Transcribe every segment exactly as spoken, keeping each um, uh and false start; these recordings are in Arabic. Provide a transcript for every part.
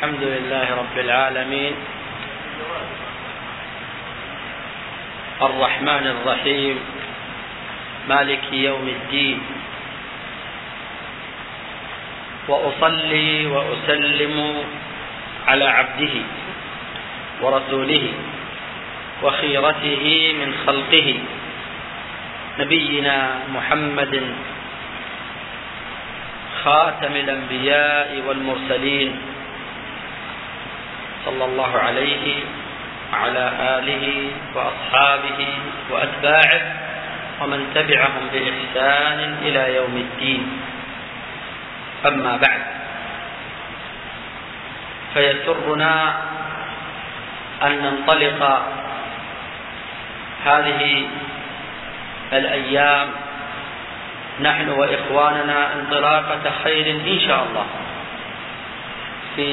الحمد لله رب العالمين، الرحمن الرحيم، مالك يوم الدين، وأصلي وأسلم على عبده ورسوله وخيرته من خلقه نبينا محمد خاتم الأنبياء والمرسلين، صلى الله عليه وعلى آله وأصحابه وأتباعه ومن تبعهم بإحسان إلى يوم الدين. أما بعد، فيسرنا أن ننطلق هذه الأيام نحن وإخواننا انطلاقة خير إن شاء الله في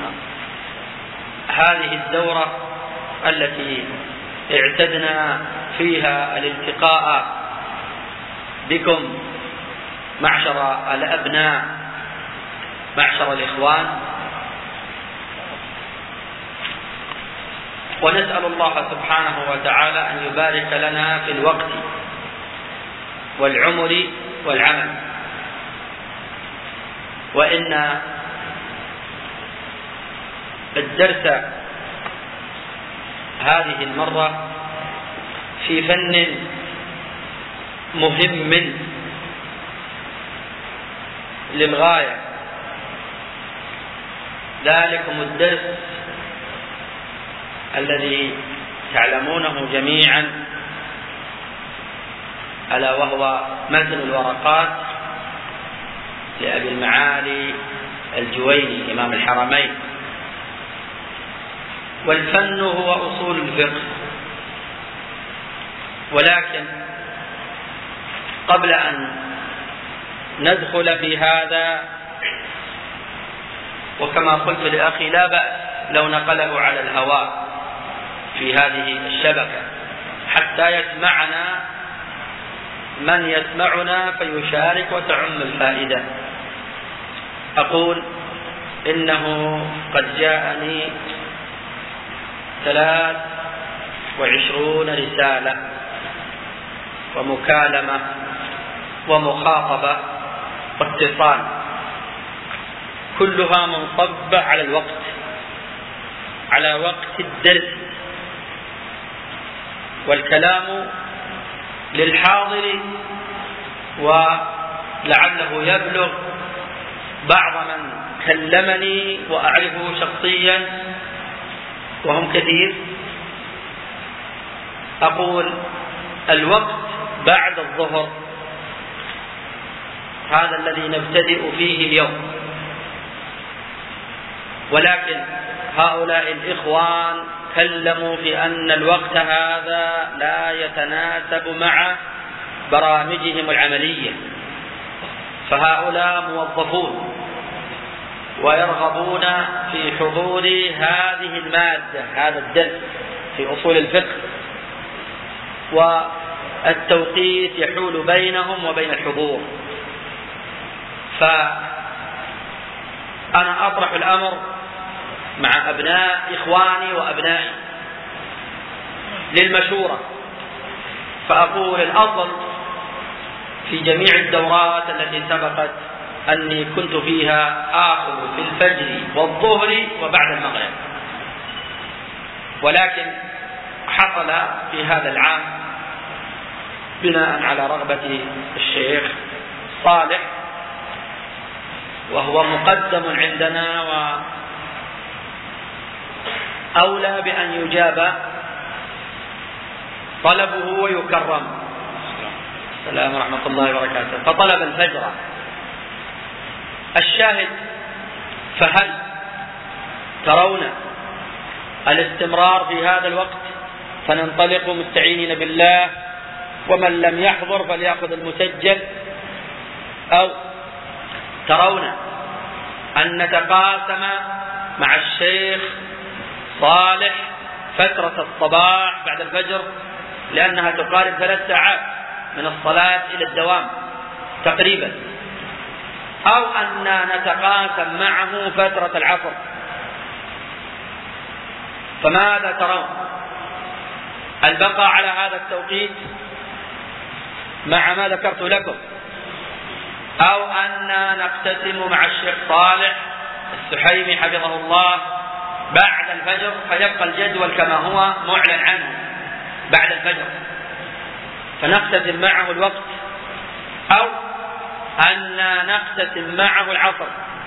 هذه الدورة التي اعتدنا فيها الالتقاء بكم معشر الأبناء، معشر الإخوان، ونسأل الله سبحانه وتعالى أن يبارك لنا في الوقت والعمر والعمل. وإن الدرس هذه المرة في فن مهم للغاية، ذلكم الدرس الذي تعلمونه جميعا، ألا وهو متن الورقات لأبي المعالي الجويني إمام الحرمين. والفن هو أصول الفقه، ولكن قبل أن ندخل في هذا، وكما قلت لأخي لا بأس لو نقله على الهواء في هذه الشبكة حتى يسمعنا من يسمعنا فيشارك وتعم الفائدة. أقول إنه قد جاءني ثلاث وعشرون رسالة ومكالمة ومخاطبة واتصال، كلها منصبة على الوقت، على وقت الدرس، والكلام للحاضر ولعله يبلغ بعض من كلمني وأعرفه شخصيا وهم كثير. أقول الوقت بعد الظهر هذا الذي نبتدئ فيه اليوم، ولكن هؤلاء الإخوان تكلموا في أن الوقت هذا لا يتناسب مع برامجهم العملية، فهؤلاء موظفون ويرغبون في حضور هذه المادة، هذا الدرس في أصول الفقه، والتوقيت يحول بينهم وبين الحضور. فأنا أطرح الأمر مع أبناء إخواني وأبنائي للمشورة، فأقول الأفضل في جميع الدورات التي سبقت أني كنت فيها آخذ في الفجر والظهر وبعد المغرب، ولكن حصل في هذا العام بناء على رغبة الشيخ صالح، وهو مقدم عندنا وأولى بأن يجاب طلبه ويكرم. السلام ورحمة الله وبركاته. فطلب الفجر. الشاهد، فهل ترون الاستمرار في هذا الوقت فننطلق مستعينين بالله، ومن لم يحضر فليأخذ المسجل، أو ترون أن نتقاسم مع الشيخ صالح فترة الصباح بعد الفجر، لأنها تقارب ثلاث ساعات من الصلاة إلى الدوام تقريبا، أو أن نتقاسم معه فترة العصر فماذا ترون؟ البقاء على هذا التوقيت مع ما ذكرت لكم، أو أن نقتسم مع الشيخ صالح السحيمي حفظه الله بعد الفجر فيبقى الجدول كما هو معلن عنه بعد الفجر فنقتسم معه الوقت، أو أن نقتسم معه العصر.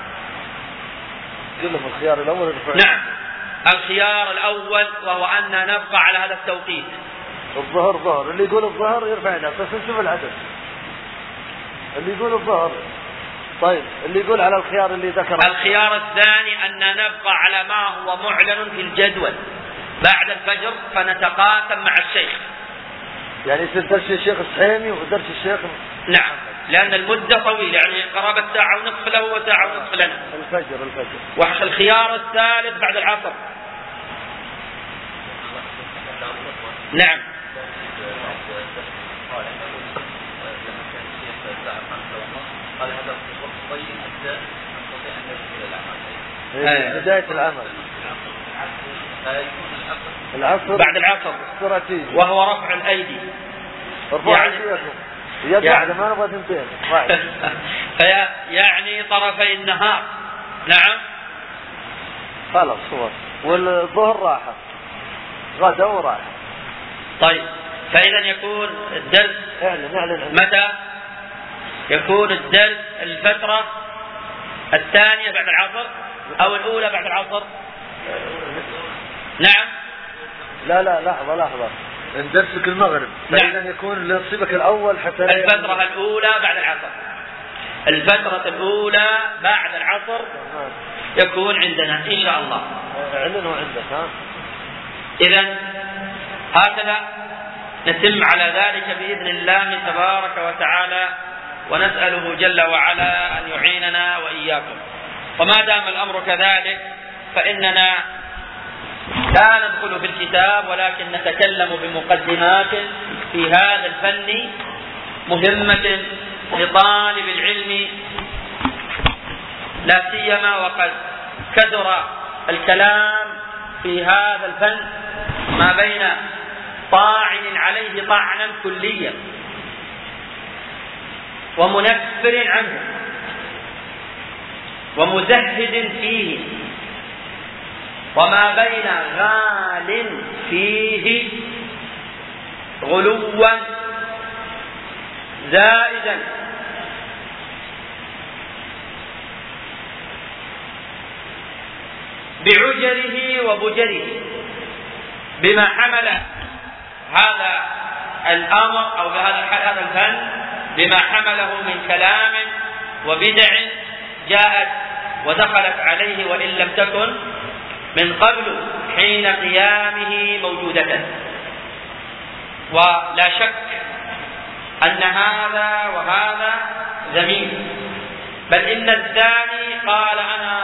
الخيار الأول نعم، الخيار الأول وهو أن نبقى على هذا التوقيت. الظهر ظهر، اللي يقول الظهر يرفعنا بس نشوف العدد. اللي يقول الظهر. طيب اللي يقول على الخيار اللي ذكره. الخيار الثاني أن نبقى على ما هو معلن في الجدول بعد الفجر فنتقاسم مع الشيخ. يعني يصير درس الشيخ السحيمي ودرس الشيخ. نعم، لأن المدة طويلة، يعني قرابة ساعة ونصف له وساعة ونصف لنا. الفجر الفجر. والخيار الثالث بعد العصر. نعم. قال هذا وقت طيب حتى نستطيع أن ندخل العمل. بداية العمل. العصر بعد العصر استراتيجي وهو رفع الأيدي. يعني يد واحدة ما نبغى تنتين. يعني طرفي النهار. نعم. خلاص هو والظهر راحة غدا وراحة. طيب فإذا يكون الدرس اعلن اعلن متى؟ يكون الدرس الفترة الثانية بعد العصر أو الأولى بعد العصر؟ نعم. لا لا لحظة لحظة ندرسك المغرب. نعم. فإذا يكون لنصيبك الأول حتى الفترة الأولى بعد العصر. الفترة الأولى بعد العصر يكون عندنا إن شاء الله. اعلنوا عندك ها. إذن هكذا نتم على ذلك بإذن الله تبارك وتعالى، ونسأله جل وعلا أن يعيننا وإياكم. وما دام الأمر كذلك فإننا لا ندخل في الكتاب ولكن نتكلم بمقدمات في هذا الفن مهمة لطالب العلم، لا سيما وقد كثر الكلام في هذا الفن ما بين طاعن عليه طعنا كليا ومنفر عنه ومزهد فيه، وما بين غال فيه غلوا زائدا بعجره وبجره بما حمل هذا الأمر أو بهذا هذا الفن بما حمله من كلام وبدع جاءت ودخلت عليه وإن لم تكن من قبل حين قيامه موجودة. ولا شك أن هذا وهذا ذميم، بل إن الثاني قال أنا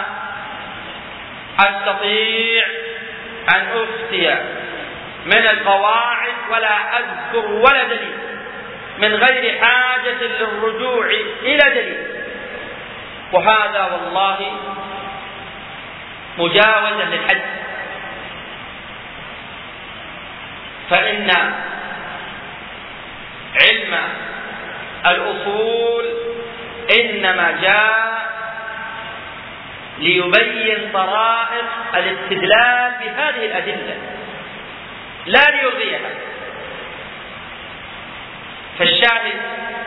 أستطيع أن أفتي من القواعد ولا أذكر ولا دليل من غير حاجة للرجوع إلى دليل، وهذا والله مجاوزا للحد. فإن علم الأصول إنما جاء ليبين طرائق الاستدلال بهذه الأدلة لا ليرضيها. فالشاهد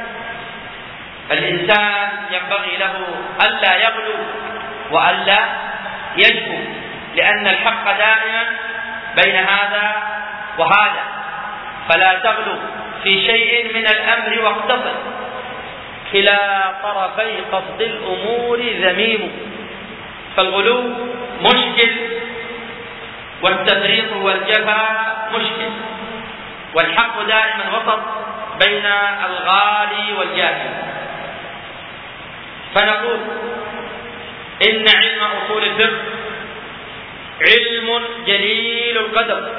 الإنسان ينبغي له ألا يغلو وألا يجفو، لأن الحق دائما بين هذا وهذا، فلا تغلو في شيء من الأمر واقتصد، كلا طرفي قصد الأمور ذميم. فالغلو مشكل والتفريط والجفاء مشكل، والحق دائما وسط بين الغالي والجاهل. فنقول إن علم أصول الفقه علم جليل القدر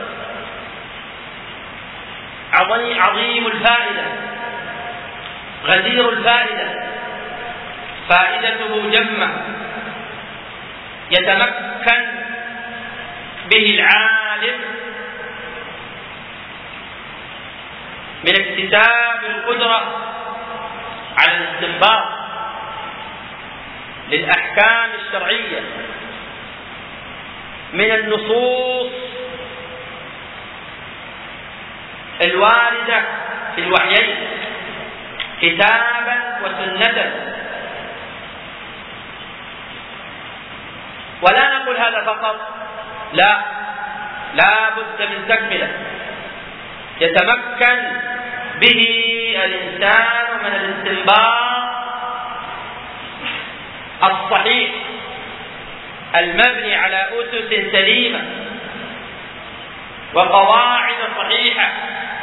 عظيم الفائدة غزير الفائدة، فائدته جمة يتمكن به العالم الحاكم من اكتساب القدرة على الاستنباط للأحكام الشرعية من النصوص الواردة في الوحيين كتابا وسنة. ولا نقول هذا فقط، لا، لا بد من تكملة يتمكن به الإنسان من الاستنباط الصحيح المبني على أسس سليمة وقواعد صحيحة،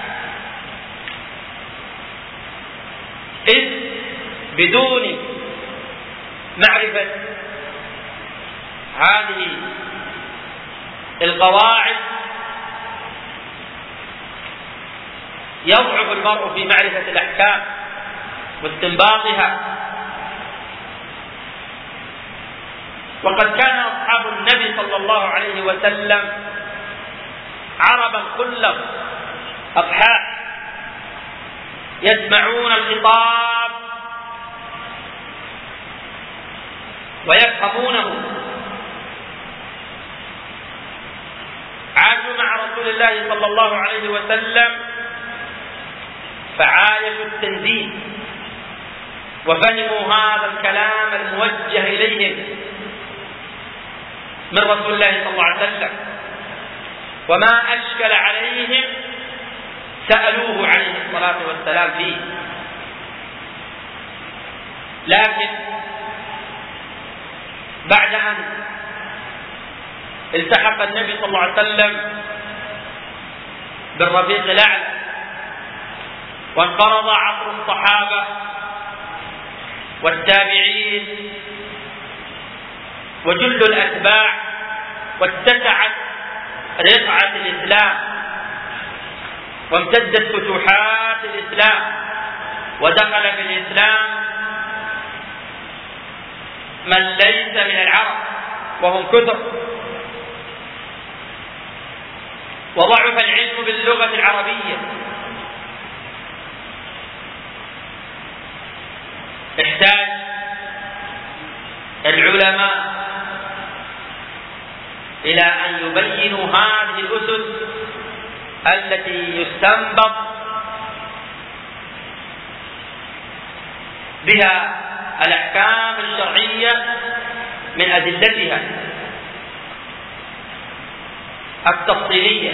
إذ بدون معرفة هذه القواعد يضعف المرء في معرفة الأحكام واستنباطها. وقد كان أصحاب النبي صلى الله عليه وسلم عربا خلق أصحاب يسمعون الخطاب ويفهمونه، عاشوا مع رسول الله صلى الله عليه وسلم فعايشوا التنزيل وفهموا هذا الكلام الموجه إليهم من رسول الله صلى الله عليه وسلم، وما أشكل عليهم سألوه عليه الصلاة والسلام فيه. لكن بعد أن التحق النبي صلى الله عليه وسلم بالرفيق الأعلى وانقرض عصر الصحابة والتابعين وجل الأتباع واتسعت رقعة الإسلام وامتدت فتوحات الإسلام ودخل في الإسلام من ليس من العرب وهم كثر، وضعف العلم باللغة العربية، احتاج العلماء إلى أن يبينوا هذه الأسس التي يستنبط بها الأحكام الشرعية من أدلتها التفصيلية.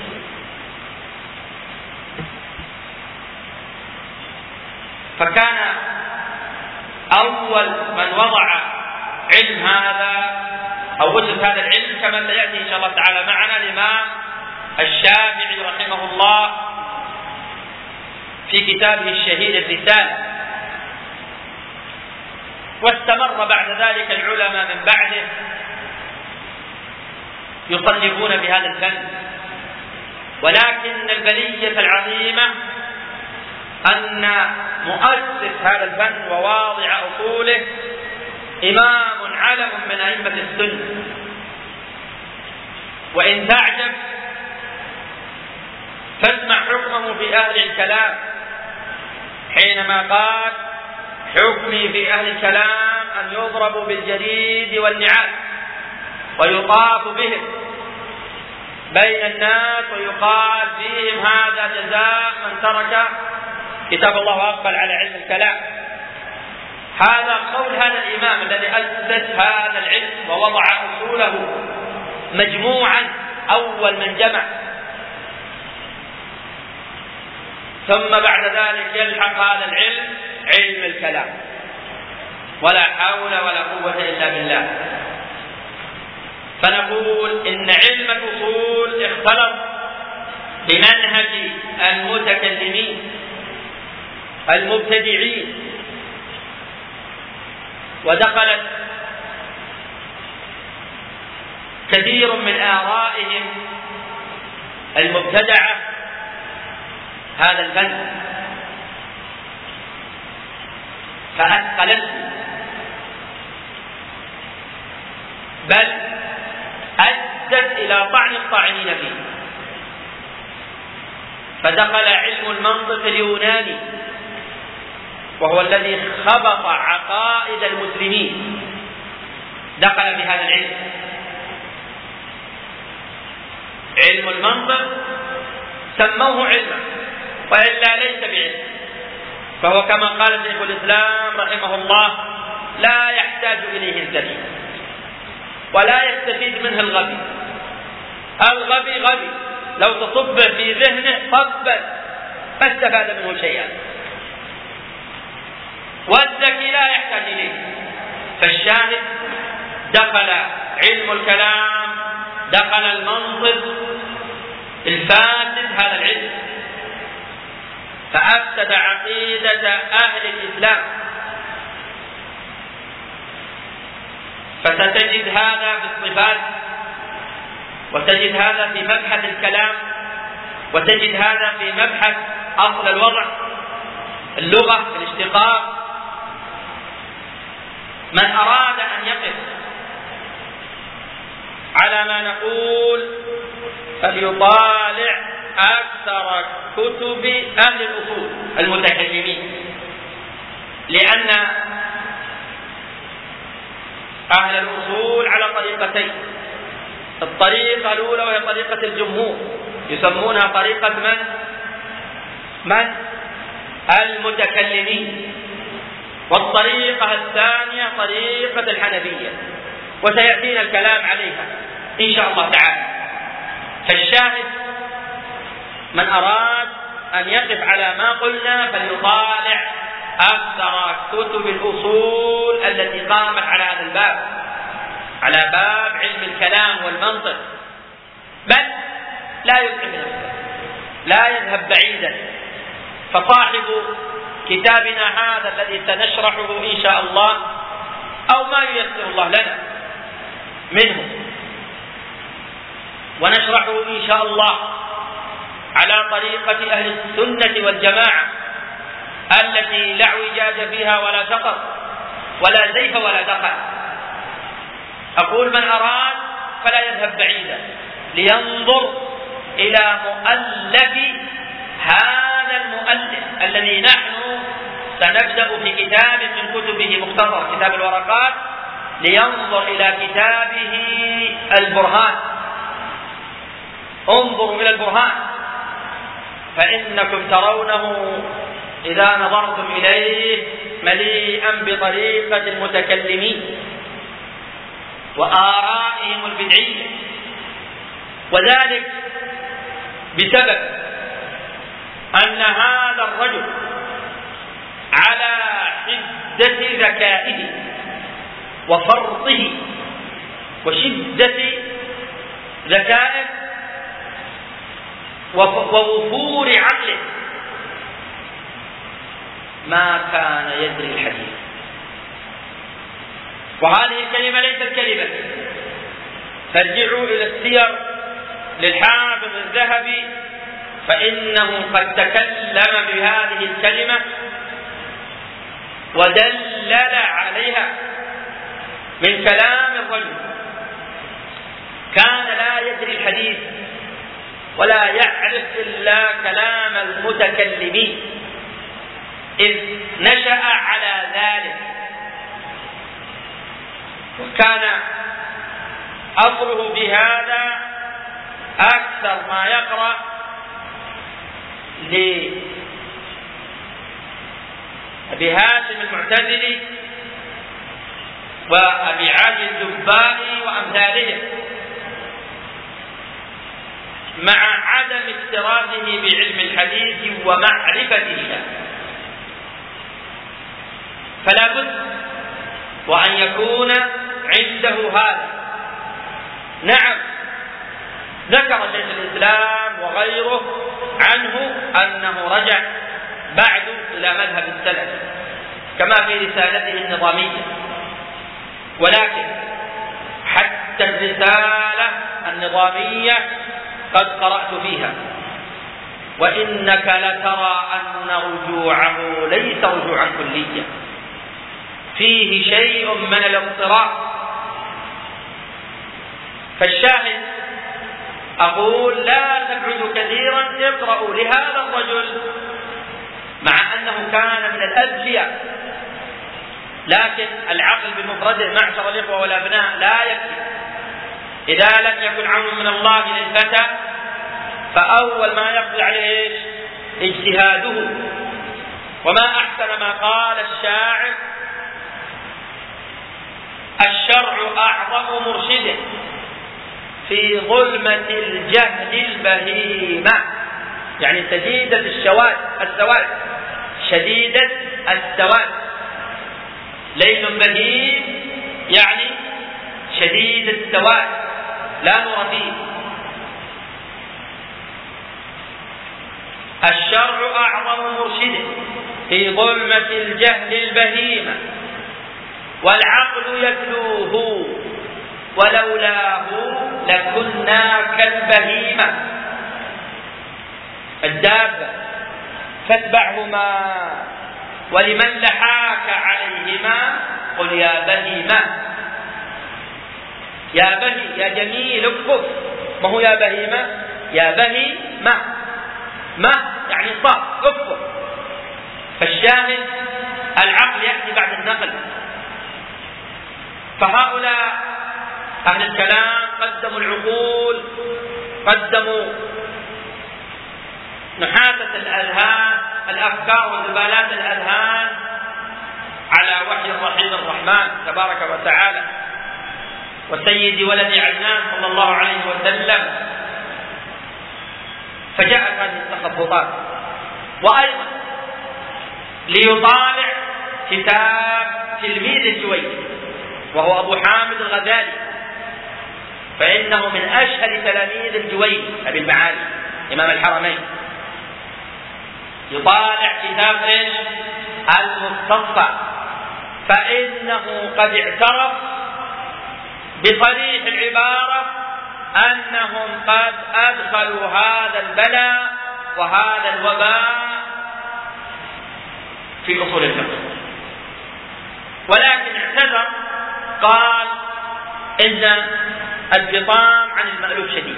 فكان أول من وضع علم هذا أو أسس هذا العلم كما سيأتي إن شاء الله تعالى معنا الإمام الشافعي رحمه الله في كتابه الشهير الرسالة، واستمر بعد ذلك العلماء من بعده يصنفون بهذا الفن. ولكن البلية العظيمة أن مؤسس هذا الفن وواضع أصوله إمام علم من أئمة السنة. وإن تعجب فاسمع حكمه في أهل الكلام حينما قال: حكمي في أهل الكلام أن يضربوا بالجريد والنعال ويطاف بهم بين الناس ويقال فيهم هذا جزاء من ترك كتاب الله وأقبل على علم الكلام. هذا قول هذا الإمام الذي أسس هذا العلم ووضع أصوله مجموعا، أول من جمع، ثم بعد ذلك يلحق هذا العلم علم الكلام، ولا حول ولا قوة إلا بالله. فنقول إن علم الأصول اختلط بمنهج المتكلمين المبتدعين، ودخلت كثير من آرائهم المبتدعة هذا الفن فأثقلته، بل أدت إلى إلى طعن الطاعنين فيه، فدخل علم المنطق اليوناني وهو الذي خبط عقائد المسلمين، دخل في هذا العلم. علم المنطق سموه علما وإلا ليس بعلم، فهو كما قال شيخ الإسلام رحمه الله لا يحتاج إليه الذكي ولا يستفيد منه الغبي. الغبي غبي لو تصب في ذهنه صبا ما استفاد منه شيئا، والذكي لا يحتاج إليه. فالشاهد دخل علم الكلام، دخل المنطق الفاسد هذا العلم، فأفسد عقيدة أهل الإسلام. فستجد هذا في الصفات، وتجد هذا في مبحث الكلام، وتجد هذا في مبحث أصل الوضع، اللغة، الاشتقاق. من أراد أن يقف على ما نقول فليطالع أكثر كتب أهل الأصول المتكلمين، لأن أهل الأصول على طريقتين. الطريقة الأولى وهي طريقة الجمهور، يسمونها طريقة من؟ من؟ المتكلمين. والطريقة الثانية طريقة الحنفية، وسيأتينا الكلام عليها إن شاء الله تعالى. فالشاهد من أراد أن يقف على ما قلنا فليطالع أكثر كتب الأصول التي قامت على هذا الباب، على باب علم الكلام والمنطق، بل لا يتعب نفسه، لا يذهب بعيدا. فصاحب كتابنا هذا الذي سنشرحه إن شاء الله أو ما ييسر الله لنا منه، ونشرحه إن شاء الله على طريقة أهل السنة والجماعة التي لا اعوجاج فيها ولا شطر ولا زيف ولا دخل. أقول من أراد فلا يذهب بعيدا لينظر إلى مؤلف هذا المؤلف الذي نحن سنبدأ في كتاب من كتبه مختصر كتاب الورقات، لينظر إلى كتابه البرهان. انظروا إلى البرهان فإنكم ترونه إذا نظرتم إليه مليئا بطريقة المتكلمين وآرائهم البدعية، وذلك بسبب أن هذا الرجل على حدة ذكائه وفرطه وشدة ذكائه ووفور عقله ما كان يدري الحديث. وهذه الكلمة ليست كلمة، فارجعوا إلى السير للحافظ الذهبي فإنه قد تكلم بهذه الكلمة ودلل عليها من كلام الرجل كان لا يدري الحديث ولا يعرف إلا كلام المتكلمين، إذ نشأ على ذلك، وكان أصله بهذا أكثر ما يقرأ لأبي هاشم المعتزلي وأبي علي الجبائي وأمثالهم، مع عدم اكتراثه بعلم الحديث ومعرفته له. فلا بد وأن يكون عنده هذا. نعم، ذكر شيخ الإسلام وغيره عنه أنه رجع بعد إلى مذهب السلف كما في رسالته النظامية، ولكن حتى الرسالة النظامية قد قرأت فيها، وإنك لترى أن رجوعه ليس رجوعا كليا، فيه شيء من الاضطراب. فالشاهد أقول لا تبعدوا كثيرا، اقرأوا لهذا الرجل مع أنه كان من الأذكياء، لكن العقل بمفرده معشر الإخوة والأبناء لا يكفي. إذا لم يكن عون من الله للفتى فأول ما يقضي عليه إيش؟ اجتهاده. وما أحسن ما قال الشاعر: الشرع أعظم مرشد في ظلمة الجهل البهيمة، يعني شديدة السواد السواد شديدة السواد. ليل بهيم يعني شديد السواد لا نور فيه. الشرع أعظم مرشد في ظلمة الجهل البهيمة، والعقل يتلوه ولولاه لكنا كالبهيمة. الدابة فاتبعهما ولمن لحاك عليهما قل يا بهيمة. يا بهي يا جميل اكفر، ما هو يا بهيمة؟ يا بهيمة ما يعني صار اكفر. فالشاهد العقل يأتي بعد النقل. فهؤلاء أهل الكلام قدموا العقول، قدموا نحاسة الأذهان، الأفكار وزبالات الأذهان على وحي الرحيم الرحمن تبارك وتعالى وسيد ولد عدنان صلى الله عليه وسلم. فجاءت هذه التخبطات. وأيضا ليطالع كتاب تلميذ الجويني وهو أبو حامد الغزالي، فإنه من أشهر تلاميذ الجويني أبي المعالي إمام الحرمين. يطالع كتاب إيش؟ المستصفى، فإنه قد اعترف بصريح العبارة أنهم قد أدخلوا هذا البلاء وهذا الوباء في أصول الفقه، ولكن اعتذر قال إن الفطام عن المألوف شديد.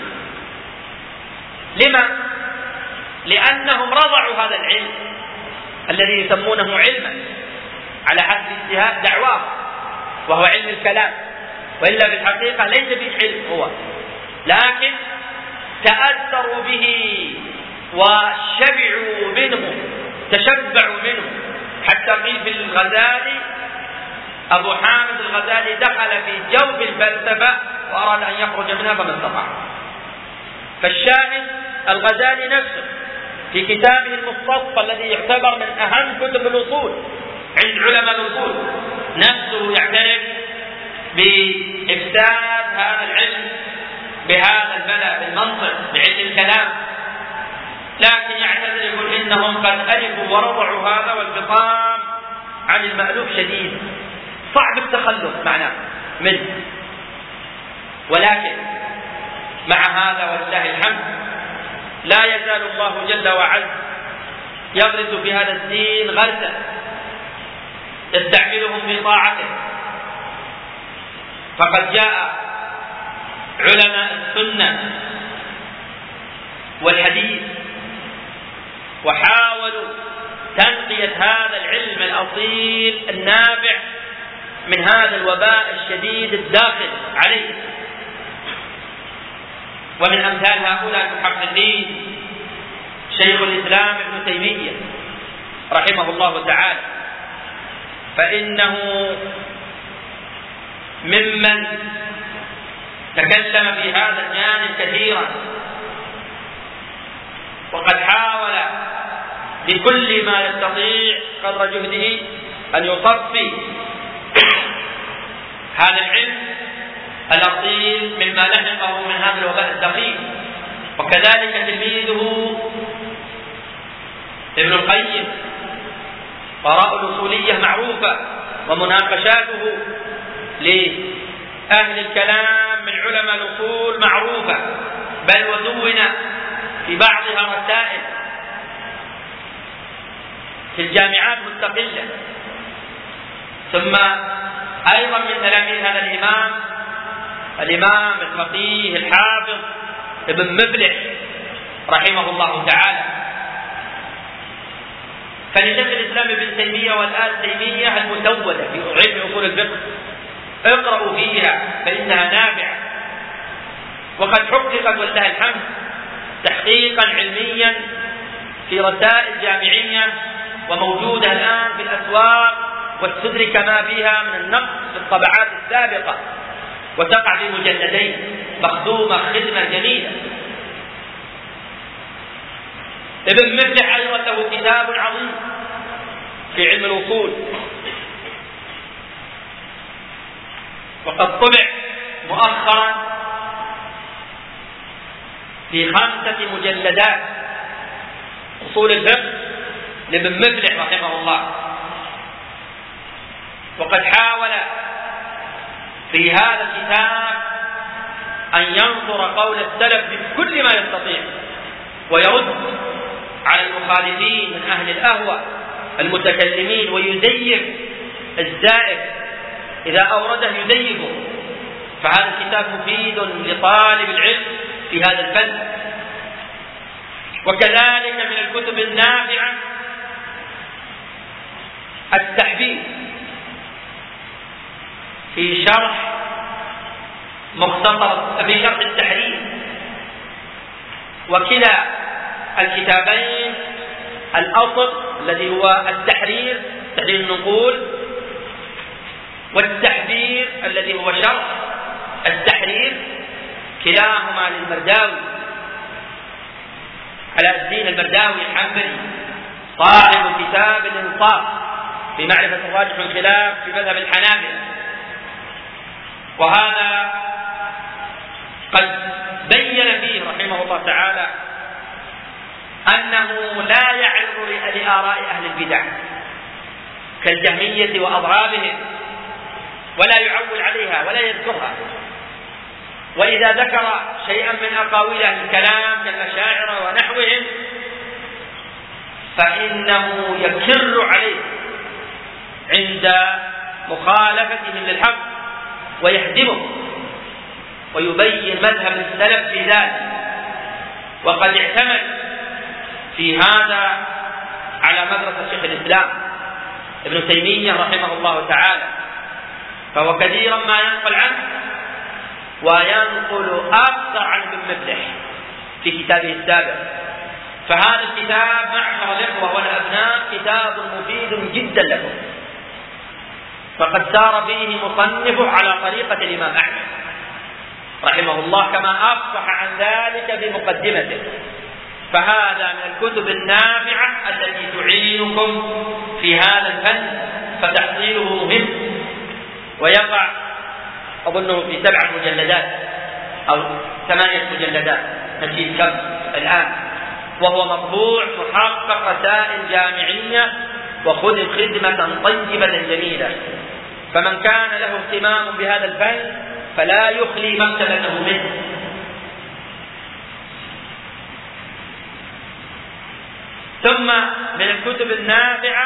لما؟ لأنهم رضعوا هذا العلم الذي يسمونه علما على حسب اجتهاد دعواه، وهو علم الكلام، وإلا في الحقيقة ليس به علم هو، لكن تأثروا به وشبعوا منه، تشبعوا منه، حتى قيل في الغزالي أبو حامد الغزالي دخل في جوف الفلسفة وأراد أن يخرج منها فما استطاع. فالشاهد الغزالي نفسه في كتابه المستصفى الذي يعتبر من أهم كتب الأصول عند علماء الأصول نفسه يعترف بإفساد هذا العلم بهذا البلاء بالمنطق بعلم الكلام، لكن يعتذر يقول إنهم قد ألفوا ورضعوا هذا، والفطام عن المألوف شديد، صعب التخلص معناه منه. ولكن مع هذا ولله الحمد لا يزال الله جل وعلا يغرس في هذا الدين غرسا يستعملهم في طاعته. فقد جاء علماء السنة والحديث وحاولوا تنقية هذا العلم الأصيل النافع من هذا الوباء الشديد الداخل عليه. ومن أمثال هؤلاء المحققين شيخ الإسلام ابن تيمية رحمه الله تعالى، فإنه ممن تكلم في هذا الجانب كثيرا، وقد حاول بكل ما يستطيع قدر جهده أن يصفي هذا العلم الأصيل مما لحقه من هذا الوباء الدقيق. وكذلك تلميذه ابن القيم، قراء الأصولية معروفة ومناقشاته لأهل الكلام من علماء الأصول معروفة، بل ودون في بعضها رسائل في الجامعات مستقلة. ثم أيضا من تلاميذ هذا الإمام الإمام الفقيه الحافظ ابن مفلح رحمه الله تعالى. فلشيخ الإسلام ابن تيمية والآن تيمية المسودة في علم أصول الفقه اقرأوا فيها فإنها نافعة، وقد حققت ولله الحمد تحقيقا علميا في رسائل جامعية، وموجودة الآن في الأسواق، واستدرك ما فيها من النقص في الطبعات السابقة، وتقع في مجلدين مخدومة خدمة جميلة. ابن مفلح أيضا له كتاب عظيم في علم الوصول، وقد طبع مؤخرا في خمسة مجلدات أصول الفقه لابن مفلح رحمه الله. وقد حاول في هذا الكتاب أن ينصر قول السلف بكل ما يستطيع، ويرد على المخالفين من أهل الأهواء المتكلمين، ويزيف الزائف إذا أورده يزيفه. فهذا الكتاب مفيد لطالب العلم في هذا الفن. وكذلك من الكتب النافعة التحبيب في شرح مختصر في شرح التحرير. وكلا الكتابين الأصل الذي هو التحرير تحرير النقول، والتحبير الذي هو شرح التحرير، كلاهما للمرداوي علاء الدين المرداوي الحنبلي صاحب كتاب الإنصاف في معرفة الراجح والخلاف في مذهب الحنابلة. وهذا قد بين فيه رحمه الله تعالى أنه لا يعرض لآراء أهل البدع كالجهمية وأضرابهم، ولا يعول عليها ولا يذكرها. وإذا ذكر شيئا من أقاويل أهل الكلام كالأشاعرة ونحوهم فإنه يكر عليه عند مخالفتهم للحق ويهدمه، ويبين مذهب السلف في ذلك. وقد اعتمد في هذا على مدرسة شيخ الإسلام ابن تيمية رحمه الله تعالى، فهو كثيرا ما ينقل عنه، وينقل أكثر عن ابن مفلح في كتابه السابق. فهذا الكتاب معشر الإخوة والأبناء كتاب مفيد جدا لكم، فقد سار فيه مصنفه على طريقة الإمام أحمد رحمه الله كما أفصح عن ذلك في مقدمته. فهذا من الكتب النافعة التي تعينكم في هذا الفن، فتحصيله مهم، ويقع أظنه في سبعة مجلدات أو ثمانية مجلدات نسيت كم الآن، وهو مطبوع محقق رسائل جامعية وخدم خدمة طيبة جميلة. فمن كان له اهتمام بهذا الفن فلا يخلي مكتبته منه. ثم من الكتب النافعة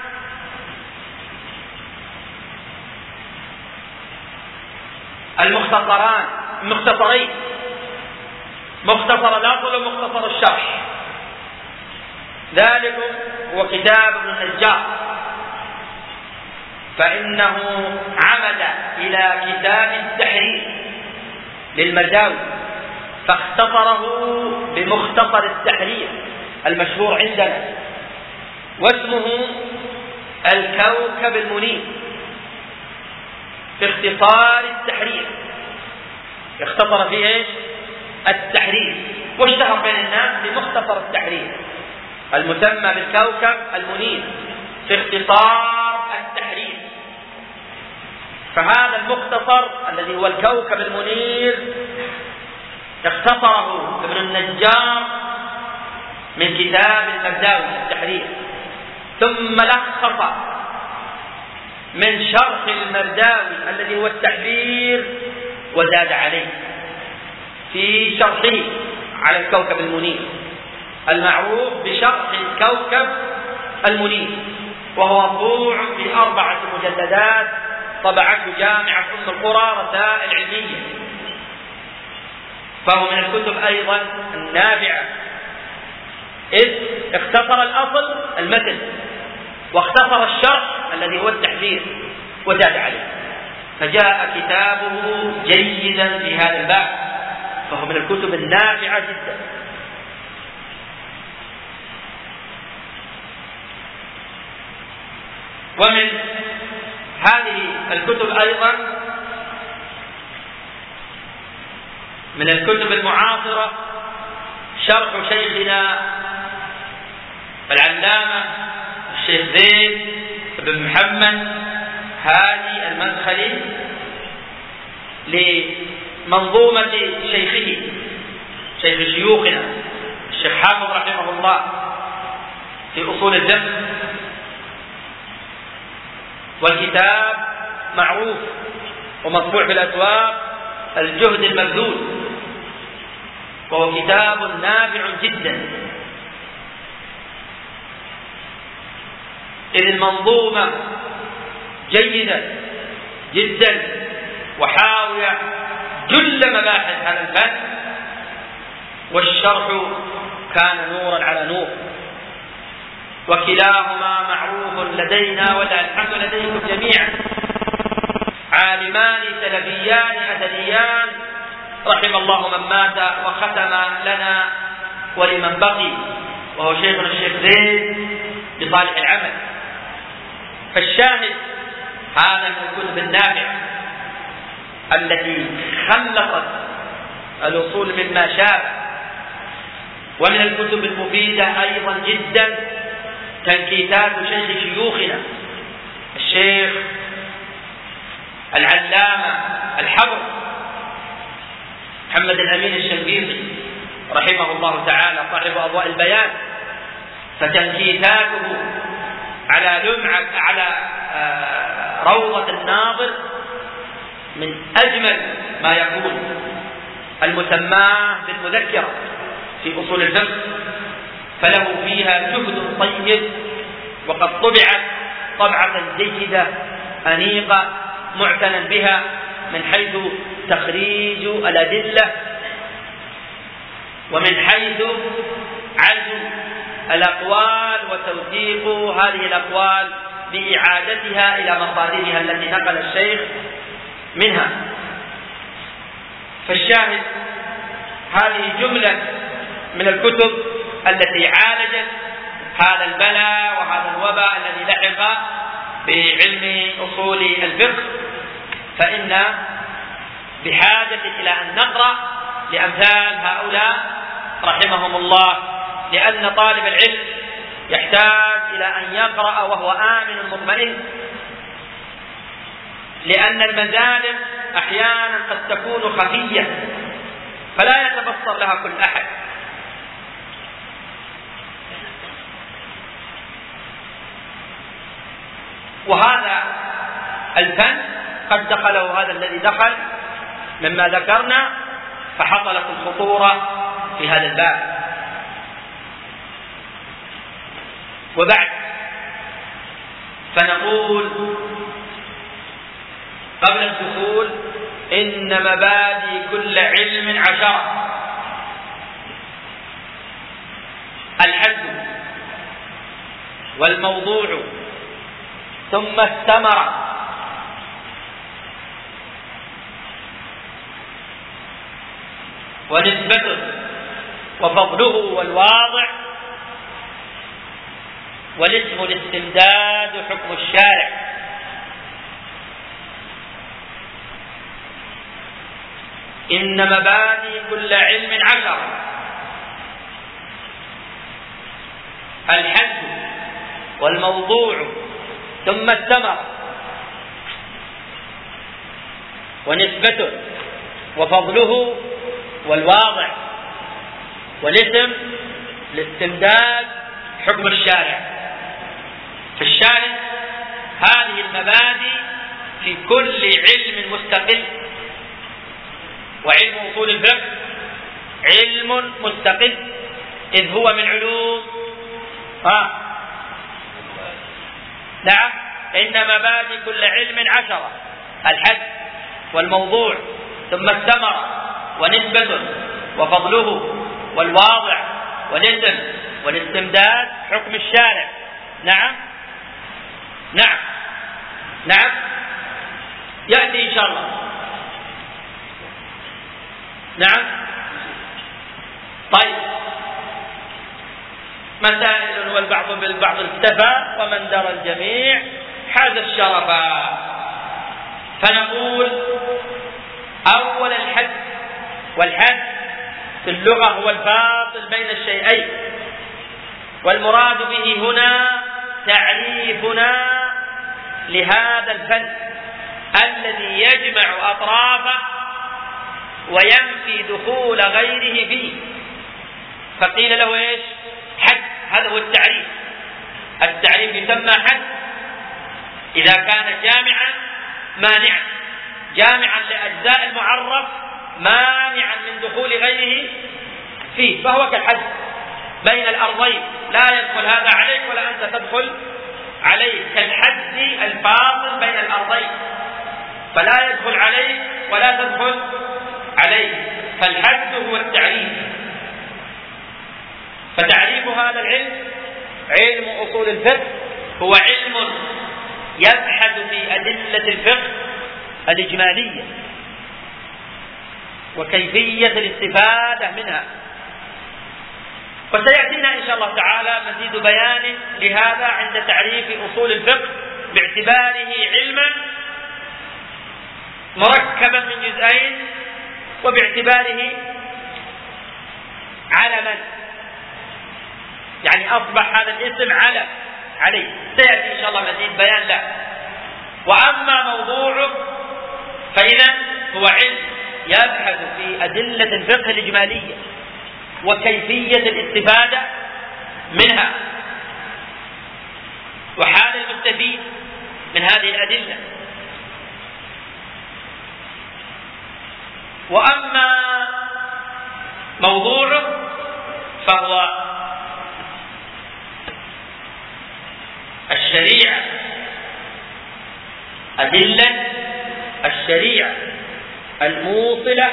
المختصران مختصرين، مختصر الأصل ومختصر الشرح. ذلك هو كتاب ابن النجار، فإنه عمد إلى كتاب التحرير للمرداوي فاختصره بمختصر التحرير المشهور عندنا، واسمه الكوكب المنير في اختصار التحرير. اختصر فيه ايش؟ التحرير، واشتهر بين الناس بمختصر التحرير المسمى بالكوكب المنير في اختصار التحرير. فهذا المختصر الذي هو الكوكب المنير اختصره ابن النجار من كتاب المرداوي التحرير، ثم لخص من شرح المرداوي الذي هو التحرير وزاد عليه في شرحه على الكوكب المنير المعروف بشرح الكوكب المنير، وهو مطبوع في أربعة فهو من الكتب أيضا النافعة، إذ اختصر الأصل المتن واختصر الشرح الذي هو التحذير وزاد عليه، فجاء كتابه جيدا في هذا الباب، فهو من الكتب النافعة جدا. ومن هذه الكتب أيضا من الكتب المعاصرة شرح شيخنا العلامة الشيخ زيد بن محمد هادي المدخلي لمنظومة شيخه شيخ شيوخنا الشيخ حافظ رحمه الله في أصول الفقه، والكتاب معروف ومطبوع في الأسواق الجهد المبذول، وهو كتاب نافع جدا، إذ المنظومة جيدة جدا وحاوية جل مباحث هذا الفن، والشرح كان نورا على نور، وكلاهما معروف لدينا والحمد لديكم جميعا، عالمان سلفيان أثريان رحم الله من مات وختم لنا ولمن بقي، وهو شيخنا الشيخ زيد بصالح العمل. فالشاهد هذا من الكتب النافعة التي خلصت الأصول مما شابه. ومن الكتب المفيدة أيضا جدا تنكيتات شيخ شيوخنا الشيخ العلامة الحبر محمد الأمين الشنقيطي رحمه الله تعالى صاحب أضواء البيان، فتنكيتاته على لمعة على روضة الناظر من أجمل ما يكون، المسماه بالمذكرة في أصول الفقه، فله فيها جهد طيب، وقد طبعت طبعة جيدة أنيقة معتنى بها من حيث تخريج الأدلة ومن حيث عزم الأقوال وتوثيق هذه الأقوال بإعادتها إلى مصادرها التي نقل الشيخ منها. فالشاهد هذه جملة من الكتب التي عالجت هذا البلاء وهذا الوباء الذي لحق بعلم أصول الفقه، فإن بحاجة إلى أن نقرأ لأمثال هؤلاء رحمهم الله، لأن طالب العلم يحتاج إلى أن يقرأ وهو آمن مطمئن، لأن المزالم أحيانا قد تكون خفية فلا يتبصر لها كل أحد. وهذا الفن قد دخله هذا الذي دخل مما ذكرنا، فحصلت الخطورة في هذا الباب. وبعد فنقول قبل الدخول إن مبادئ كل علم عشرة: الحد والموضوع ثم الثمرة ونسبته وفضله والواضع والاسم الاستمداد حكم الشارع. إن مبادئ كل علم عشرة: الحد والموضوع ثم الثمرة ونسبته وفضله والواضع والاسم الاستمداد حكم الشارع. فالشارع هذه المبادئ في كل علم مستقل، وعلم أصول الفقه علم مستقل، إذ هو من علوم ها نعم إن مبادئ كل علم عشرة: الحد والموضوع ثم الثمرة ونسبته وفضله والواضع والاسم والاستمداد حكم الشارع. نعم نعم نعم يأتي إن شاء الله. نعم طيب مسائل والبعض بالبعض اكتفى ومن درى الجميع حاز الشرفا. فنقول أول الحد، والحد في اللغة هو الفاصل بين الشيئين، والمراد به هنا تعريفنا لهذا الفن الذي يجمع أطرافه وينفي دخول غيره فيه، فقيل له إيش؟ حد. هذا هو التعريف. التعريف يسمى حد إذا كان جامعا مانعا، جامعا لأجزاء المعرف مانعا من دخول غيره فيه، فهو كالحد بين الأرضين، لا يدخل هذا عليك ولا أنت تدخل عليه، كالحد الفاصل بين الأرضين، فلا يدخل عليك ولا تدخل عليه، فالحد هو التعريف. فتعريف هذا العلم، علم أصول الفقه، هو علم يبحث في أدلة الفقه الإجمالية وكيفية الاستفادة منها. وسيأتينا إن شاء الله تعالى مزيد بيان لهذا عند تعريف أصول الفقه باعتباره علما مركبا من جزئين، وباعتباره علما، يعني أصبح هذا الاسم علم عليه. سيأتي إن شاء الله مزيد بيان له. وأما موضوعه فإذا هو علم يبحث في أدلة الفقه الإجمالية وكيفية الاستفادة منها وحال المستفيد من هذه الأدلة. وأما موضوعه فهو الشريعة، أدلة الشريعة الموصلة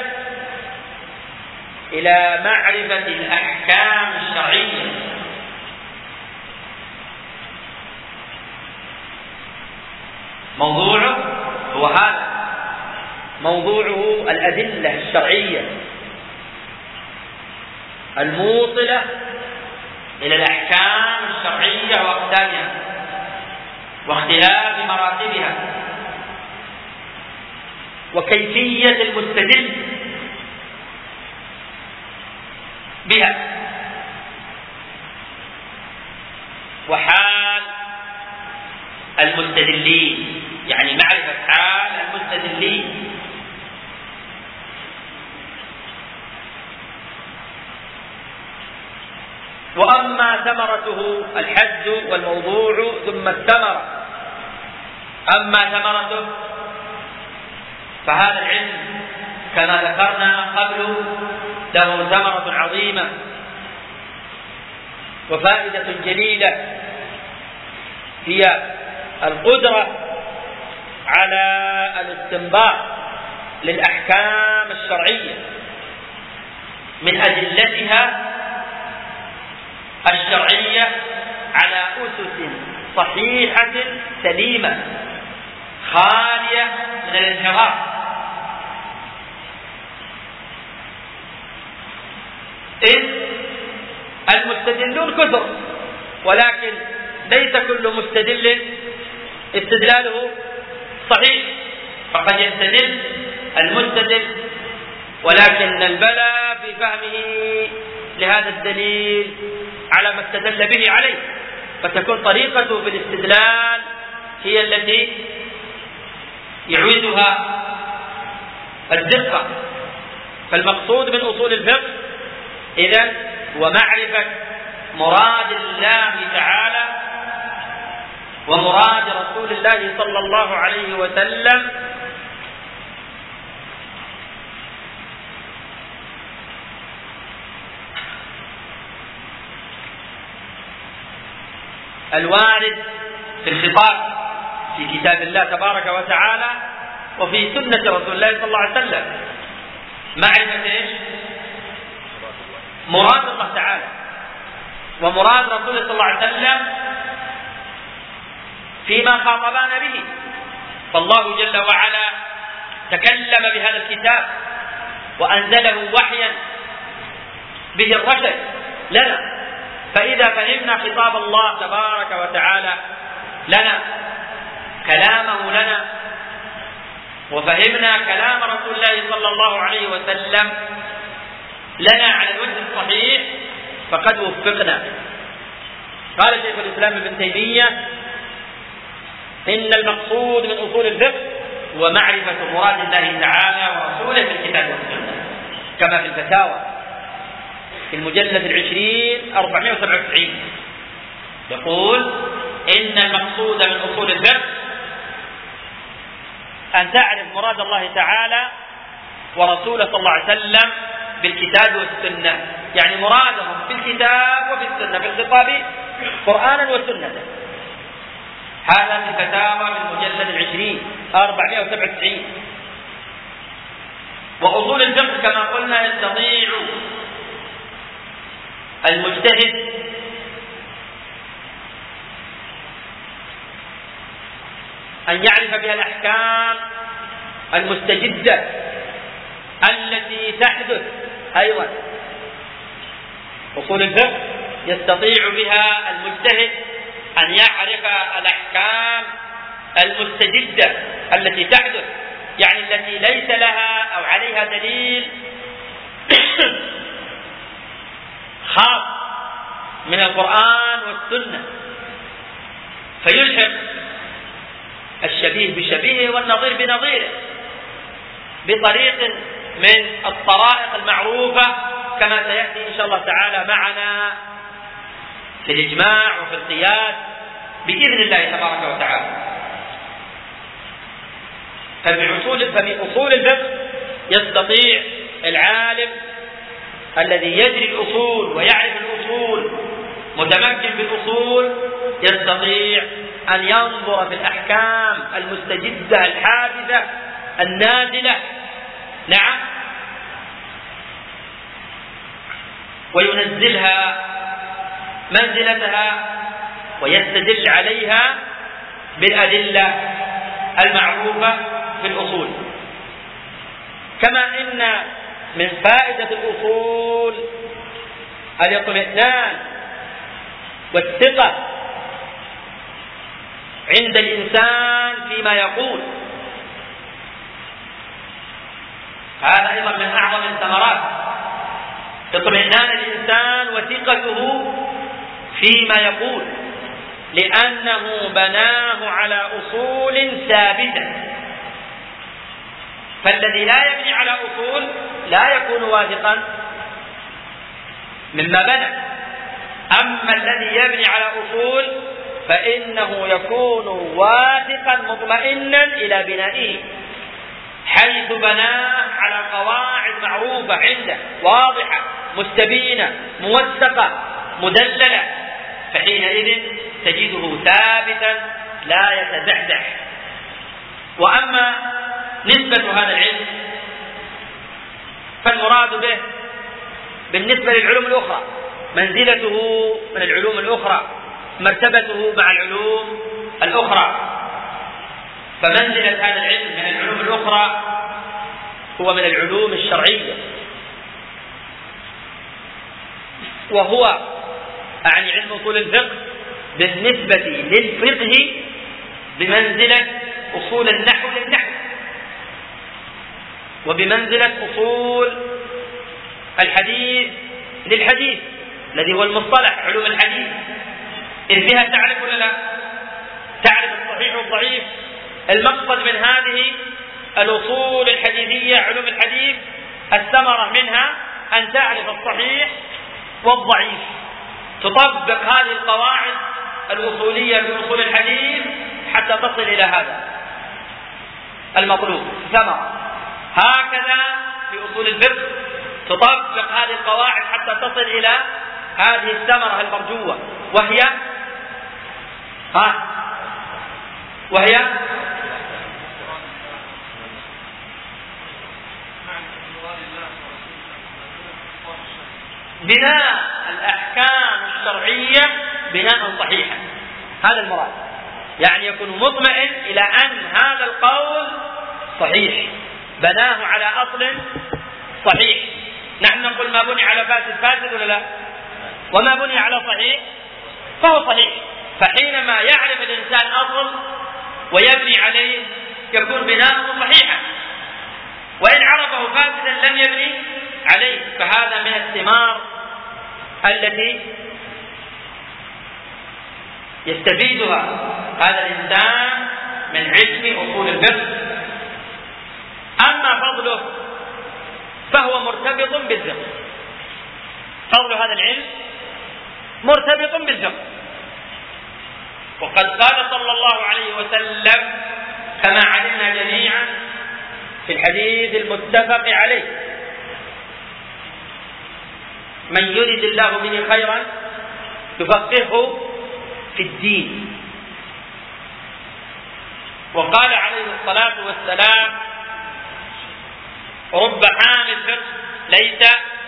إلى معرفة الأحكام الشرعية. موضوعه هو هذا، موضوعه الأدلة الشرعية الموصلة إلى الأحكام الشرعية وأقسامها واختلاف مراتبها وكيفية المستدل بها وحال المستدلين، يعني معرفة حال المستدلين. وأما ثمرته الحد والموضوع ثم الثمرة. أما ثمرته فهذا العلم كما ذكرنا قبل له ثمرة عظيمة وفائدة جليلة، هي القدرة على الاستنباط للأحكام الشرعية من أدلتها الشرعية على أسس صحيحة سليمة خالية من الانحراف. إذ المستدلون كثر، ولكن ليس كل مستدل استدلاله صحيح، فقد يستدل المستدل ولكن البلاء في فهمه لهذا الدليل على ما استدل به عليه، فتكون طريقته في الاستدلال هي التي يعيدها الدقة. فالمقصود من أصول الفقه إذن ومعرفة مراد الله تعالى ومراد رسول الله صلى الله عليه وسلم الوارد في الخطاب في كتاب الله تبارك وتعالى وفي سنة رسول الله صلى الله عليه وسلم. معرفة إيش؟ مراد الله تعالى ومراد رسوله صلى الله عليه وسلم فيما خاطبنا به. فالله جل وعلا تكلم بهذا الكتاب وأنزله وحيا به الرشد لنا، فإذا فهمنا خطاب الله تبارك وتعالى لنا، كلامه لنا، وفهمنا كلام رسول الله صلى الله عليه وسلم لنا على الوجه الصحيح فقد وفقنا. قال شيخ الإسلام ابن تيمية: إن المقصود من أصول الفقه هو معرفة مراد الله تعالى ورسوله في الكتاب والسنة، كما في الفتاوى في المجلد العشرين أربعمائة وسبعة وتسعين يقول: إن المقصود من أصول الفقه أن تعرف مراد الله تعالى ورسوله صلى الله عليه وسلم بالكتاب والسنة، يعني مرادهم في الكتاب وفي السنة، في الخطاب قرآنا وسنة. هذا في الفتاوى في المجلد العشرين أربعمائة وسبعة وتسعين. وأصول الفقه كما قلنا يستطيع المجتهد أن يعرف بها الأحكام المستجدة التي تحدث. أيضا أصول الفقه يستطيع بها المجتهد أن يعرف الأحكام المستجدة التي تحدث، يعني التي ليس لها أو عليها دليل خاص من القرآن والسنة، فيلحق الشبيه بشبيهه والنظير بنظيره بطريق من الطرائق المعروفة، كما سيأتي إن شاء الله تعالى معنا في الإجماع وفي القياس بإذن الله تبارك وتعالى. فبأصول الفقه يستطيع العالم الذي يجري الأصول ويعرف الأصول متمكن بالأصول يستطيع أن ينظر في الأحكام المستجدة الحادثة النازلة، نعم، وينزلها منزلتها ويستدل عليها بالأدلة المعروفة في الأصول. كما إن من فائدة الأصول الاطمئنان والثقة عند الإنسان فيما يقول، هذا أيضا من أعظم الثمرات، اطمئنان الإنسان وثقته فيما يقول، لأنه بناه على أصول ثابتة. فالذي لا يبني على أصول لا يكون واثقا مما بنى، أما الذي يبني على أصول فإنه يكون واثقا مطمئنا إلى بنائه، حيث بناه على قواعد معروفة عنده واضحة مستبينة موثقة مدللة، فحينئذ تجده ثابتا لا يتزحزح. وأما نسبة هذا العلم فالمراد به بالنسبة للعلوم الأخرى منزلته من العلوم الأخرى، مرتبته مع العلوم الأخرى. فمنزلة هذا العلم من العلوم الأخرى هو من العلوم الشرعية، وهو أعني علم أصول الفقه بالنسبة للفقه بمنزلة أصول النحو للنحو، وبمنزلة أصول الحديث للحديث الذي هو المصطلح علوم الحديث، إذ بها تعرف ولا لا؟ تعرف الصحيح والضعيف. المقصد من هذه الأصول الحديثية علوم الحديث الثمرة منها أن تعرف الصحيح والضعيف، تطبق هذه القواعد الأصولية في أصول الحديث حتى تصل إلى هذا المطلوب ثمرة. هكذا في أصول الفقه تطبق هذه القواعد حتى تصل إلى هذه الثمرة المرجوة، وهي ها وهي بناء الأحكام الشرعية بناء صحيحا. هذا المراد، يعني يكون مطمئن إلى أن هذا القول صحيح، بناه على أصل صحيح. نحن نقول ما بني على فاسد فاسد ولا لا؟ وما بني على صحيح فهو صحيح. فحينما يعرف الإنسان أصل ويبني عليه يكون بناؤه صحيحا، وإن عرفه فاسدا لم يبني عليه. فهذا من الثمار التي يستفيدها هذا الإنسان من علم أصول الفقه. أما فضله فهو مرتبط بالفقه، فضل هذا العلم مرتبط بالفقه. وقد قال صلى الله عليه وسلم كما علمنا جميعا في الحديث المتفق عليه: من يرد الله به خيرا يفقهه في الدين. وقال عليه الصلاة والسلام: رب حامل فقه ليس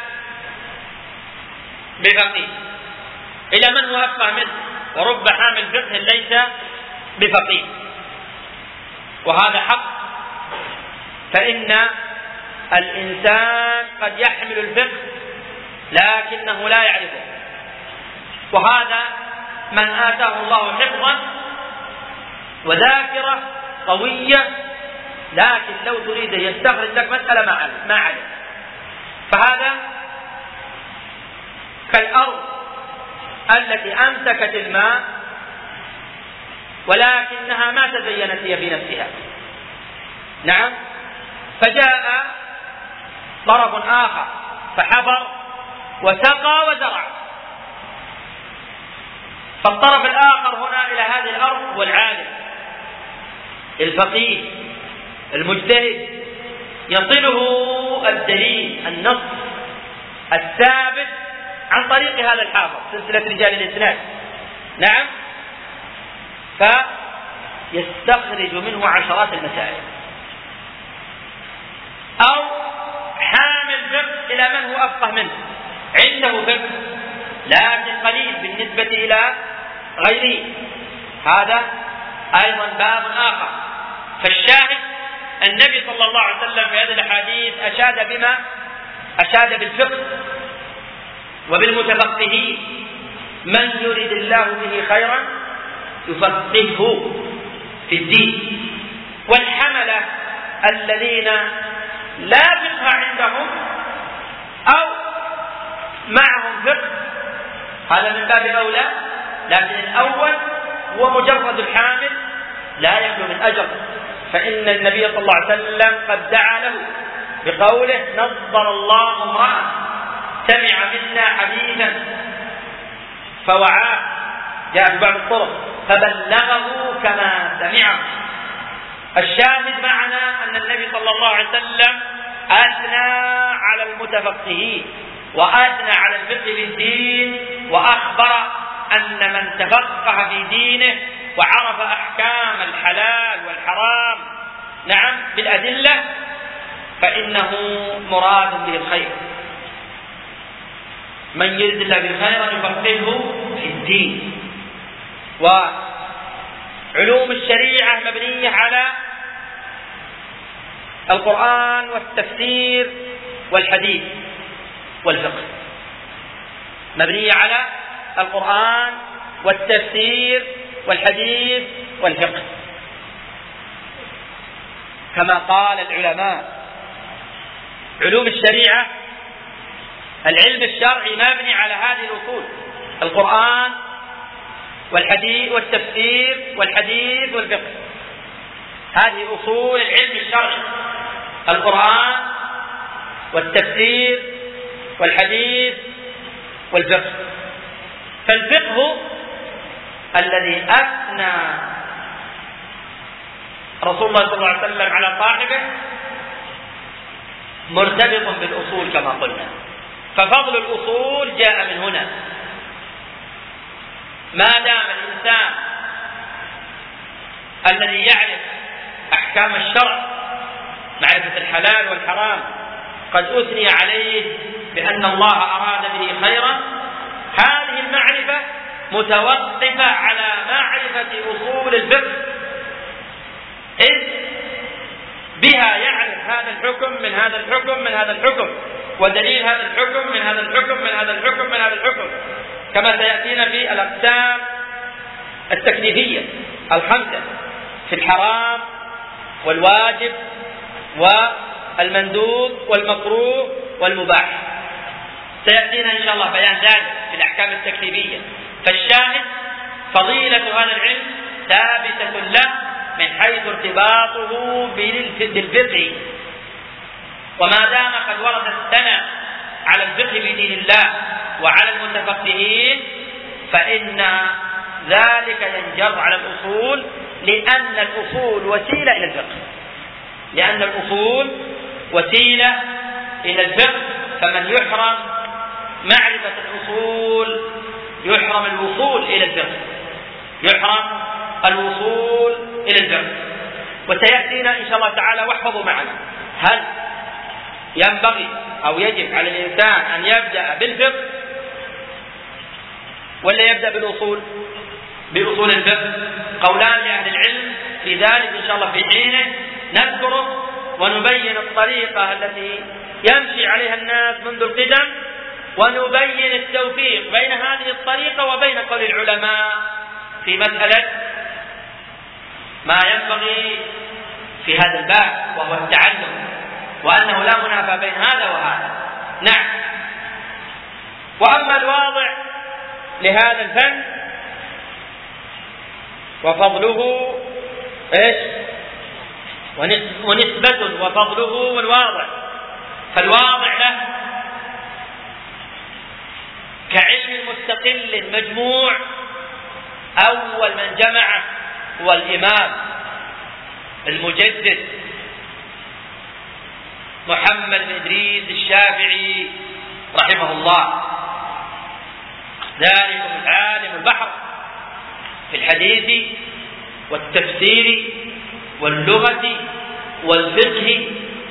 بفقيه، إلى من هو أفقه منه، ورب حامل فقه ليس بفقيه. وهذا حق، فإن الإنسان قد يحمل الفقه لكنه لا يعرفه، وهذا من آتاه الله حفظا وذاكرة قوية، لكن لو تريد يستخرج لك مسألة ما علم. فهذا كالأرض التي أمسكت الماء ولكنها ما تزينت هي في نفسها. نعم، فجاء طرف آخر فحفر وسقى وزرع، فالطرف الآخر هنا إلى هذه الأرض هو العالم الفقيه المجتهد، يصله الدليل النص الثابت عن طريق هذا الحافظ سلسلة رجال الإسناد. نعم، فيستخرج منه عشرات المسائل. أو حامل فقه إلى من هو أفقه منه، عنده فقه لكن قليل بالنسبة إلى غيره، هذا أيضا باب آخر. فالشاهد النبي صلى الله عليه وسلم في هذه الأحاديث أشاد بما أشاد بالفقه وبالمتفقهين. من يريد الله به خيرا يفقهه في الدين. والحملة الذين لا فقه عندهم أو معهم فقه هذا من باب أولى، لكن الأول هو مجرد الحامل لا يخلو من أجر. فإن النبي صلى الله عليه وسلم قد دعا له بقوله: نظر الله امرأ سمع منا حديثا فوعاه، جاء في بعض الطرق، فبلغه كما سمعه. الشاهد معنا أن النبي صلى الله عليه وسلم أثنى على المتفقهين وأثنى على الفقه بالدين، وأخبر أن من تفقه في دينه وعرف أحكام الحلال والحرام نعم بالأدلة فإنه مراد به الخير. من يرد الله بالخير يفقهه في الدين. وعلوم الشريعة مبنية على القرآن والتفسير والحديث والفقه، مبنية على القرآن والتفسير والحديث والفقه، كما قال العلماء: علوم الشريعة العلم الشرعي مبني على هذه الأصول: القرآن والحديث والتفسير والحديث والفقه. هذه أصول العلم الشرعي: القرآن والتفسير والحديث والفقه. فالفقه الذي أثنى رسول الله صلى الله عليه وسلم على صاحبه مرتبط بالأصول كما قلنا، ففضل الأصول جاء من هنا. ما دام الإنسان الذي يعرف أحكام الشرع، معرفة الحلال والحرام، قد أثني عليه بأن الله أراد به خيرا، هذه المعرفة متوقفة على معرفة أصول الفقه، إذ بها يعرف هذا الحكم من هذا الحكم من هذا الحكم، ودليل هذا الحكم من هذا الحكم من هذا الحكم من هذا الحكم، كما سيأتينا في الأقسام التكليفية الخمسة في الحرام والواجب والمندوب والمكروه والمباح، سيأتينا إن شاء الله بيان ذلك في الأحكام التكليفية. فالشاهد فضيلة هذا العلم ثابتة له من حيث ارتباطه بالفقه، وما دام قد ورد الثناء على الفقه بدين الله وعلى المتفقهين فإن ذلك ينجر على الأصول، لأن الأصول وسيلة إلى الفقه، لأن الأصول وسيلة إلى الفقه، فمن يحرم معرفة الأصول يحرم الوصول إلى الفقه، يحرم الوصول إلى الفقه. وسيأتينا إن شاء الله تعالى، واحفظوا معنا، هل ينبغي أو يجب على الإنسان أن يبدأ بالفقه ولا يبدأ بالأصول بأصول الفقه؟ قولان لأهل العلم في ذلك إن شاء الله في حينه نذكره ونبين الطريقة التي يمشي عليها الناس منذ القدم، ونبين التوفيق بين هذه الطريقة وبين قول العلماء في مسألة ما ينبغي في هذا الباب وهو التعلم، وأنه لا منافى بين هذا وهذا. نعم. وأما الواضع لهذا الفن وفضله ايش؟ ونسبة وفضله والواضع، فالواضع له كعلم مستقل مجموع، أول من جمعه هو الإمام المجدد محمد بن إدريس الشافعي رحمه الله، ذلك العالم البحر في الحديث والتفسير واللغة والفقه،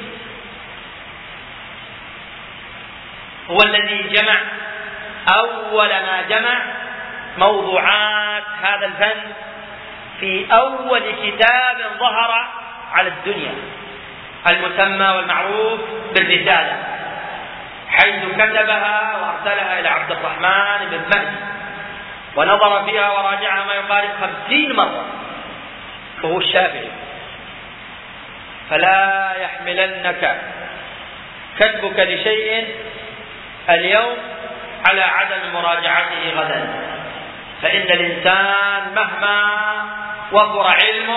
هو الذي جمع أول ما جمع موضوعات هذا الفن في أول كتاب ظهر على الدنيا، المسمى والمعروف بالرسالة، حيث كتبها وأرسلها إلى عبد الرحمن بن مهدي، ونظر فيها وراجعها ما يقارب خمسين مرة، وهو الشافعي. فلا يحملنك كتبك لشيء اليوم على عدم مراجعته غدا، فإن الإنسان مهما وفر علمه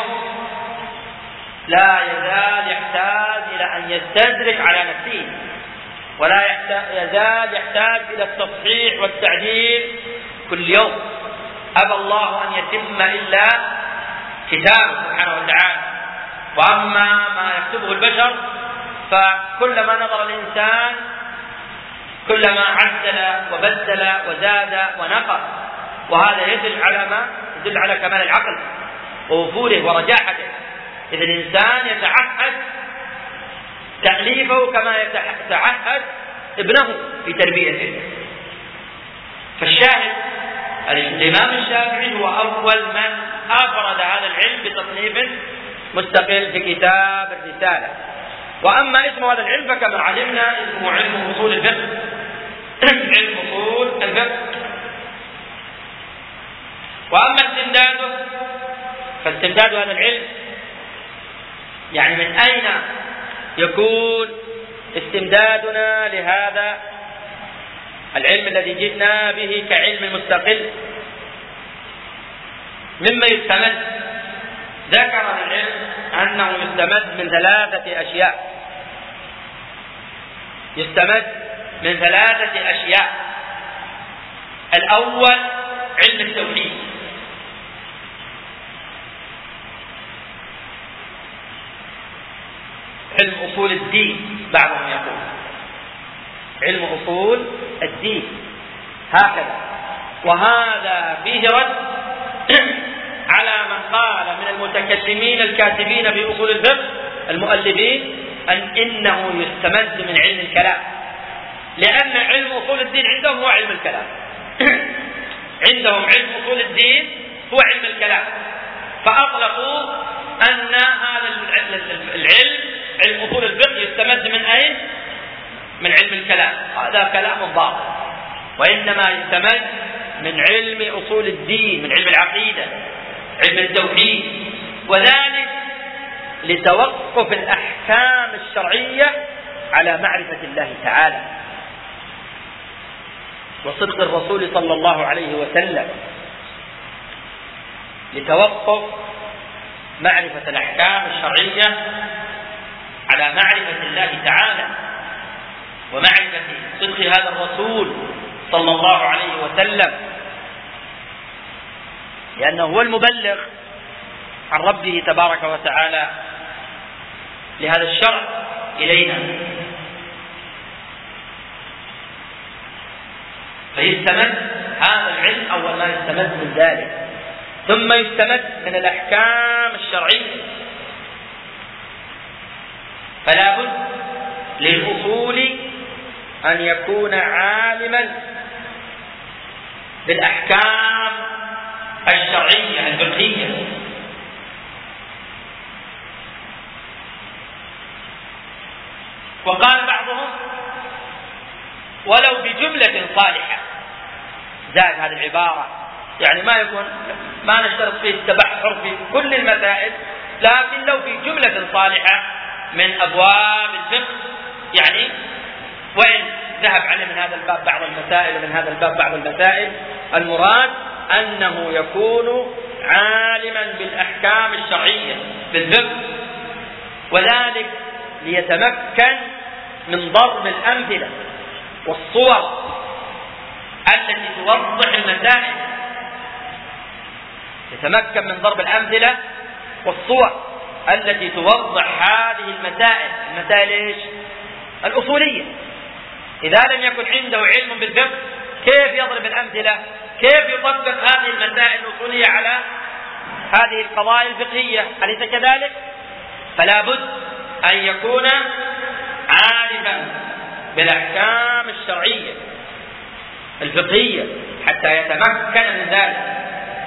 لا يزال يحتاج إلى أن يستدرك على نفسه، ولا يزال يحتاج إلى التصحيح والتعديل كل يوم. أبى الله أن يتم إلا كتابه سبحانه وتعالى، وأما ما يكتبه البشر فكلما نظر الإنسان كلما عدل وبدل وزاد ونقص، وهذا يدل على ما يدل على كمال العقل ووفوره ورجاحته، إذا الإنسان يتعهد تأليفه كما يتعهد ابنه في تربيته. فالشاهد الإمام الشافعي هو أول من أفرد هذا العلم بتصنيف مستقل في كتاب الرسالة. وأما اسم هذا العلم فكما علمنا اسمه علم أصول الفقه، علم أصول الفقه. وأما استمداده فاستمداد هذا العلم، يعني من أين يكون استمدادنا لهذا العلم الذي جئنا به كعلم مستقل؟ مما يستمد، ذكر العلم أنه يستمد من ثلاثة أشياء، يستمد من ثلاثة أشياء. الأول علم التوحيد، علم أصول الدين، بعضهم يقول علم أصول الدين هكذا. وهذا فيه رد على من قال من المتكلمين الكاتبين في أصول الفقه المؤلفين أن إنه يستمد من علم الكلام، لأن علم أصول الدين عندهم هو علم الكلام. عندهم علم أصول الدين هو علم الكلام، فأطلقوا أن هذا العلم علم أصول الفقه يستمد من أين؟ من علم الكلام. هذا كلام باطل، وإنما يستمد من علم أصول الدين، من علم العقيدة، علم التوحيد، وذلك لتوقف الأحكام الشرعية على معرفة الله تعالى وصدق الرسول صلى الله عليه وسلم، لتوقف معرفة الأحكام الشرعية على معرفة الله تعالى ومعرفة صدق هذا الرسول صلى الله عليه وسلم، لأنه هو المبلغ عن ربه تبارك وتعالى لهذا الشرع إلينا. فيستمد هذا العلم أول ما يستمد من ذلك، ثم يستمد من الأحكام الشرعية. فلا بد للأصول أن يكون عالما بالأحكام الشرعية الفقهية، وقال بعضهم ولو بجملة صالحة، زاد هذه العبارة، يعني ما يكون ما نشترط فيه التبحر في كل المسائل، لكن لو في جملة صالحة من أبواب الفقه، يعني وإن ذهب عنه من هذا الباب بعض المسائل ومن هذا الباب بعض المسائل، المراد أنه يكون عالما بالأحكام الشرعية بالفقه، وذلك ليتمكن من ضرب الأمثلة والصور التي توضح المسائل، يتمكن من ضرب الأمثلة والصور التي توضح هذه المسائل. المسائل إيش؟ الأصولية. إذا لم يكن عنده علم بالفقه كيف يضرب الأمثلة؟ كيف يطبق هذه المسائل الأصولية على هذه القضايا الفقهية؟ أليس كذلك؟ فلا بد أن يكون عارفا بالأحكام الشرعية الفقهية حتى يتمكن من ذلك.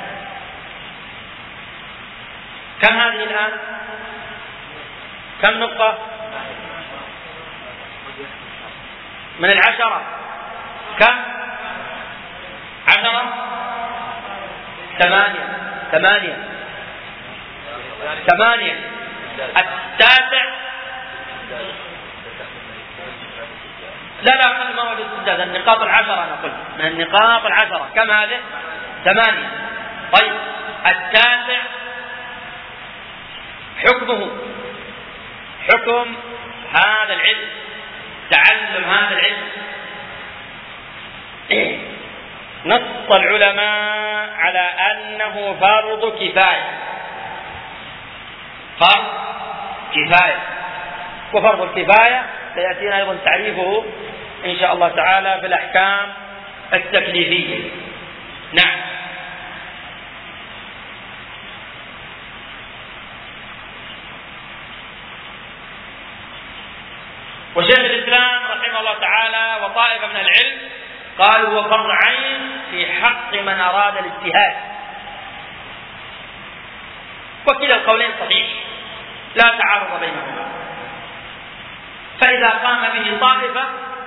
كم هذه الآن؟ كم نقطة من العشرة؟ كم؟ عشرة؟ ثمانية ثمانية ثمانية التاسع. لا لا خل ما وجد استجازة، النقاط العشرة أنا قلت من النقاط العشرة. كم هذه؟ ثمانية. طيب التاسع حكمه، حكم هذا العلم، تعلم هذا العلم. نص العلماء على أنه فرض كفاية، فرض كفاية، وفرض الكفاية سيأتينا أيضا تعريفه إن شاء الله تعالى في الأحكام التكليفية. نعم. وشيخ الإسلام رحمه الله تعالى وطائفة من العلم قالوا هو فرض عين في حق من أراد الاجتهاد، وكلا القولين صحيح لا تعارض بينهما. فإذا قام به طائفة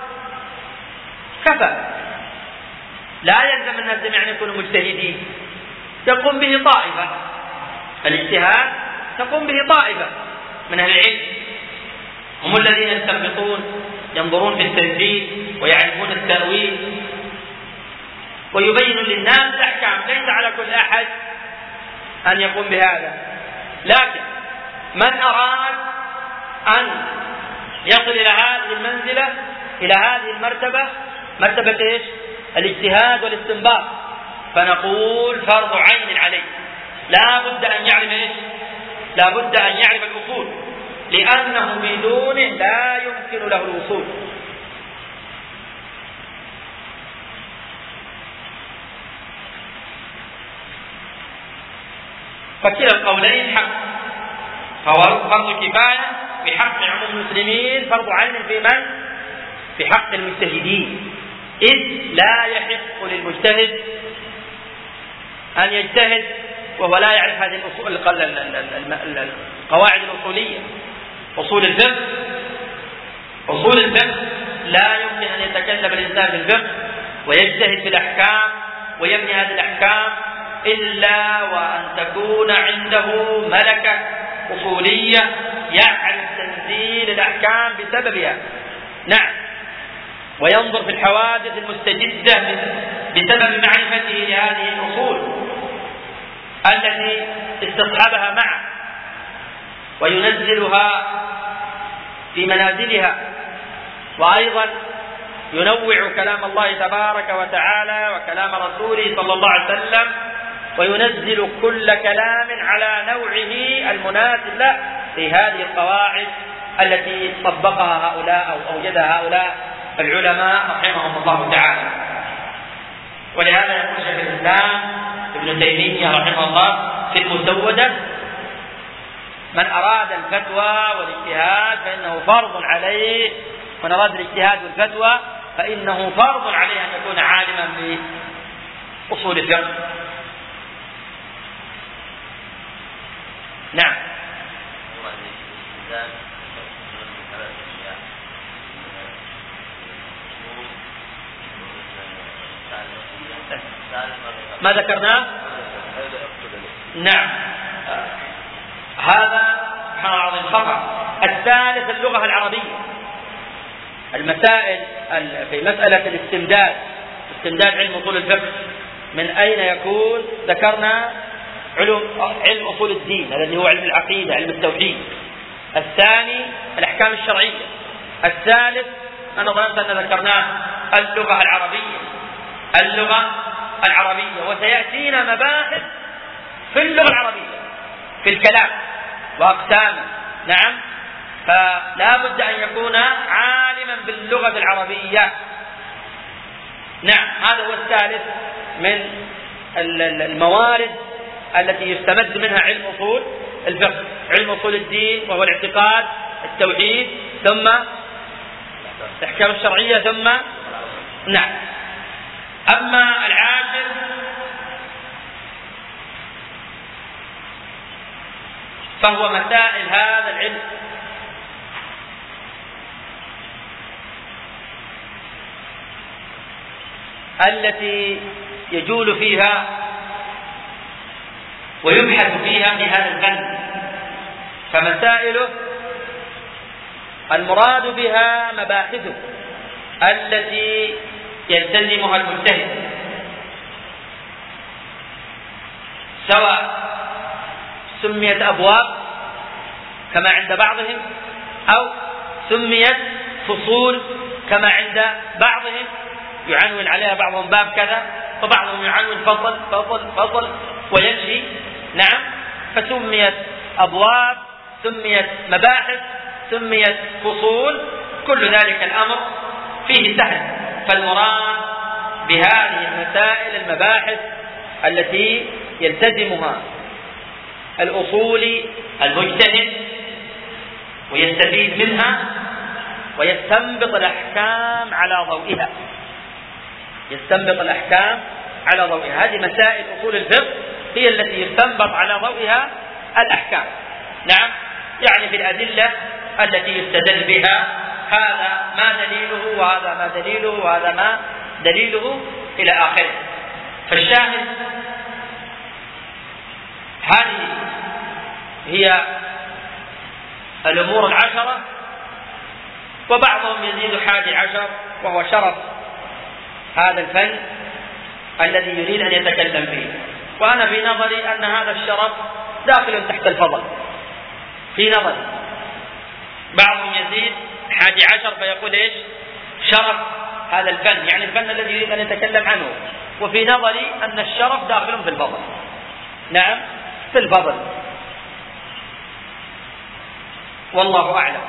كفى، لا يلزم الناس جميعا يكونوا مجتهدين، تقوم به طائفة، الاجتهاد تقوم به طائفة من أهل العلم، هم الذين يستنبطون ينظرون في التنزيل ويعرفون التأويل ويبين للناس الأحكام. ليس على كل أحد أن يقوم بهذا، لكن من أراد أن يصل إلى هذه المنزلة، إلى هذه المرتبة، مرتبة إيش؟ الاجتهاد والاستنباط، فنقول فرض عين عليه، لا بد أن يعرف إيش؟ لا بد أن يعرف الأصول، لأنه بدونه لا يمكن له الوصول. فكلا القولين حق، فهو فرض كفاية بحق عموم المسلمين، فرض عين في من؟ في حق المجتهدين، إذ لا يحق للمجتهد أن يجتهد وهو لا يعرف هذه الأصول القواعد الأصولية. أصول الفقه أصول الفقه لا يمكن أن يتكلم الإنسان بالفقه ويجتهد في الأحكام ويبني هذه الأحكام إلا وأن تكون عنده ملكة أصولية يعرف تنزيل الأحكام بسببها. نعم، وينظر في الحوادث المستجدة بسبب معرفته لهذه الأصول التي استصحبها معه وينزلها في منازلها، وأيضا ينوع كلام الله تبارك وتعالى وكلام رسوله صلى الله عليه وسلم وينزل كل كلام على نوعه المناسب له في هذه القواعد التي طبقها هؤلاء أو أوجدها هؤلاء العلماء رحمهم الله تعالى. ولهذا يقول شيخ الإسلام ابن تيمية رحمه الله في المسودة: من أراد الفتوى والاجتهاد فإنه فرض عليه من أراد الاجتهاد والفتوى فإنه فرض عليه أن يكون عالما بأصول الفقه. نعم. ما ذكرناه؟ نعم، هذا سبحان الله العظيم خطأ. الثالث اللغة العربية. المسائل في مسألة الاستمداد، استمداد علم أصول الفقه من أين يكون؟ ذكرنا علم علم أصول الدين الذي هو علم العقيدة، علم التوحيد. الثاني الأحكام الشرعية. الثالث أنا ظننت أن ذكرناه اللغة العربية. اللغة العربية، وسيأتينا مباحث في اللغة العربية في الكلام وأقسامه. نعم، فلا بد أن يكون عالما باللغة العربية. نعم، هذا هو الثالث من الموارد التي يستمد منها علم أصول الفقه، علم أصول الدين وهو الاعتقاد، التوحيد، ثم الأحكام الشرعية، ثم نعم. أما العاشر فهو مسائل هذا العلم التي يجول فيها ويبحث فيها في هذا الفن. فمسائله المراد بها مباحثه التي يلتزمها المجتهد، سواء سميت أبواب كما عند بعضهم أو سميت فصول كما عند بعضهم، يعنون عليها بعضهم باب كذا وبعضهم يعنون فصل فصل فصل ويمشي. نعم، فسميت أبواب، سميت مباحث، سميت فصول، كل ذلك الأمر فيه سهل. فالمراد بهذه المسائل المباحث التي يلتزمها الأصولي المجتهد ويستفيد منها ويستنبط الأحكام على ضوئها، يستنبط الأحكام على ضوئها. هذه مسائل أصول الفقه هي التي يستنبط على ضوئها الأحكام. نعم، يعني في الأدلة التي يستدل بها، هذا ما دليله وهذا ما دليله وهذا ما دليله إلى آخره. فالشاهد هذه هي الأمور العشرة، وبعضهم يزيد حادي عشر وهو شرف هذا الفن الذي يريد أن يتكلم فيه. وأنا في نظري أن هذا الشرف داخل تحت الفضل في نظري. بعضهم يزيد حادي عشر فيقول إيش؟ شرف هذا الفن، يعني الفن الذي يريد أن يتكلم عنه. وفي نظري أن الشرف داخل في الفضل. نعم، في الفضل، والله أعلم.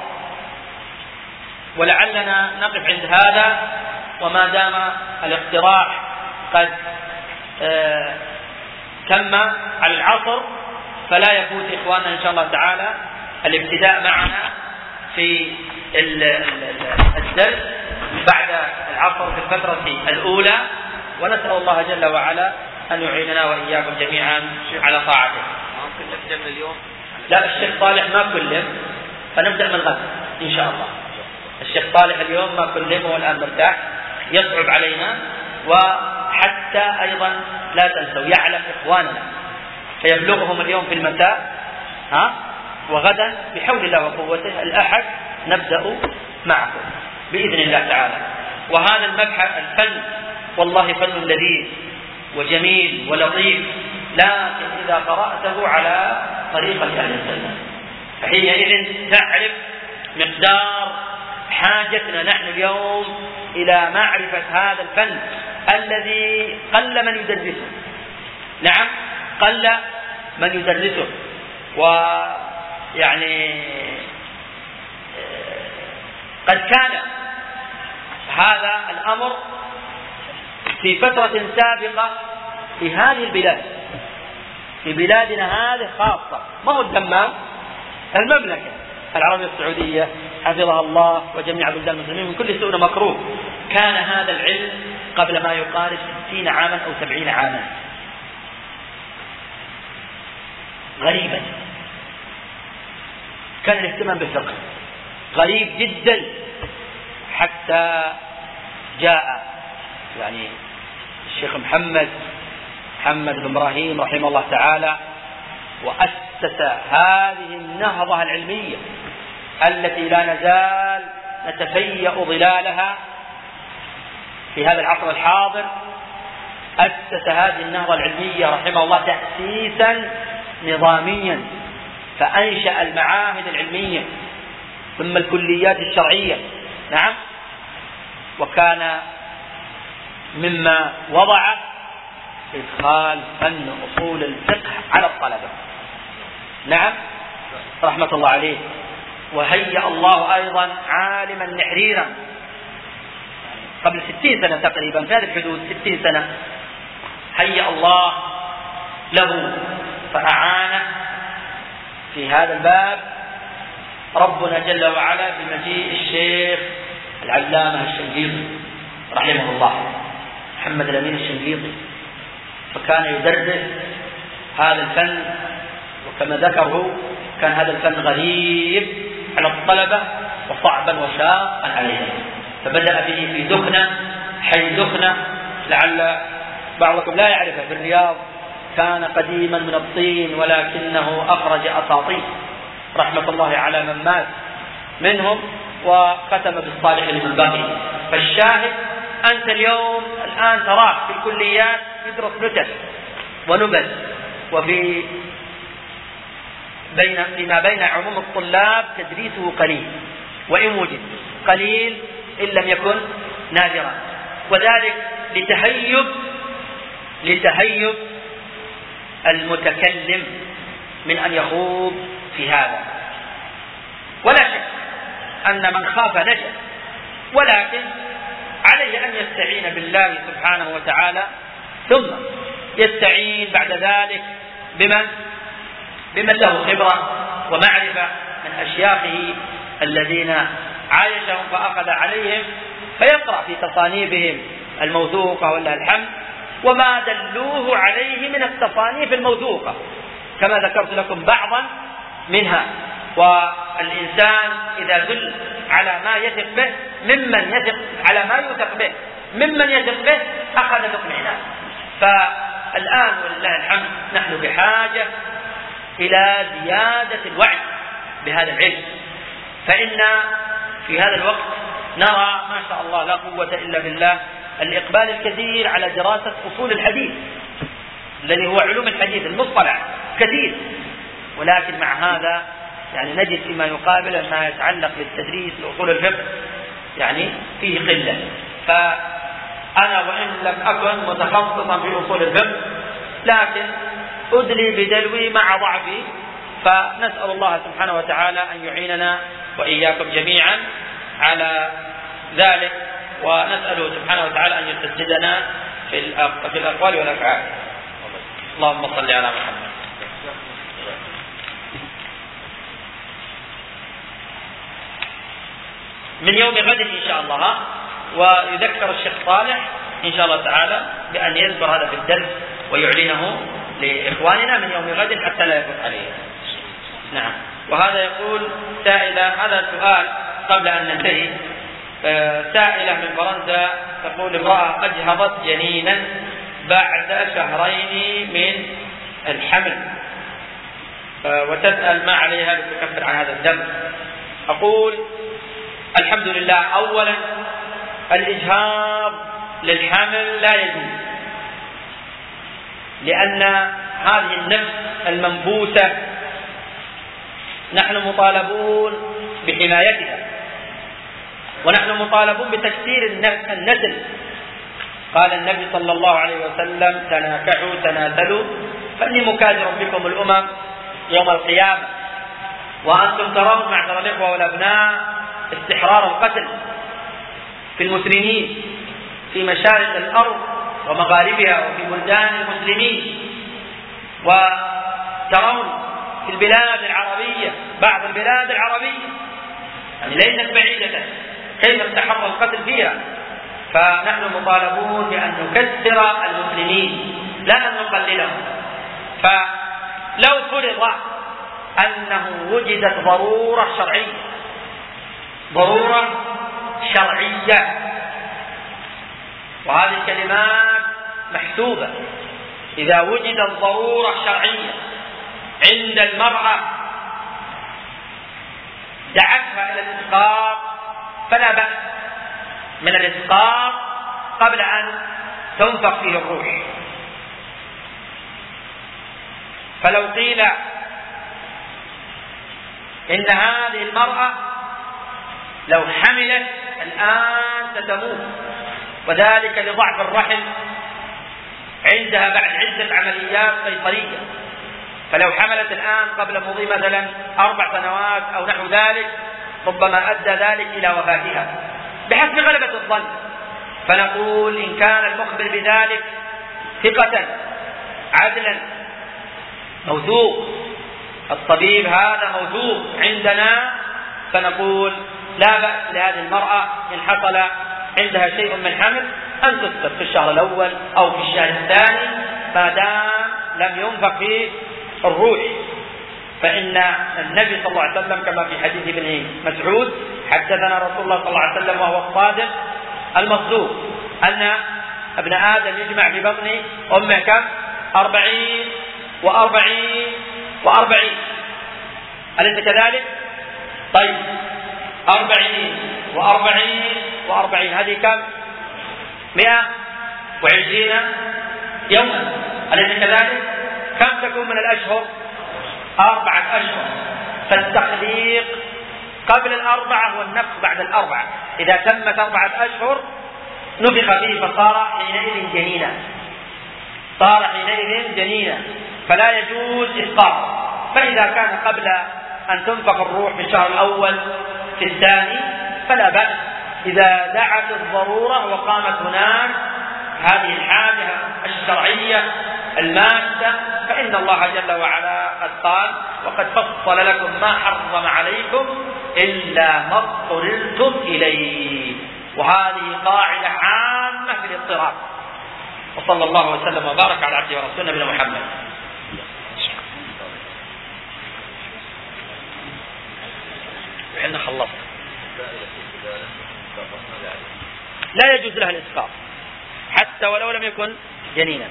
ولعلنا نقف عند هذا، وما دام الاقتراح قد آه تم على العصر فلا يفوت إخواننا إن شاء الله تعالى الابتداء معنا في الدرس بعد العصر في الفترة الأولى، ونسأل الله جل وعلا أن يعيننا وإياكم جميعا على طاعته. ممكن نبدأ من اليوم؟ لا، الشيخ صالح ما كلم، فنبدأ من غد إن شاء الله. الشيخ صالح اليوم ما كلم، هو الآن مرتاح، يصعب علينا. وحتى أيضا لا تنسوا، يعلم إخواننا فيبلغهم اليوم في المساء، ها، وغدا بحول الله وقوته الأحد نبدأ معكم بإذن الله تعالى. وهذا المبحث الفن والله فن لذيذ وجميل ولطيف، لكن إذا قرأته على طريقة أهل السنة فحينئذ تعرف مقدار حاجتنا نحن اليوم إلى معرفة هذا الفن الذي قل من يدرسه. نعم، قل من يدرسه. ويعني قد كان هذا الأمر في فترة سابقة في هذه البلاد، في بلادنا هذه خاصة، ما هو الدمام، المملكة العربية السعودية حفظها الله وجميع بلدان المسلمين من كل سوء مكروه، كان هذا العلم قبل ما يقارب ستين عاما أو سبعين عاما غريبا. كان الاهتمام بالفقه غريب جدا، حتى جاء يعني الشيخ محمد محمد بن إبراهيم رحمه الله تعالى وأسس هذه النهضة العلمية التي لا نزال نتفيأ ظلالها في هذا العصر الحاضر. أسس هذه النهضة العلمية رحمه الله تأسيسا نظاميا، فأنشأ المعاهد العلمية ثم الكليات الشرعية. نعم، وكان مما وضع إدخال فن أصول الفقه على الطلبة. نعم، رحمة الله عليه. وهيأ الله أيضا عالما نحريرا قبل ستين سنة تقريبا، في هذه الحدود ستين سنة، هيأ الله له فأعانه في هذا الباب ربنا جل وعلا بمجيء الشيخ العلامة الشنقيطي رحمه الله، محمد الأمين الشنقيطي، فكان يدرس هذا الفن. وكما ذكره كان هذا الفن غريب على الطلبة وصعبا وشاقا عليهم، فبدأ به في دخنة، حي دخنة لعل بعضكم لا يعرفه، في الرياض، كان قديما من الطين ولكنه أخرج أساطين رحمة الله على من مات منهم، وختم بالصالح لمن بقي. فالشاهد أنت اليوم الآن تراه في الكليات يدرس نكت ونبذ، وفي بين فيما بين عموم الطلاب تدريسه قليل، وإن وجد قليل إن لم يكن نادرا، وذلك لتهيب لتهيب المتكلم من أن يخوض في هذا. ولا شك أن من خاف نجا، ولكن عليه أن يستعين بالله سبحانه وتعالى، ثم يستعين بعد ذلك بمن بمن له خبرة ومعرفة من أشياخه الذين عايشهم فأخذ عليهم، فيقرأ في تصانيفهم الموثوقة ولله الحمد وما دلوه عليه من التصانيف الموثوقة، كما ذكرت لكم بعضا منها. والإنسان إذا دل على ما يثق به ممن يثق على ما يثق به ممن يثق به أخذ باطمئنان. فالآن ولله الحمد نحن بحاجة إلى زيادة الوعي بهذا العلم، فإن في هذا الوقت نرى ما شاء الله لا قوة إلا بالله الإقبال الكثير على دراسة أصول الحديث الذي هو علوم الحديث المصطلح كثير، ولكن مع هذا يعني نجد فيما يقابل ما يتعلق بالتدريس لأصول الفقه يعني فيه قلة. فأنا وإن لم أكن متخصصا في أصول الفقه لكن أدلي بدلوي مع ضعفي، فنسأل الله سبحانه وتعالى أن يعيننا وإياكم جميعا على ذلك، ونسأله سبحانه وتعالى أن يسددنا في الأقوال والأفعال. اللهم صل على محمد. من يوم غد إن شاء الله ويذكر الشيخ صالح إن شاء الله تعالى بأن يذكر هذا في الدرس ويعلنه لإخواننا من يوم غد حتى لا يفوت عليه. نعم. وهذا يقول سائلة، هذا سؤال قبل أن ننتهي. سائلة من فرنسا تقول: امرأة أجهضت جنينا بعد شهرين من الحمل وتسأل ما عليها لتكفر عن هذا الذنب. أقول: الحمد لله، أولا الإجهاض للحمل لا يجوز، لأن هذه النفس المنبوسة نحن مطالبون بحمايتها، ونحن مطالبون بتكسير النسل. قال النبي صلى الله عليه وسلم: تناكحوا تناسلوا فإني مكاثر بكم الأمم يوم القيامة. وأنتم ترون معشر الإخوة والأبناء استحرار القتل في المسلمين في مشارق الأرض ومغاربها وفي بلدان المسلمين، وترون في البلاد العربية بعض البلاد العربية يعني ليست بعيدة كيف استحر القتل فيها. فنحن مطالبون بأن نكسر المسلمين لا أن نقللهم. فلو فرض أنه وجدت ضرورة شرعية ضرورة شرعية وهذه الكلمات محسوبة، إذا وجدت ضرورة شرعية عند المرأة دعتها إلى الإسقاط فلا بأس من الإسقاط قبل أن تنفخ فيه الروح. فلو قيل إن هذه المرأة لو حملت الآن ستموت، وذلك لضعف الرحم عندها بعد عدة عمليات قيصرية، فلو حملت الآن قبل مضي مثلا أربع سنوات أو نحو ذلك ربما أدى ذلك إلى وفاتها بحسب غلبة الظن. فنقول إن كان المخبر بذلك ثقة عدلا موثوق، الطبيب هذا موثوق عندنا، فنقول لا بأس لهذه المرأة إن حصل عندها شيء من حمل أن تسقط في الشهر الأول أو في الشهر الثاني ما دام لم ينفخ فيه الروح. فإن النبي صلى الله عليه وسلم كما في حديث ابن مسعود: حدثنا رسول الله صلى الله عليه وسلم وهو الصادق المصدوق أن ابن آدم يجمع في بطن أمه كم؟ أربعين وأربعين وأربعين، أليس كذلك؟ طيب، أربعين وأربعين وأربعين هذه كم؟ مئة وعشرين يوما، أليس كذلك؟ كم تكون من الأشهر؟ أربعة أشهر. فالتخليق قبل الأربعة والنفخ بعد الأربعة، إذا تمت أربعة أشهر نفخ فيه فصار حينئذ جنينا، صار حينئذ جنينا، فلا يجوز إسقاطه. فإذا كان قبل أن تنفخ الروح في الشهر الأول في الثاني فلا بأس، إذا دعت الضرورة وقامت هناك هذه الحاجة الشرعية المادة، فإن الله جل وعلا قد قال: وقد فصل لكم ما حرم عليكم إلا ما اضطررتم إليه. وهذه قاعدة عامة في الاضطرار. وصلى الله وسلم وبارك على عبده ورسوله نبينا محمد. وحنا خلصنا. لا يجوز لها الإسقاط حتى ولو لم يكن جنينا،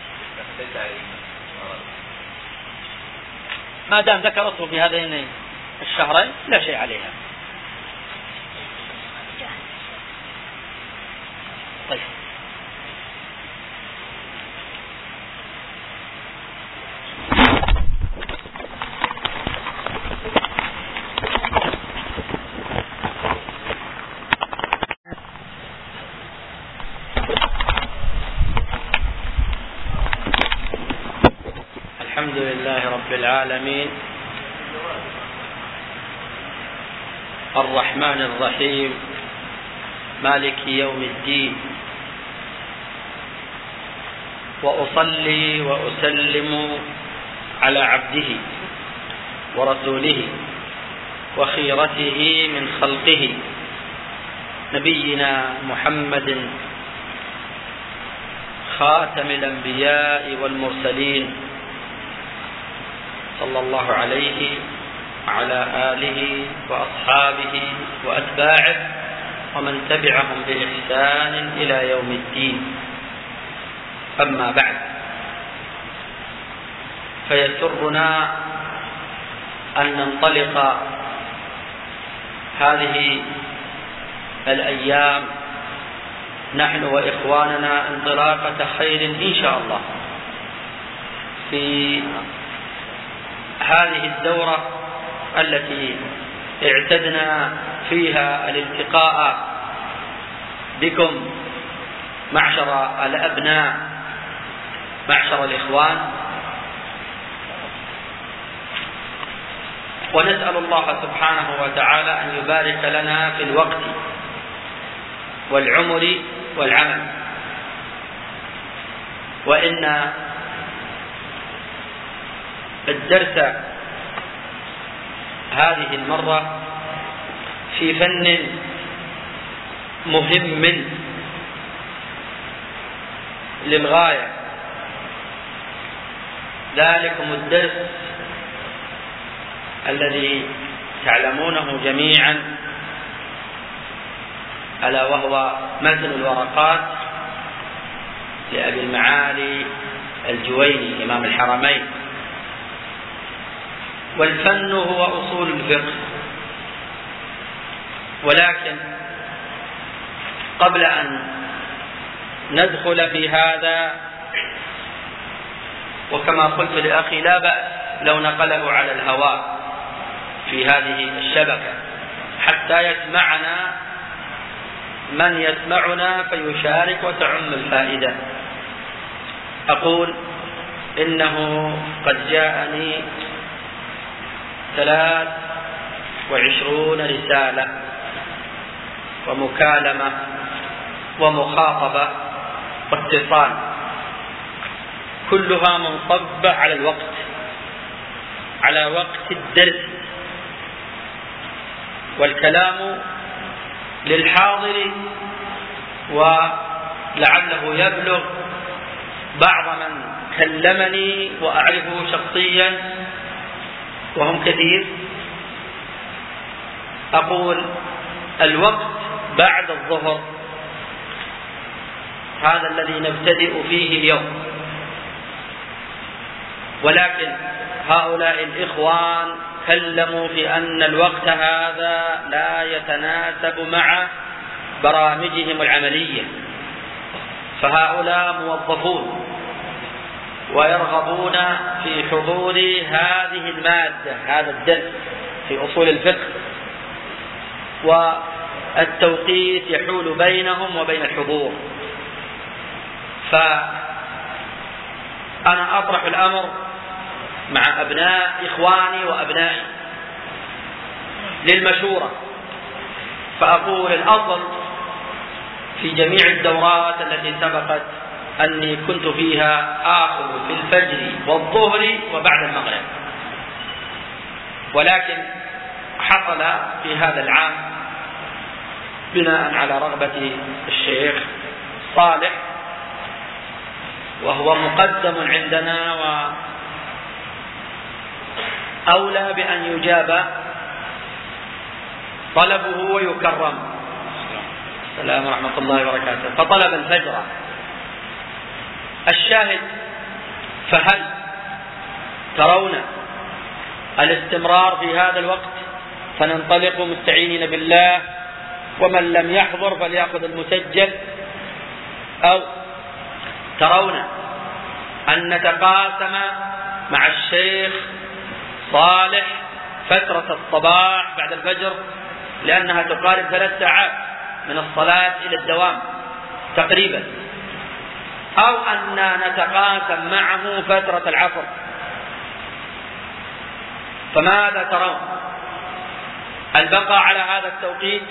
ما دام ذكرته في هذين الشهرين لا شيء عليها. طيب، الحمد لله رب العالمين، الرحمن الرحيم، مالك يوم الدين، وأصلي وأسلم على عبده ورسوله وخيرته من خلقه نبينا محمد خاتم الأنبياء والمرسلين صلى الله عليه وعلى آله وأصحابه وأتباعه ومن تبعهم بإحسان إلى يوم الدين. أما بعد، فيسرنا أن ننطلق هذه الأيام نحن وإخواننا انطلاقة خير إن شاء الله في هذه الدورة التي اعتدنا فيها الالتقاء بكم معشر الأبناء، معشر الإخوان، ونسأل الله سبحانه وتعالى أن يبارك لنا في الوقت والعمر والعمل. وإن الدرس هذه المرة في فن مهم للغاية، ذلكم الدرس الذي تعلمونه جميعا، ألا وهو متن الورقات لأبي المعالي الجويني إمام الحرمين. والفن هو أصول الفقه. ولكن قبل أن ندخل في هذا، وكما قلت لأخي لا بأس لو نقله على الهواء في هذه الشبكة حتى يسمعنا من يسمعنا فيشارك وتعم الفائدة. أقول إنه قد جاءني ثلاث وعشرون رسالة ومكالمة ومخاطبة واتصال، كلها منصبة على الوقت، على وقت الدرس، والكلام للحاضر ولعله يبلغ بعض من كلمني وأعرفه شخصيا وهم كثير. أقول الوقت بعد الظهر هذا الذي نبتدئ فيه اليوم، ولكن هؤلاء الإخوان تكلموا في أن الوقت هذا لا يتناسب مع برامجهم العملية، فهؤلاء موظفون ويرغبون في حضور هذه المادة، هذا الدرس في أصول الفقه، والتوقيت يحول بينهم وبين الحضور. فأنا أطرح الأمر مع أبناء إخواني وأبنائي للمشورة، فأقول الأفضل في جميع الدورات التي سبقت أني كنت فيها آخذ في الفجر والظهر وبعد المغرب، ولكن حصل في هذا العام بناء على رغبة الشيخ صالح، وهو مقدم عندنا وأولى بأن يجاب طلبه ويكرم. السلام ورحمة الله وبركاته. فطلب الفجر. الشاهد، فهل ترون الاستمرار في هذا الوقت فننطلق مستعينين بالله، ومن لم يحضر فليأخذ المسجل، أو ترون أن نتقاسم مع الشيخ صالح فترة الصباح بعد الفجر، لأنها تقارب ثلاث ساعات من الصلاة إلى الدوام تقريبا، أو أن نتقاسم معه فترة العصر؟ فماذا ترون؟ البقاء على هذا التوقيت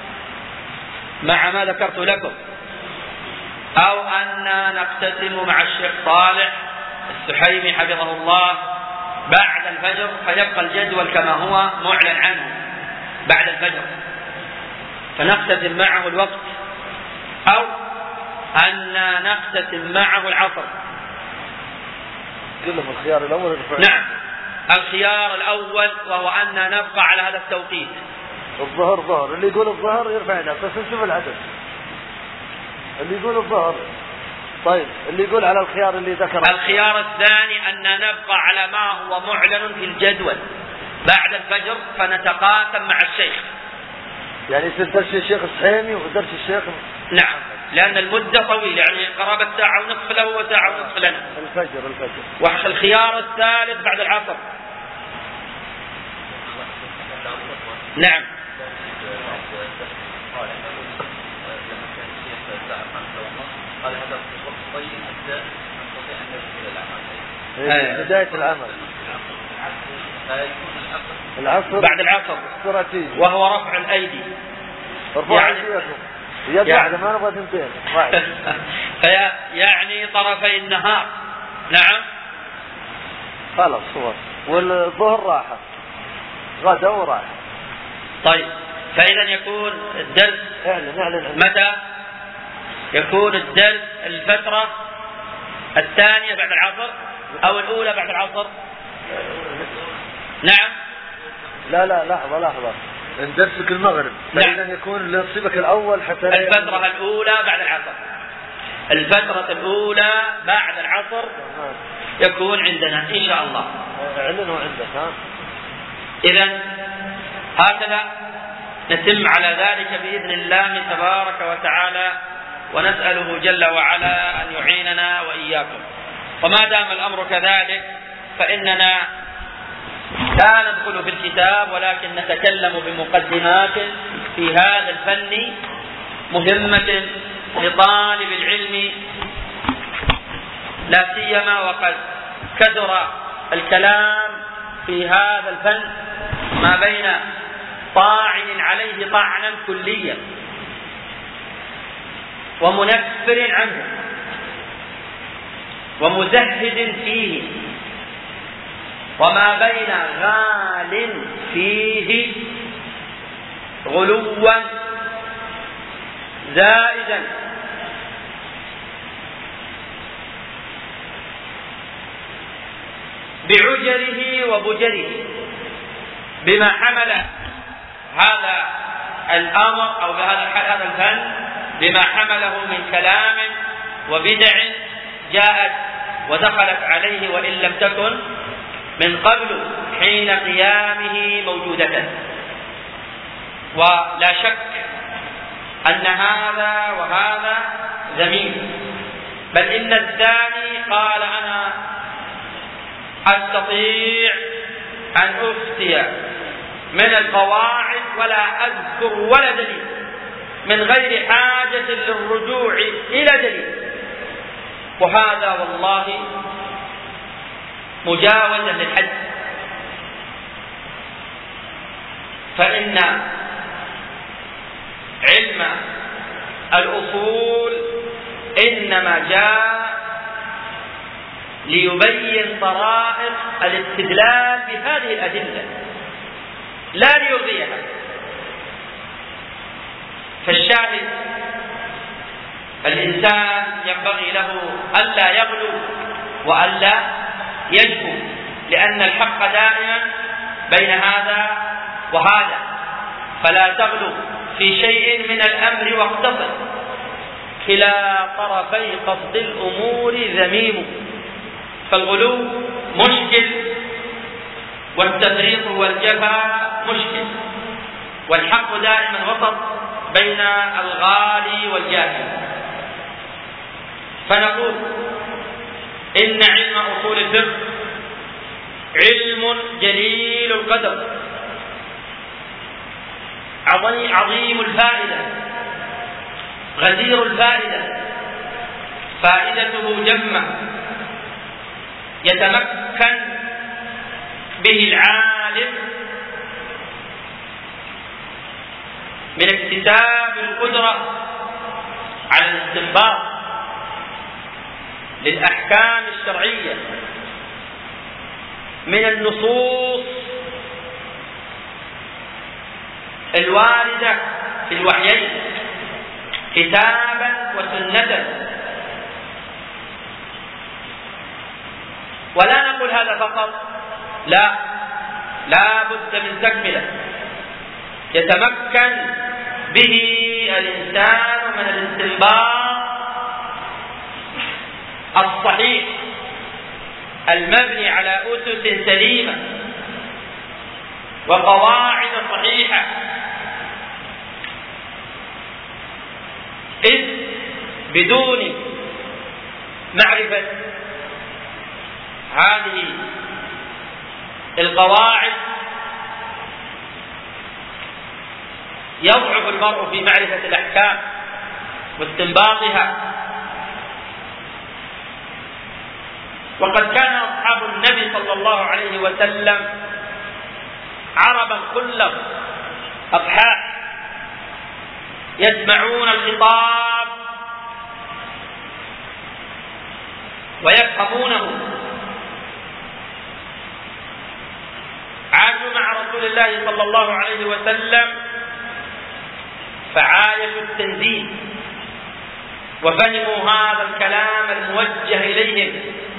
مع ما ذكرت لكم، أو أن نقتسم مع الشيخ صالح السحيمي حفظه الله بعد الفجر، فيبقى الجدول كما هو معلن عنه بعد الفجر؟ فنختتم معه الوقت، أو أن نختتم معه العصر. كلهم الخيار الأول الرفع. نعم، الخيار الأول وهو أن نبقى على هذا التوقيت. الظهر ظهر، اللي يقول الظهر يرفع يده، بس نشوف العدد. اللي يقول الظهر. طيب اللي يقول على الخيار اللي ذكره. الخيار الثاني أن نبقى على ما هو معلن في الجدول بعد الفجر، فنتقاسم مع الشيخ. يعني يصير درس الشيخ السحيمي ودرس الشيخ. نعم، لأن المدة طويلة، يعني قرابة ساعة ونصف له وساعة ونصف لنا. الفجر الفجر. والخيار الثالث بعد العصر. نعم. قال هذا وقت طيب حتى نستطيع أن ندخل العمل. أيه. بداية العمل. العصر بعد العصر استراتيجي، وهو رفع الأيدي. يعني يد واحدة ما نبغى تنتين. يعني طرفي النهار. نعم. خلاص صور. والظهر راحة، غدا وراحة. طيب، فإذا يكون الدرس اعلن اعلن متى؟ يكون الدرس الفترة الثانية بعد العصر أو الأولى بعد العصر؟ نعم. لا لا لحظة لحظة، ندرسك المغرب، فإذا نعم. يكون لنصيبك الأول حتى الفترة الأولى بعد العصر. الفترة الأولى بعد العصر يكون عندنا إن شاء الله. اعلنوا عندك. ها. إذن هكذا نتم على ذلك بإذن الله تبارك وتعالى، ونسأله جل وعلا أن يعيننا وإياكم. وما دام الأمر كذلك فإننا لا ندخل في الكتاب، ولكن نتكلم بمقدمات في هذا الفن مهمة لطالب العلم، لا سيما وقد كثر الكلام في هذا الفن ما بين طاعن عليه طعنا كليا ومنفر عنه ومزهد فيه، وما بين غال فيه غلوا زائدا بعجره وبجره، بما حمل هذا الأمر أو بهذا الحال هذا الفن، بما حمله من كلام وبدع جاءت ودخلت عليه وإن لم تكن من قبل حين قيامه موجودة. ولا شك أن هذا وهذا ذميم، بل إن الزاني قال أنا أستطيع أن أفتي من القواعد ولا أذكر ولا دليل من غير حاجة للرجوع إلى دليل، وهذا والله مجاوزا للحد. فإن علم الأصول إنما جاء ليبين طرائق الاستدلال بهذه الأدلة لا ليلغيها. فالشاهد الإنسان ينبغي له ألا يغلو وألا يجفو، لأن الحق دائما بين هذا وهذا، فلا تغلو في شيء من الأمر واقتصد، كلا طرفي قصد الأمور ذميم. فالغلو مشكل، والتفريط والجفا مشكل، والحق دائما وسط بين الغالي والجاهل. فنقول إن علم أصول الفقه علم جليل القدر عظيم الفائدة غزير الفائدة، فائدته جمة يتمكن به العالم من اكتساب القدرة على الاستنباط للأحكام الشرعية من النصوص الواردة في الوحيين كتابا وسنة. ولا نقول هذا فقط، لا، لا بد من تكملة يتمكن به الإنسان من الاستنباط الصحيح المبني على أسس سليمة وقواعد صحيحة، إذ بدون معرفة هذه القواعد يضعف المرء في معرفة الأحكام واستنباطها. وقد كان أصحاب النبي صلى الله عليه وسلم عربا خلق أقحاء يسمعون الخطاب ويفهمونه، عاشوا مع رسول الله صلى الله عليه وسلم فعايشوا التنزيل وفهموا هذا الكلام الموجه إليهم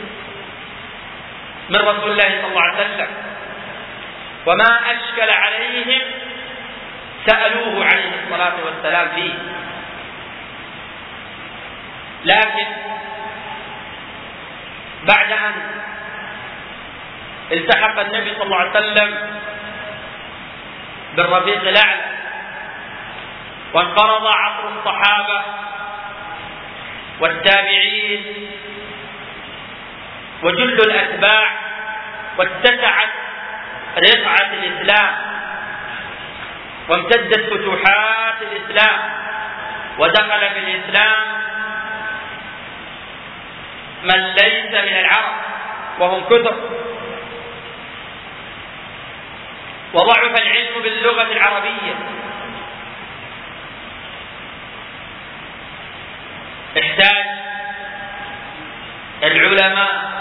من رسول الله صلى الله عليه وسلم، وما أشكل عليهم سألوه عليه الصلاة والسلام فيه. لكن بعد أن التحق النبي صلى الله عليه وسلم بالرفيق الأعلى وانقرض عصر الصحابة والتابعين وجل الأتباع واتسعت رقعة الإسلام وامتدت فتوحات الإسلام ودخل في الإسلام من ليس من العرب وهم كثر، وضعف العلم باللغة العربية، احتاج العلماء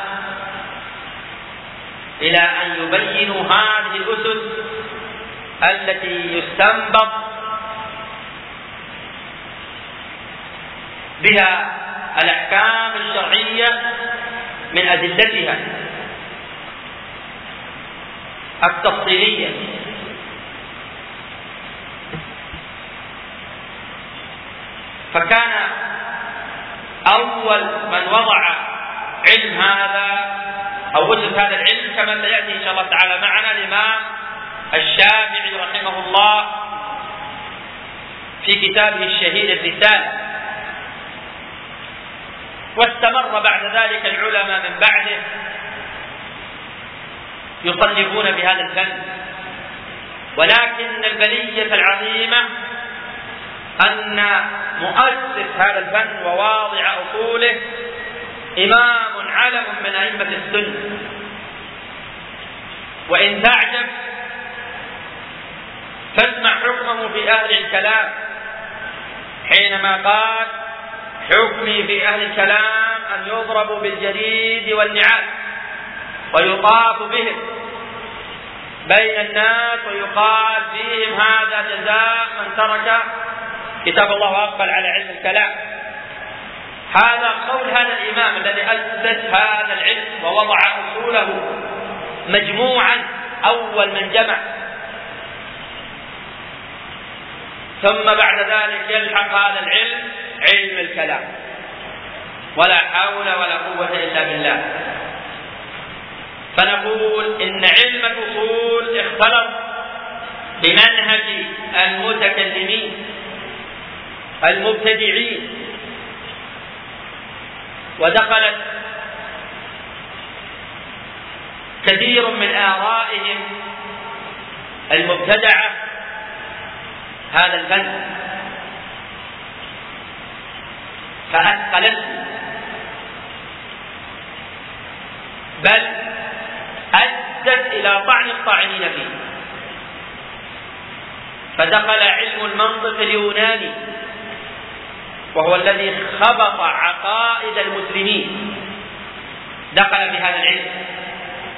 إلى أن يبينوا هذه الأسس التي يستنبط بها الأحكام الشرعية من أدلتها التفصيلية. فكان أول من وضع علم هذا أو أسس هذا العلم كما سيأتي إن شاء الله تعالى معنا الإمام الشافعي رحمه الله في كتابه الشهير الرسالة، واستمر بعد ذلك العلماء من بعده يصنفون بهذا الفن. ولكن البلية العظيمة أن مؤسس هذا الفن وواضع أصوله إمام علم من أئمة السنة. وإن تعجب فاسمع حكمه في أهل الكلام حينما قال: حكمي في أهل الكلام أن يضربوا بالجريد والنعال ويطاف بهم بين الناس ويقال فيهم هذا جزاء من ترك كتاب الله وأقبل على علم الكلام. هذا قول هذا الإمام الذي أسس هذا العلم ووضع أصوله مجموعا، أول من جمع، ثم بعد ذلك يلحق هذا العلم علم الكلام، ولا حول ولا قوة إلا بالله. فنقول إن علم الأصول اختلط بمنهج المتكلمين المبتدعين، ودخلت كثير من آرائهم المبتدعة هذا الفن فأثقلته، بل أدت إلى طعن الطاعنين فيه. فدخل علم المنطق اليوناني وهو الذي خبط عقائد المسلمين، دخل بهذا العلم.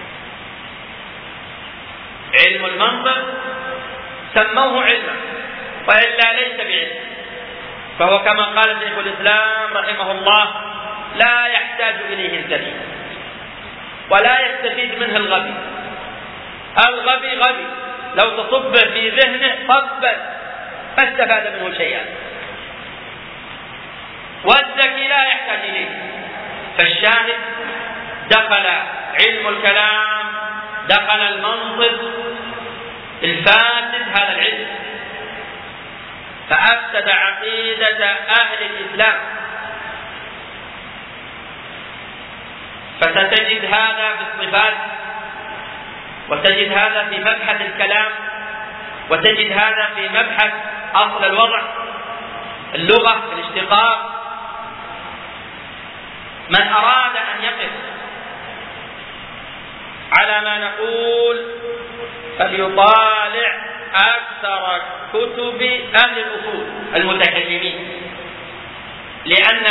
علم المنطق سموه علما وإلا ليس بعلم، فهو كما قال شيخ الإسلام رحمه الله لا يحتاج إليه الذكي ولا يستفيد منه الغبي. الغبي غبي لو تصب في ذهنه صبا ما استفاد منه شيئا، والذكي لا يحتاج إليه. فالشاهد دخل علم الكلام، دخل المنطق الفاسد هذا العلم، فأفسد عقيدة أهل الإسلام. فستجد هذا في الصفات، وتجد هذا في مبحث الكلام، وتجد هذا في مبحث أصل الوضع، اللغة، الاشتقاق. من أراد أن يقف على ما نقول فليطالع أكثر كتب أهل الأصول المتكلمين، لأن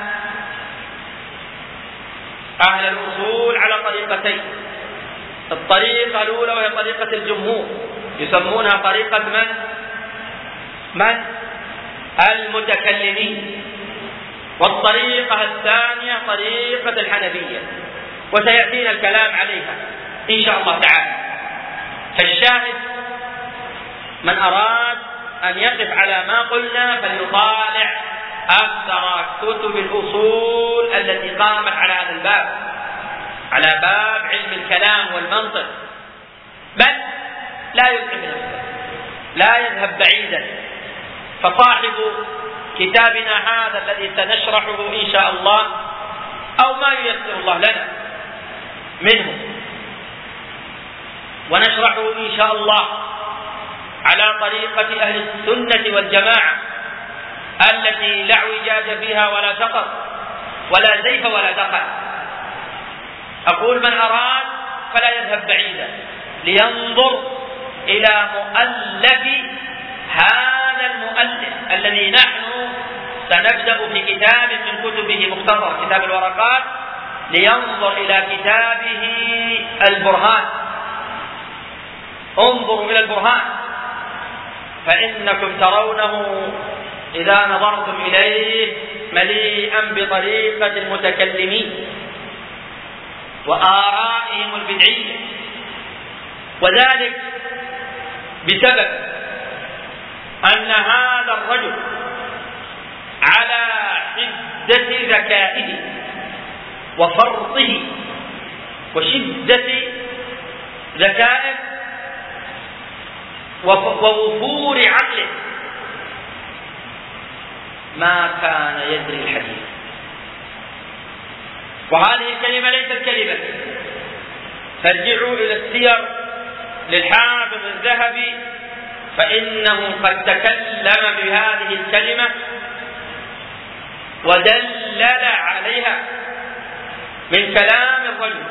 أهل الأصول على طريقتين. الطريقة الأولى وهي طريقة الجمهور يسمونها طريقة من؟ من؟ المتكلمين. والطريقة الثانية طريقة الحنفية، وسيأتينا الكلام عليها إن شاء الله تعالى. فالشاهد من أراد أن يقف على ما قلنا فليطالع أكثر كتب الأصول التي قامت على هذا الباب، على باب علم الكلام والمنطق، بل لا يتعب نفسه، لا يذهب بعيدا. فصاحب كتابنا هذا الذي سنشرحه إن شاء الله أو ما ييسر الله لنا منه ونشرحه إن شاء الله على طريقة أهل السنة والجماعة التي لا اعوجاج فيها ولا شطط ولا زيف ولا دخل. أقول من أراد فلا يذهب بعيدا لينظر إلى مؤلف هذا المؤلف الذي نحن سنبدأ في كتاب من كتبه مختصر كتاب الورقات، لينظر إلى كتابه البرهان. انظروا إلى البرهان فإنكم ترونه إذا نظرتم إليه مليئا بطريقة المتكلمين وآرائهم البدعية، وذلك بسبب أن هذا الرجل على حدة ذكائه وفرطه وشدة ذكائه ووفور عقله ما كان يدري الحديث. وهذه الكلمة ليست كلمة، فارجعوا إلى السير للحافظ الذهبي فإنه قد تكلم بهذه الكلمة ودلل عليها من كلام الرجل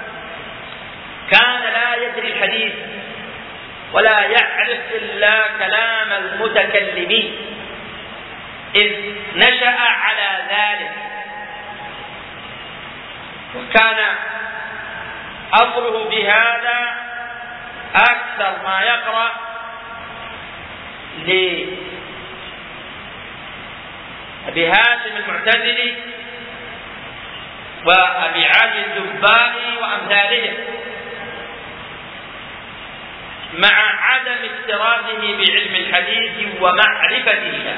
كان لا يدري الحديث ولا يعرف إلا كلام المتكلمين، إذ نشأ على ذلك، وكان أصله بهذا أكثر ما يقرأ لأبي هاشم المعتزلي وأبي علي الجبائي وأمثالهم، مع عدم اكتراثه بعلم الحديث ومعرفته،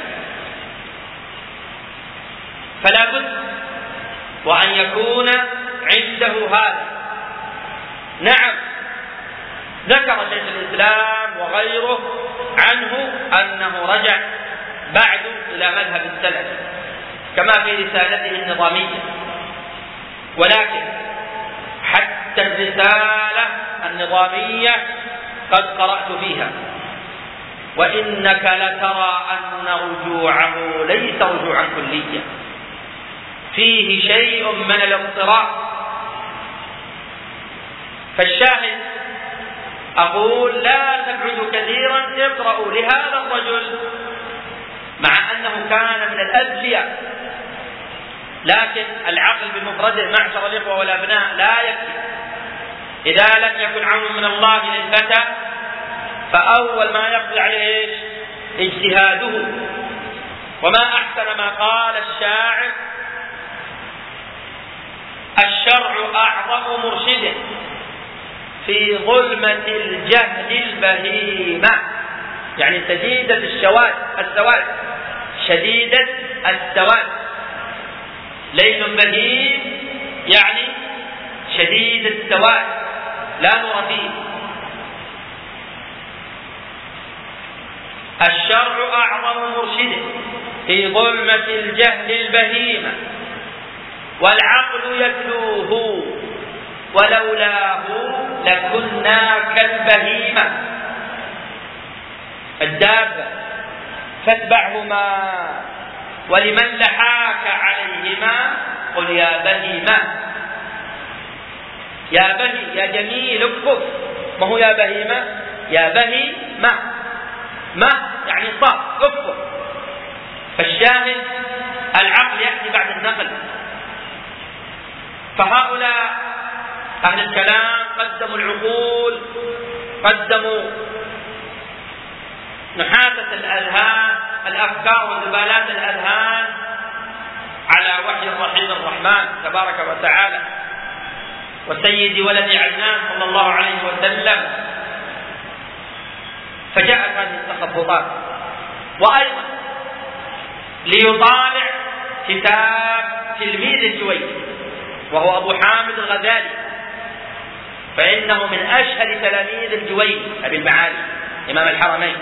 فلا بد وأن يكون عنده هذا. نعم، ذكر شيخ الإسلام وغيره عنه أنه رجع بعد إلى مذهب السلف كما في رسالته النظامية، ولكن حتى الرسالة النظامية قد قرأت فيها، وإنك لترى أن رجوعه ليس رجوعا كليا، فيه شيء من الاضطراب. فالشاهد أقول لا تبعدوا كثيرا، اقرأوا لهذا الرجل مع أنه كان من الأذكياء، لكن العقل بمفرده معشر الإخوة والأبناء لا يكفي. إذا لم يكن عون من الله للفتى فأول ما يقضي عليه إيش؟ اجتهاده. وما أحسن ما قال الشاعر: الشرع أعظم مرشد في ظلمة الجهل البهيمة، يعني شديدة السواد السواد شديدة السواد. ليل بهيم يعني شديد السواد لا نور فيه. الشرع أعظم مرشد في ظلمة الجهل البهيمة، والعقل يتلوه ولولاه لكنا كالبهيمة. الدابة فاتبعهما ولمن لحاك عليهما قل يا بهيمة. يا بهي يا جميل اكفف، ما هو يا بهيمة، يا بهي ما ما يعني صاف اكفف. فالشاهد العقل يأتي بعد النقل. فهؤلاء أهل الكلام قدموا العقول، قدموا نحاسة الأذهان، الأفكار وزبالات الأذهان على وحي الرحيم الرحمن تبارك وتعالى وسيد ولد عدنان صلى الله عليه وسلم. فجاءت هذه التخبطات. وأيضا ليطالع كتاب تلميذ الجويني وهو أبو حامد الغزالي، فإنه من أشهر تلاميذ الجويني أبي المعالي إمام الحرمين.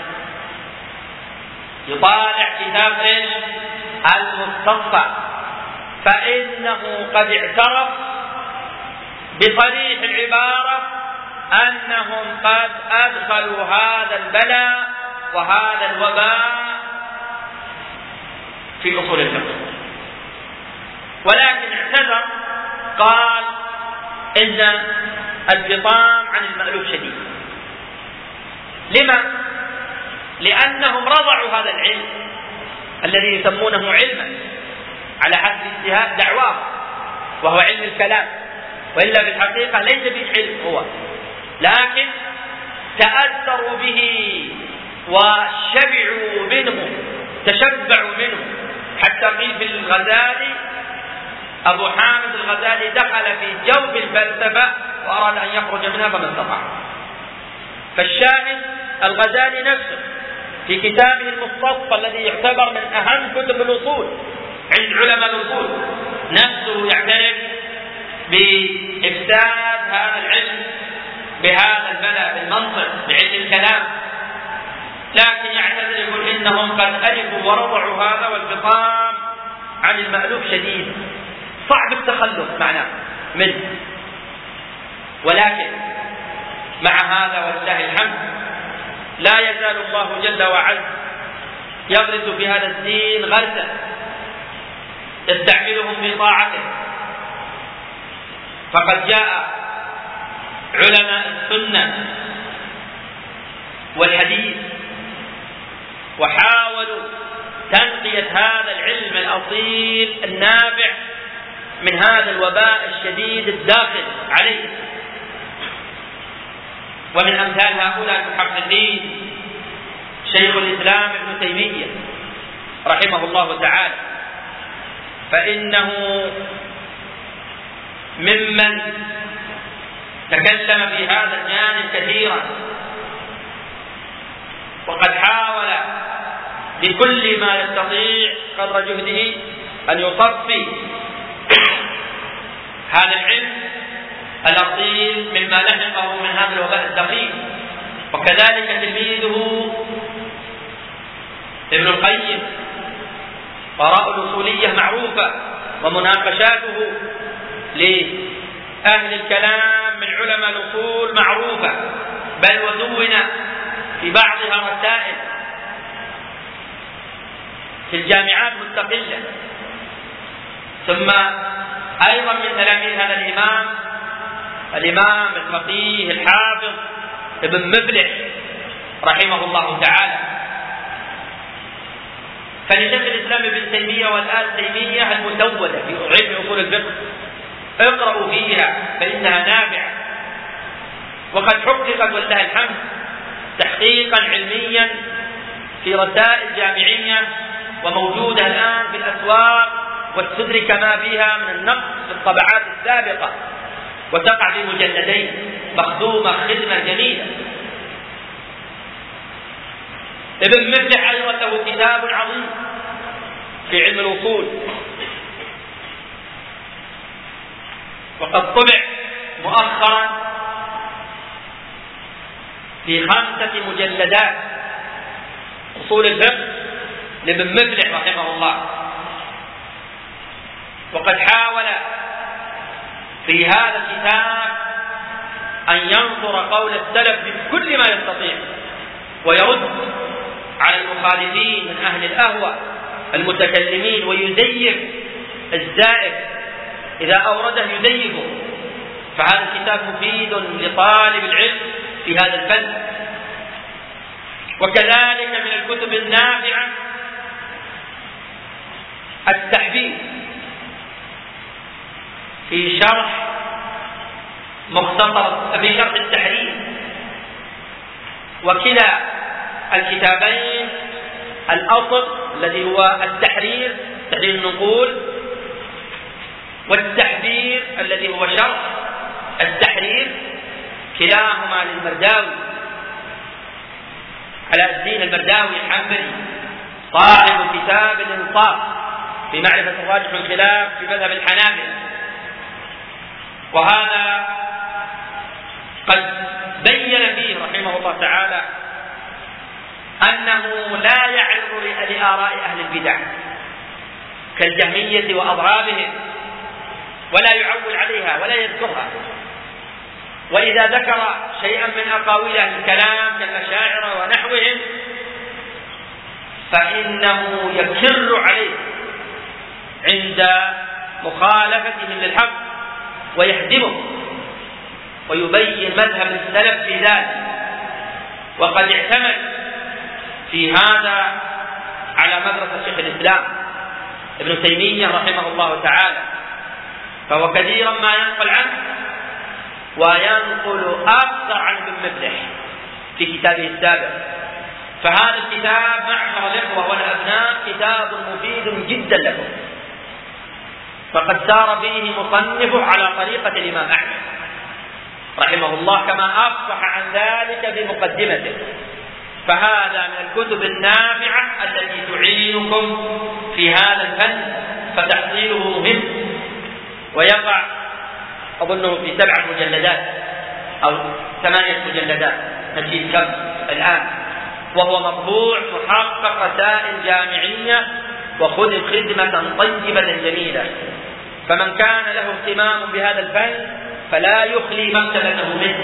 يطالع كتاب إيش؟ المستصفى، فإنه قد اعترف بصريح العبارة أنهم قد أدخلوا هذا البلاء وهذا الوباء في أصول الفقه، ولكن اعتذر قال إن الفطام عن المألوف شديد. لما؟ لأنهم رضعوا هذا العلم الذي يسمونه علما على حسب اجتهاد دعواه، وهو علم الكلام، وإلا في الحقيقة ليس به علم هو، لكن تأثروا به وشبعوا منه، تشبعوا منه، حتى قيل في الغزالي أبو حامد الغزالي دخل في جوف الفلسفة وأراد أن يخرج منها فما استطاع. فالشاهد الغزالي نفسه في كتابه المستصفى الذي يعتبر من أهم كتب الأصول عند علماء الأصول نفسه يعترف بإفساد هذا العلم بهذا البلاء بالمنطق بعلم الكلام، لكن يعتذر يقول إنهم قد ألفوا ورضعوا هذا، والفطام عن المألوف شديد صعب التخلص معناه منه. ولكن مع هذا ولله الحمد لا يزال الله جل وعز يغرس في هذا الدين غرسا يستعملهم في طاعته. فقد جاء علماء السنة والحديث وحاولوا تنقية هذا العلم الأصيل النابع من هذا الوباء الشديد الداخل عليه. ومن أمثال هؤلاء المحققين شيخ الإسلام ابن تيمية رحمه الله تعالى، فإنه ممن تكلم في هذا الجانب كثيرا، وقد حاول بكل ما يستطيع قدر جهده أن يصفي هذا العلم الأصيل مما لحقه من هذا الوباء الدقيق. وكذلك تلميذه ابن القيم، آراء الأصولية معروفة ومناقشاته لأهل الكلام من علماء الأصول معروفة، بل ودون في بعضها رسائل في الجامعات مستقلة. ثم أيضا من تلاميذ هذا الإمام الإمام الفقيه الحافظ ابن مفلح رحمه الله تعالى. فلشيخ الإسلام ابن تيمية والآل تيمية المسودة في علم أصول الفقه اقرأوا فيها فإنها نافعة، وقد حققت ولله الحمد تحقيقا علميا في رسائل جامعية وموجودة الآن في الأسواق، واستدرك ما فيها من النقص في الطبعات السابقة، وتقع في مجلدين، مخدومة خدمة جميلة. ابن مفلح أيضا له كتاب عظيم في علم الوصول، وقد طبع مؤخرا في خمسة مجلدات أصول الفقه لابن مفلح رحمه الله. وقد حاول في هذا الكتاب أن ينظر قول السلف بكل ما يستطيع، ويرد على المخالفين من أهل الأهوى المتكلمين، ويزيف الزائف إذا أورده يزيفه. فهذا الكتاب مفيد لطالب العلم في هذا الفن. وكذلك من الكتب النافعة التحبيب في شرح مختصر في شرح التحرير. وكلا الكتابين الأصل الذي هو التحرير تحرير النقول، والتحبير الذي هو شرح التحرير، كلاهما للمرداوي علاء الدين المرداوي الحنبلي صاحب كتاب الإنصاف في معرفة الراجح والخلاف في مذهب الحنابلة. وهذا قد بين فيه رحمه الله تعالى أنه لا يعرض لآراء أهل البدع كالجهمية وأضرابهم، ولا يعول عليها ولا يذكرها. وإذا ذكر شيئا من أقاويل أهل الكلام كالأشاعرة ونحوهم فإنه يكر عليه عند مخالفتهم للحق ويهدمه، ويبين مذهب السلف في ذلك. وقد اعتمد في هذا على مدرسة شيخ الإسلام ابن تيمية رحمه الله تعالى، فهو كثيرا ما ينقل عنه، وينقل أكثر عن ابن مفلح في كتابه السابق. فهذا الكتاب معشر الإخوة والأبناء كتاب مفيد جدا لكم، فقد سار فيه مصنفه على طريقة الإمام أحمد رحمه الله كما أفصح عن ذلك بمقدمته. فهذا من الكتب النافعة التي تعينكم في هذا الفن، فتحصيله مهم. ويقع أظنه في سبعة مجلدات أو ثمانية مجلدات، نسيت كم الآن، وهو مطبوع محقق رسائل جامعية وخذ خدمة طيبة جميلة. فمن كان له اهتمام بهذا الفن فلا يخلي مكتبته منه.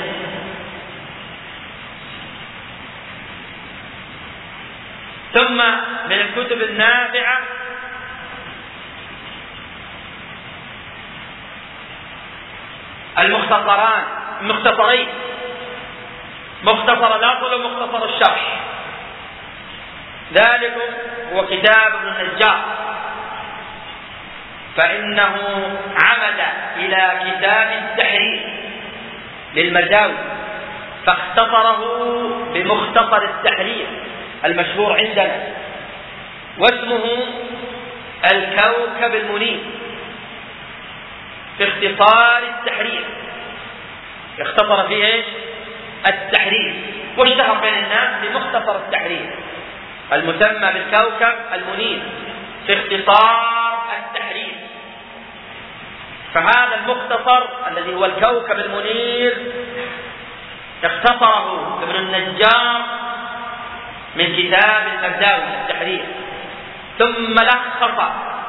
ثم من الكتب النافعة المختصران المختصرين، مختصر الأصل ومختصر الشرح. ذلك هو كتاب ابن النجار، فإنه عمد إلى كتاب التحرير للمرداوي فاختصره بمختصر التحرير المشهور عندنا، واسمه الكوكب المنير في اختصار التحرير. اختصر فيه ايش؟ التحرير، واشتهر بين الناس بمختصر التحرير المسمى بالكوكب المنير في اختصار التحرير. فهذا المختصر الذي هو الكوكب المنير اختصره ابن النجار من كتاب المرداوي التحرير، ثم لخص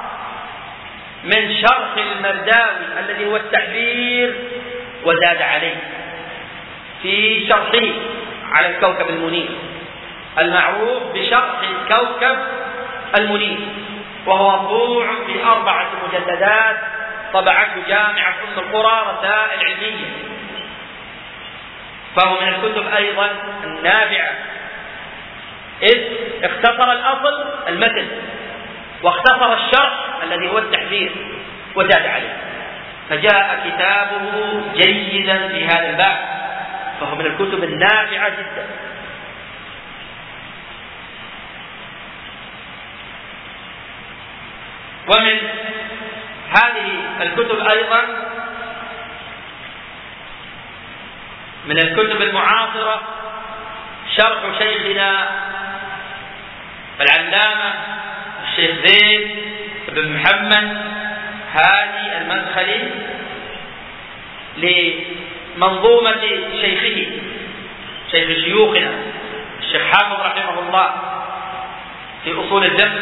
من شرح المرداوي الذي هو التحرير وزاد عليه في شرحه على الكوكب المنير المعروف بشرح الكوكب المنير، وهو مطبوع في أربعة مجلدات طبعته جامعة أم القرى رسائل علمية. فهو من الكتب أيضا النافعة، إذ اختصر الأصل المتن واختصر الشرح الذي هو التحرير وزاد عليه، فجاء كتابه جيدا في هذا الباب، فهو من الكتب النافعة جدا. ومن هذه الكتب أيضا من الكتب المعاصرة شرح شيخنا العلامة الشيخ زيد بن محمد هادي المدخلي لمنظومة شيخه شيخ شيوخنا الشيخ حافظ رحمه الله في أصول الفقه،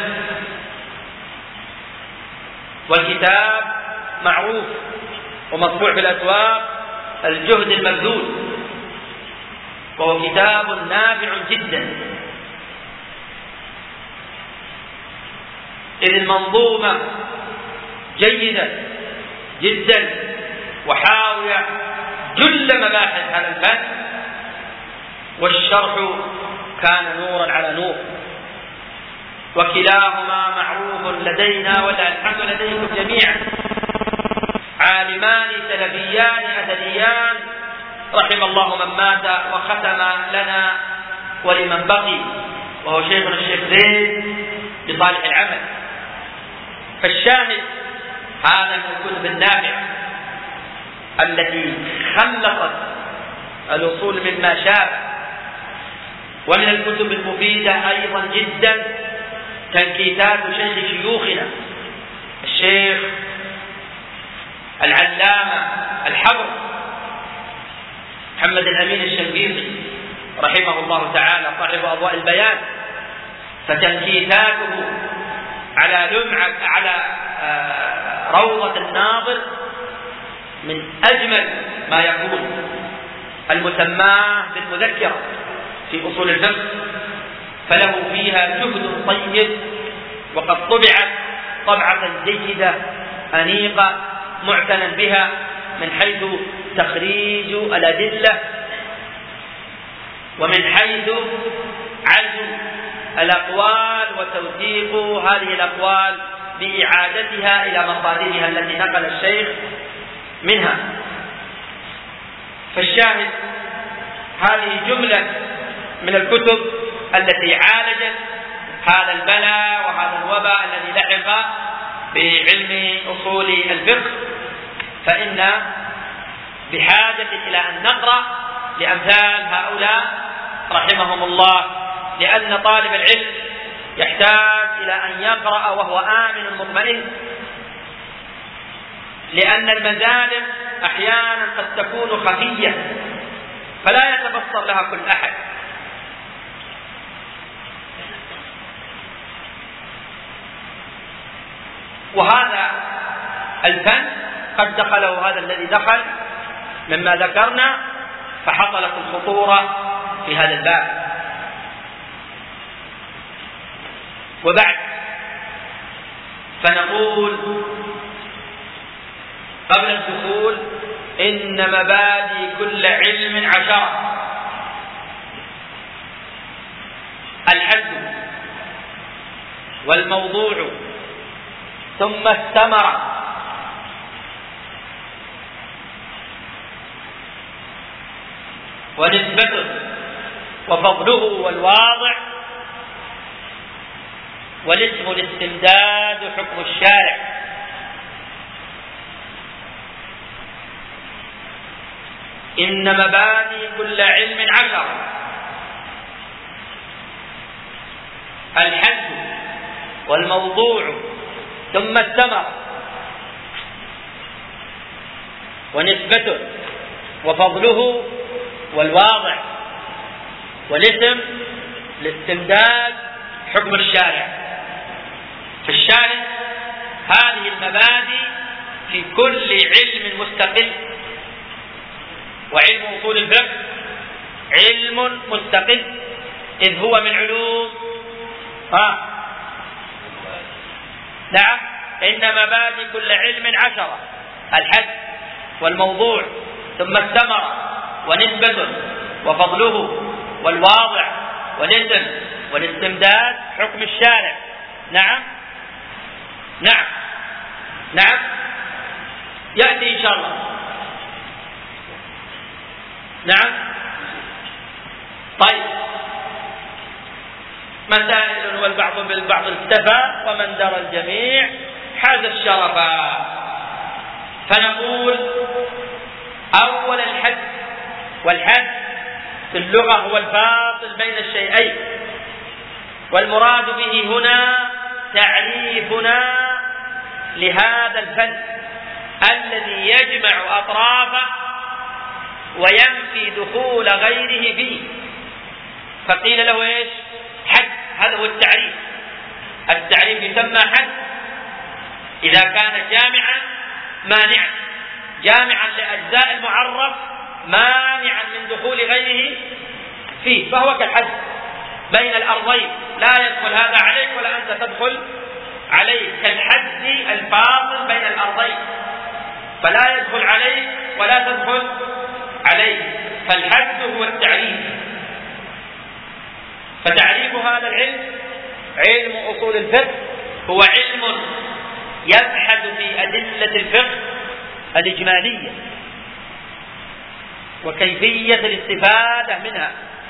والكتاب معروف ومطبوع في الأسواق الجهد المبذول، وهو كتاب نافع جدا، إذ المنظومة جيدة جدا وحاوية جل مباحث هذا الفن، والشرح كان نورا على نور، وكلاهما معروف لدينا ولا الحمد لديكم جميعا، عالمان سلفيان أدبيان رحم الله من مات وختم لنا ولمن بقي، وهو شيخنا الشيخ زيد بصالح العمل. فالشاهد هذا من الكتب النافعة التي خلقت الأصول مما شابه، ومن الكتب المفيدة أيضا جدا تنكيتات شيخ شيوخنا الشيخ العلامة الحبر محمد الأمين الشنقيطي رحمه الله تعالى صاحب أضواء البيان، فتنكيتاته على لمعة على روضة الناظر من أجمل ما يكون، المسماه بالمذكرة في أصول الفقه، فله فيها جهد طيب، وقد طبعت طبعة جيدة أنيقة معتنى بها من حيث تخريج الأدلة، ومن حيث عزم الأقوال وتوثيق هذه الأقوال بإعادتها إلى مصادرها التي نقل الشيخ منها. فالشاهد هذه جملة من الكتب التي عالجت هذا البلاء وهذا الوباء الذي لحق بعلم أصول الفقه، فإن بحاجة إلى أن نقرأ لأمثال هؤلاء رحمهم الله، لأن طالب العلم يحتاج إلى أن يقرأ وهو آمن مطمئن، لأن المزالم أحيانا قد تكون خفية فلا يتبصر لها كل أحد، وهذا الفن قد دخله هذا الذي دخل مما ذكرنا، فحصلت الخطورة في هذا الباب. وبعد فنقول قبل الدخول إن مبادئ كل علم عشرة: الحد والموضوع ثم الثمرة ونسبته وفضله والواضع والاسم الاستمداد حكم الشارع. إن مبادئ كل علم عشر: الحد والموضوع ثم الثمرة ونسبته وفضله والواضع والاسم الاستمداد حكم الشارع. فالشارع هذه المبادئ في كل علم مستقل، وعلم أصول الفقه علم مستقل إذ هو من علوم ها نعم إن مبادئ كل علم عشرة: الحد والموضوع ثم الثمرة ونسبته وفضله والواضع والاسم والاستمداد حكم الشارع. نعم نعم نعم يأتي إن شاء الله. نعم طيب. مسائل والبعض بالبعض اكتفى ومن درى الجميع حاز الشرف. فنقول أول الحد، والحد في اللغة هو الفاصل بين الشيئين، والمراد به هنا تعريفنا لهذا الفن الذي يجمع أطرافه وينفي دخول غيره فيه، فقيل له ايش؟ حد. هذا هو التعريف. التعريف يسمى حد إذا كان جامعا مانعا، جامعا لأجزاء المعرف مانعا من دخول غيره فيه، فهو كالحد بين الأرضين، لا يدخل هذا عليك ولا أنت تدخل عليك، كالحد الفاصل بين الأرضين، فلا يدخل عليك ولا تدخل عليك، فالحد هو التعريف. فتعريف هذا العلم، علم أصول الفقه، هو علم يبحث في أدلة الفقه الإجمالية وكيفية الاستفادة منها.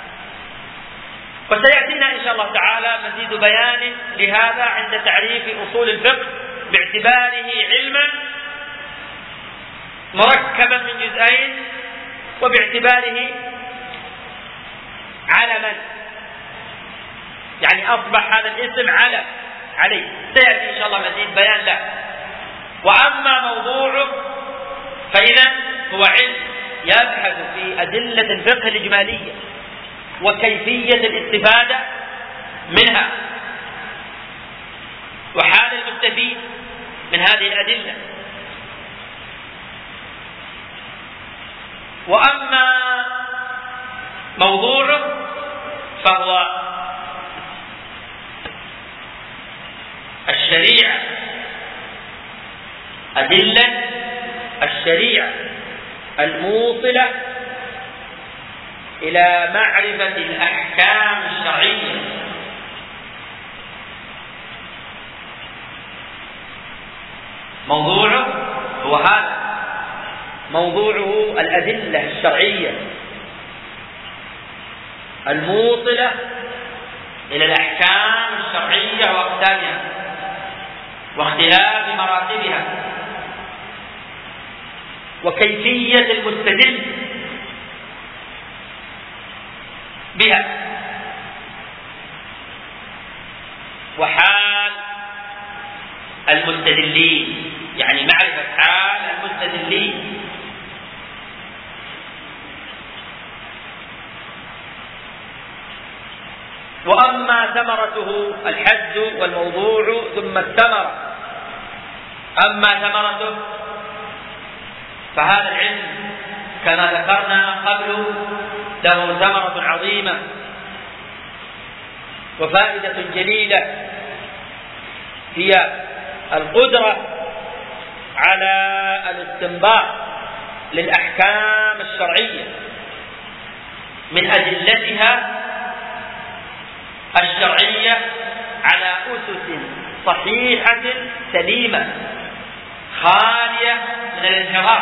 وسيأتينا إن شاء الله تعالى مزيد بيان لهذا عند تعريف أصول الفقه باعتباره علما مركبا من جزئين، وباعتباره علما، يعني أصبح هذا الاسم علم عليه. سيأتي إن شاء الله مزيد بيان له. وأما موضوعه فإذا هو علم يبحث في أدلة الفقه الإجمالية وكيفية الاستفادة منها وحال المستفيد من هذه الأدلة. وأما موضوعه فهو الشريعة، أدلة الشريعة الموصلة إلى معرفة الأحكام الشرعية. موضوعه هو هذا، موضوعه الأدلة الشرعية الموصلة إلى الأحكام الشرعية وأقسامها واختلاف مراتبها وكيفية المستدل بها وحال المستدلين، يعني معرفة حال المستدلين. وأما ثمرته الحد والموضوع ثم الثمرة. أما ثمرته فهذا العلم كما ذكرنا قبل له ثمرة عظيمة وفائدة جليلة، هي القدرة على الاستنباط للأحكام الشرعية من أدلتها الشرعية على أسس صحيحة سليمة خالية من الانحراف.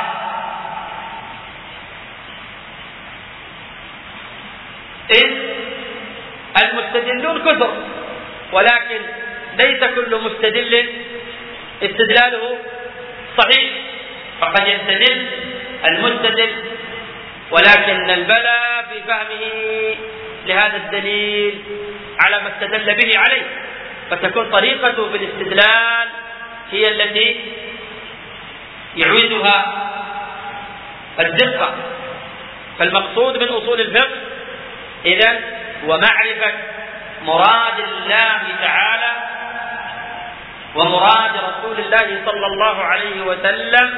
إذ المستدلون كثر، ولكن ليس كل مستدل استدلاله صحيح، فقد يستدل المستدل ولكن البلاء في فهمه لهذا الدليل على ما استدل به عليه، فتكون طريقته في الاستدلال هي التي يعوزها الدقة. فالمقصود من أصول الفقه إذن هو معرفة مراد الله تعالى ومراد رسول الله صلى الله عليه وسلم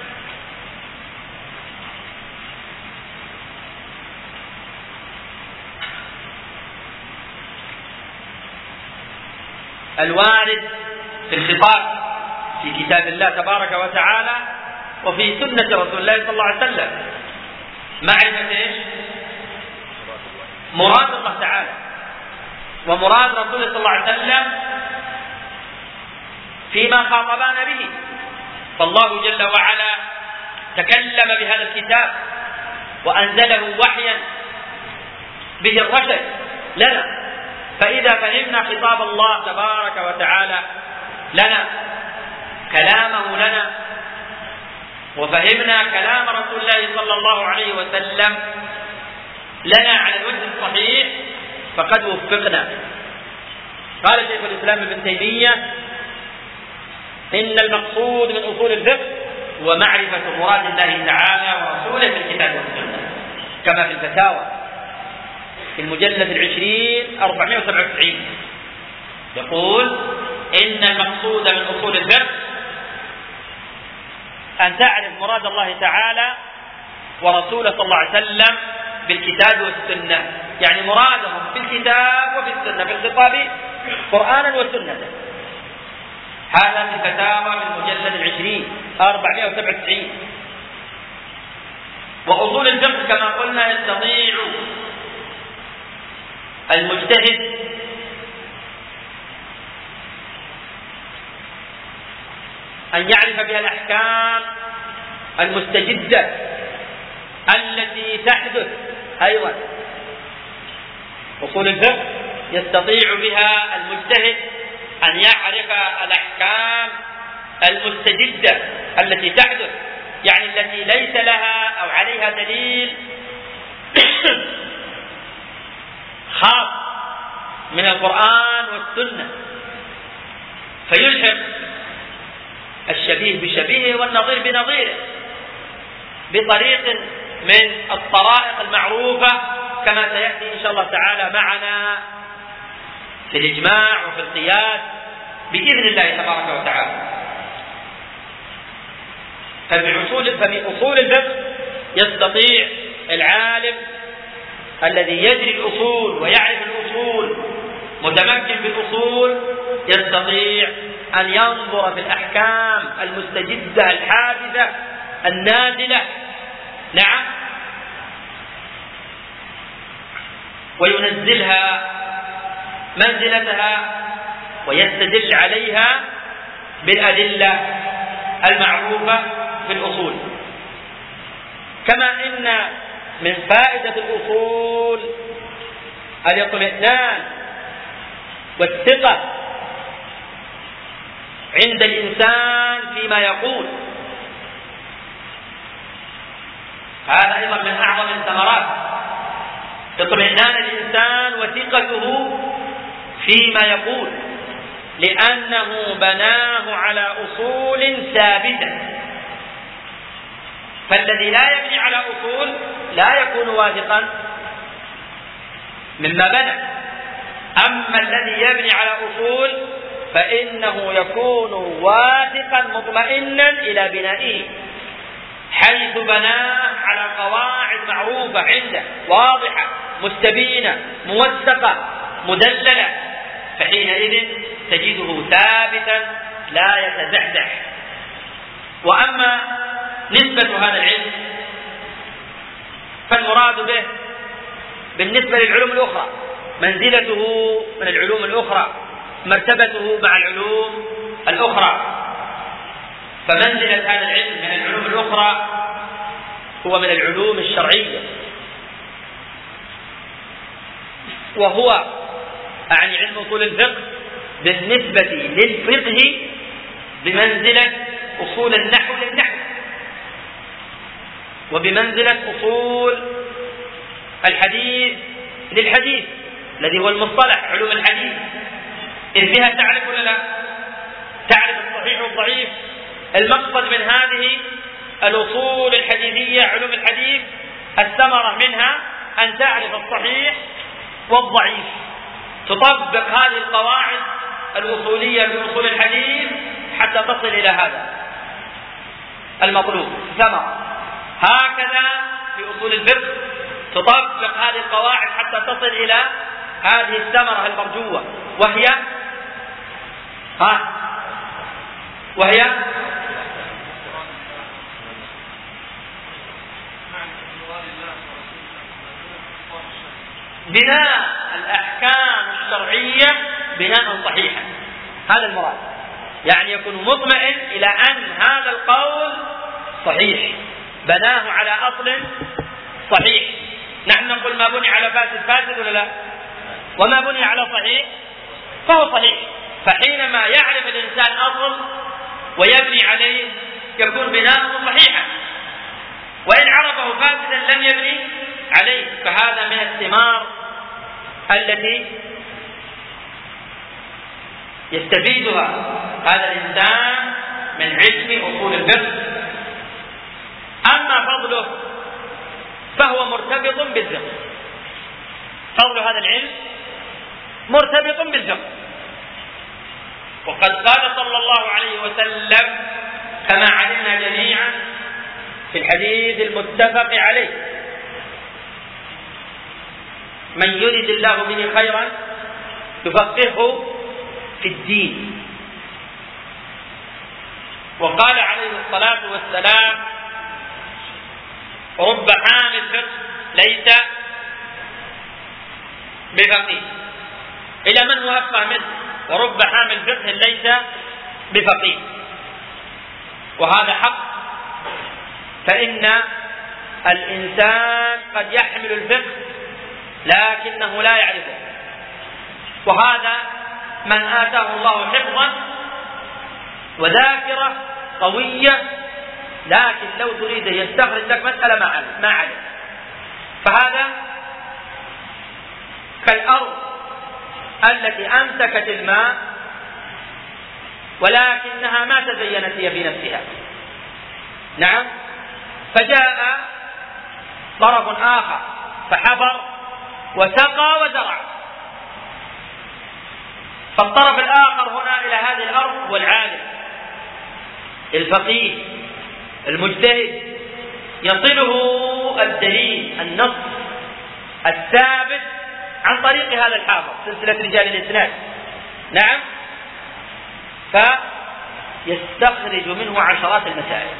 الوارد في الخطاب في كتاب الله تبارك وتعالى وفي سنة رسول الله صلى الله عليه وسلم. معرفة ايش؟ مراد الله تعالى ومراد رسوله صلى الله عليه وسلم فيما خاطبنا به. فالله جل وعلا تكلم بهذا الكتاب وأنزله وحيا به الرشد لنا، فإذا فهمنا خطاب الله تبارك وتعالى لنا الكلام لنا وفهمنا كلام رسول الله صلى الله عليه وسلم لنا على الوجه الصحيح فقد وفقنا. قال شيخ الإسلام ابن تيمية: إن المقصود من أصول الفقه هو معرفة مراد الله تعالى ورسوله في الكتاب والسنة، كما في الفتاوى في المجلد العشرين أربعمائة وسبعة وتسعين يقول: إن المقصود من أصول الفقه أن تعرف مراد الله تعالى ورسوله صلى الله عليه وسلم بالكتاب والسنة، يعني مرادهم في الكتاب وفي السنة، في الخطاب قرآنا وسنة. هذا في الفتاوى في المجلد العشرين أربعمائة وسبعة وتسعين. وأصول الفقه كما قلنا يستطيع المجتهد أن يعرف بها الأحكام المستجدة التي تحدث. أيضا أصول الفقه يستطيع بها المجتهد أن يعرف الأحكام المستجدة التي تحدث، يعني التي ليس لها أو عليها دليل خاص من القرآن والسنة، فيلحق الشبيه بشبيهه والنظير بنظيره بطريق من الطرائق المعروفة، كما سيأتي إن شاء الله تعالى معنا في الإجماع وفي القياس بإذن الله تبارك وتعالى. فبأصول الفقه يستطيع العالم الذي يجري الأصول ويعرف الأصول متمكن بالأصول يستطيع أن ينظر في الأحكام المستجدة الحادثة النازلة، نعم، وينزلها منزلتها ويستدل عليها بالأدلة المعروفة في الأصول. كما إن من فائدة الأصول الاطمئنان والثقة عند الإنسان فيما يقول، هذا أيضا من أعظم الثمرات، اطمئنان الإنسان وثقته فيما يقول، لأنه بناه على أصول ثابتة. فالذي لا يبني على أصول لا يكون واثقا مما بنى، أما الذي يبني على أصول فإنه يكون واثقا مطمئنا إلى بنائه، حيث بناه على قواعد معروفة عنده واضحة مستبينة موثقة مدللة، فحينئذ تجده ثابتا لا يتزحزح. وأما نسبة هذا العلم فالمراد به بالنسبة للعلوم الأخرى منزلته من العلوم الأخرى، مرتبته مع العلوم الأخرى. فمنزلة هذا العلم من العلوم الأخرى هو من العلوم الشرعية، وهو أعني علم أصول الفقه بالنسبة للفقه بمنزلة أصول النحو للنحو، وبمنزلة أصول الحديث للحديث الذي هو المصطلح علوم الحديث، إذ بها تعرف ولا لا؟ تعرف الصحيح والضعيف. المقصد من هذه الأصول الحديثية علوم الحديث الثمرة منها أن تعرف الصحيح والضعيف، تطبق هذه القواعد الأصولية في أصول الحديث حتى تصل إلى هذا المطلوب ثمرة. هكذا في أصول الفقه تطبق هذه القواعد حتى تصل إلى هذه الثمرة المرجوة، وهي ها وهي بناء الأحكام الشرعية بناء صحيحا. هذا المراد، يعني يكون مطمئن إلى أن هذا القول صحيح، بناه على أصل صحيح. نحن نقول ما بني على فاسد فاسد ولا لا؟ وما بني على صحيح فهو صحيح. فحينما يعرف الإنسان أصل ويبني عليه يكون بناءه صحيحا، وإن عرفه فاسدا لم يبني عليه. فهذا من الثمار التي يستفيدها هذا الإنسان من علم أصول الفقه. أما فضله فهو مرتبط بالفقه، فضل هذا العلم مرتبط بالفقه. وقد قال صلى الله عليه وسلم كما علمنا جميعا في الحديث المتفق عليه: من يرد الله به خيرا يفقهه في الدين. وقال عليه الصلاة والسلام: رب حامل فقه ليس بفقيه. إلى من هو أفقه منه؟ ورب حامل فقه ليس بفقيه. وهذا حق، فإن الإنسان قد يحمل الفقه لكنه لا يعرفه، وهذا من آتاه الله حفظا وذاكرة قوية، لكن لو تريد يستخرج لك مسألة ما علم. فهذا كالأرض التي أمسكت الماء ولكنها ما تزينت هي بنفسها. نعم. فجاء طرف آخر فحفر وسقى وزرع، فالطرف الآخر هنا إلى هذه الأرض هو العالم الفقيه المجتهد، يصله الدليل النص الثابت عن طريق هذا الحافظ سلسلة رجال الإسناد. نعم. فيستخرج منه عشرات المسائل.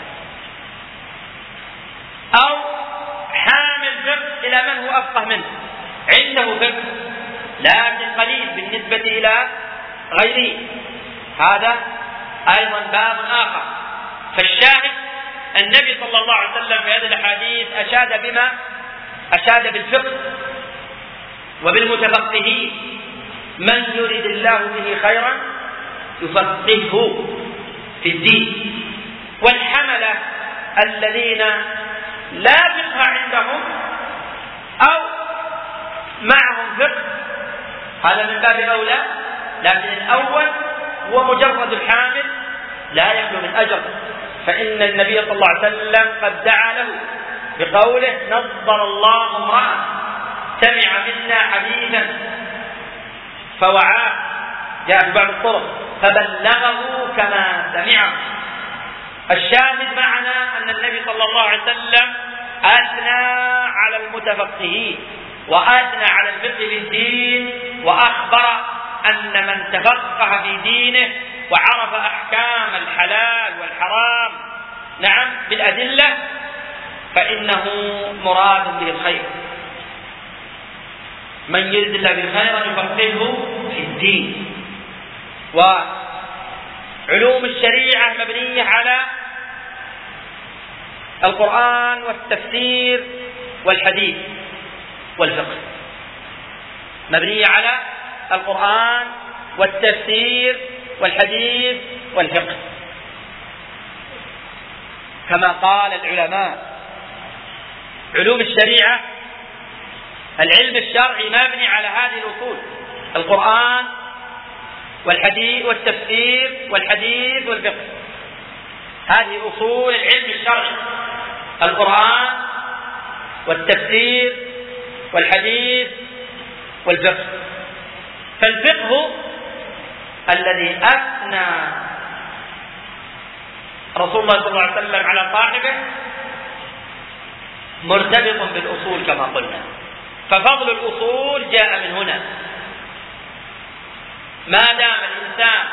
أو حامل فقه إلى من هو أفقه منه، عنده فقه لكن قليل بالنسبة إلى غيره، هذا أيضا باب آخر. فالشاهد النبي صلى الله عليه وسلم في هذه الأحاديث أشاد بما أشاد بالفقه وبالمتفقهين. من يريد الله به خيرا يفقهه في الدين. والحملة الذين لا فقه عندهم أو معهم فقه هذا من باب أولى، لكن الأول هو مجرد الحامل لا يخلو من أجر. فإن النبي صلى الله عليه وسلم قد دعا له بقوله: نظر الله امرأ سمع منا حديثا فوعاه، جاء في بعض الطرق، فبلغه كما سمعه. الشاهد معنا أن النبي صلى الله عليه وسلم أثنى على المتفقهين وأثنى على الفقه في الدين، وأخبر أن من تفقه في دينه وعرف أحكام الحلال والحرام نعم بالأدلة فإنه مراد به الخير. من يرد الله بالخير يفقهه في الدين. وعلوم الشريعة مبنية على القرآن والتفسير والحديث والفقه، مبنية على القرآن والتفسير والحديث والفقه، كما قال العلماء: علوم الشريعة العلم الشرعي مبني على هذه الأصول: القرآن والحديث والتفسير والحديث والفقه. هذه أصول العلم الشرعي: القرآن والتفسير والحديث والفقه. فالفقه الذي أثنى رسول الله صلى الله عليه وسلم على صاحبه مرتبط بالأصول كما قلنا، ففضل الأصول جاء من هنا. ما دام الإنسان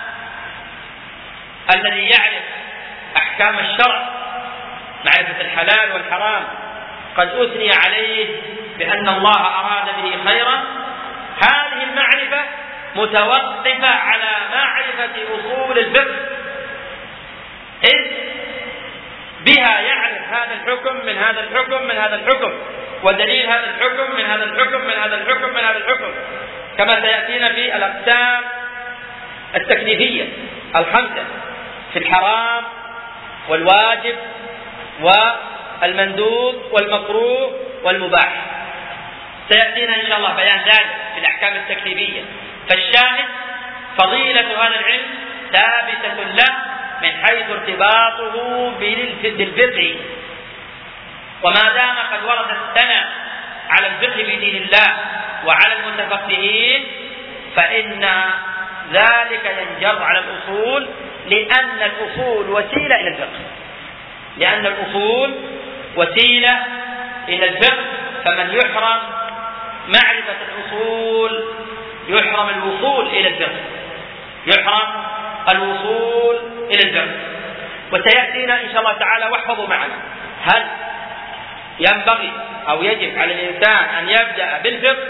الذي يعرف أحكام الشرع، معرفة الحلال والحرام، قد أثني عليه بأن الله أراد به خيرا، هذه المعرفة متوقفة على معرفة أصول الفقه، إذ بها يعرف هذا الحكم من هذا الحكم من هذا الحكم، ودليل هذا الحكم من هذا الحكم من هذا الحكم من هذا الحكم، كما سيأتينا في الأقسام التكليفية الخمسة. في الحرام والواجب والمندوب والمكروه والمباح. سيأتينا إن شاء الله بيان ذلك في الأحكام التكليفية. فالشاهد فضيلة هذا العلم ثابتة له من حيث ارتباطه بالفقه، وما دام قد ورد الثناء على الفقه بدين الله وعلى المتفقهين فإن ذلك ينجر على الأصول، لأن الأصول وسيلة إلى الفقه، لأن الأصول وسيلة إلى الفقه. فمن يحرم معرفة الأصول يحرم الوصول إلى الفقه، يحرم الوصول إلى الفقه. وسيأتينا إن شاء الله تعالى، واحفظوا معنا، هل ينبغي أو يجب على الإنسان أن يبدأ بالفقه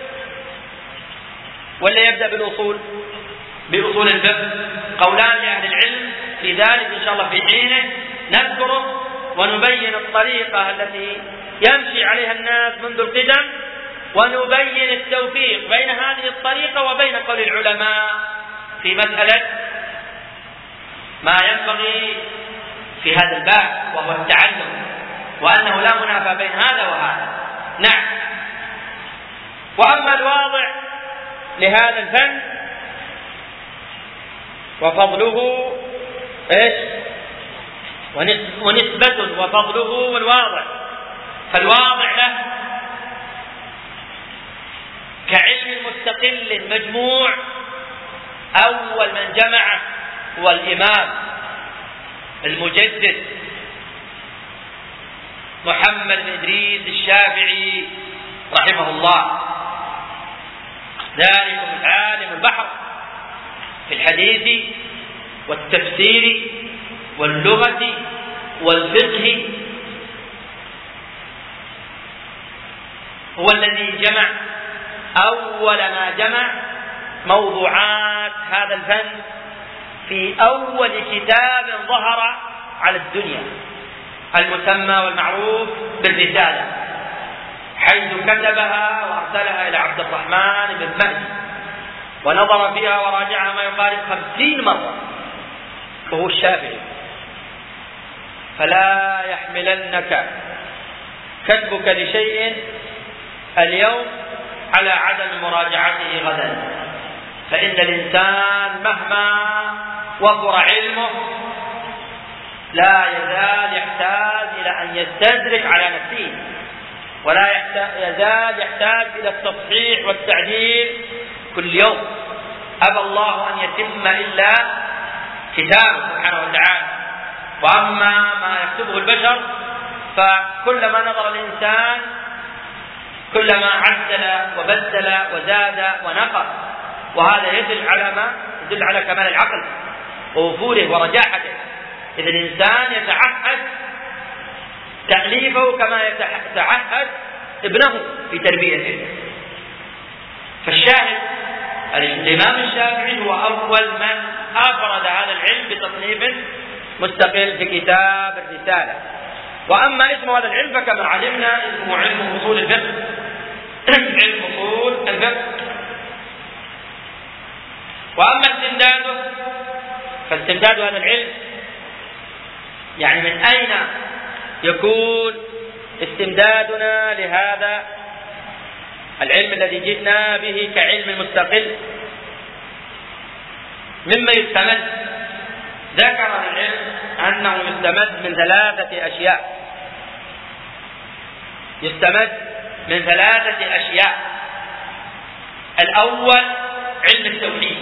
ولا يبدأ بالأصول بأصول الفقه؟ قولان لأهل العلم في ذلك إن شاء الله في حينه نذكره ونبين الطريقة التي يمشي عليها الناس منذ القدم، ونبين التوفيق بين هذه الطريقة وبين قول العلماء في مسألة ما ينبغي في هذا الباب وهو التعلم، وأنه لا منافى بين هذا وهذا. نعم. وأما الواضع لهذا الفن وفضله ايش؟ ونسبة وفضله والواضع. فالواضع له كعلم مستقل مجموع، أول من جمعه هو الإمام المجدد محمد بن إدريس الشافعي رحمه الله، ذلكم العالم البحر في الحديث والتفسير واللغة والفقه، هو الذي جمع أول ما جمع موضوعات هذا الفن في أول كتاب ظهر على الدنيا، المسمى والمعروف بالرسالة، حيث كتبها وأرسلها إلى عبد الرحمن بن مهدي، ونظر فيها وراجعها ما يقارب خمسين مرة، وهو الشافعي. فلا يحملنك كتبك لشيء اليوم على عدم مراجعته غدا، فإن الإنسان مهما وفر علمه لا يزال يحتاج إلى أن يستدرك على نفسه، ولا يزال يحتاج إلى التصحيح والتعديل كل يوم. أبى الله أن يتم إلا كتابه سبحانه وتعالى. وأما ما يكتبه البشر فكلما نظر الإنسان كلما عدل وبدل وزاد ونقص، وهذا يدل على ما يدل على كمال العقل ووفوره ورجاحته، إذا الإنسان يتعهد تأليفه كما يتعهد ابنه في تربيته. فالشاهد الإمام الشافعي هو أول من أفرد هذا العلم بتصنيف مستقل في كتاب الرسالة. وأما اسم هذا العلم فكما علمنا اسمه علم أصول الفقه، علم أصول الفقه. وأما استمداده فاستمداد هذا العلم يعني من أين يكون استمدادنا لهذا العلم الذي جئنا به كعلم مستقل؟ مما يستمد، ذكر العلم أنه يستمد من ثلاثة أشياء، يستمد من ثلاثة أشياء. الأول علم التوحيد،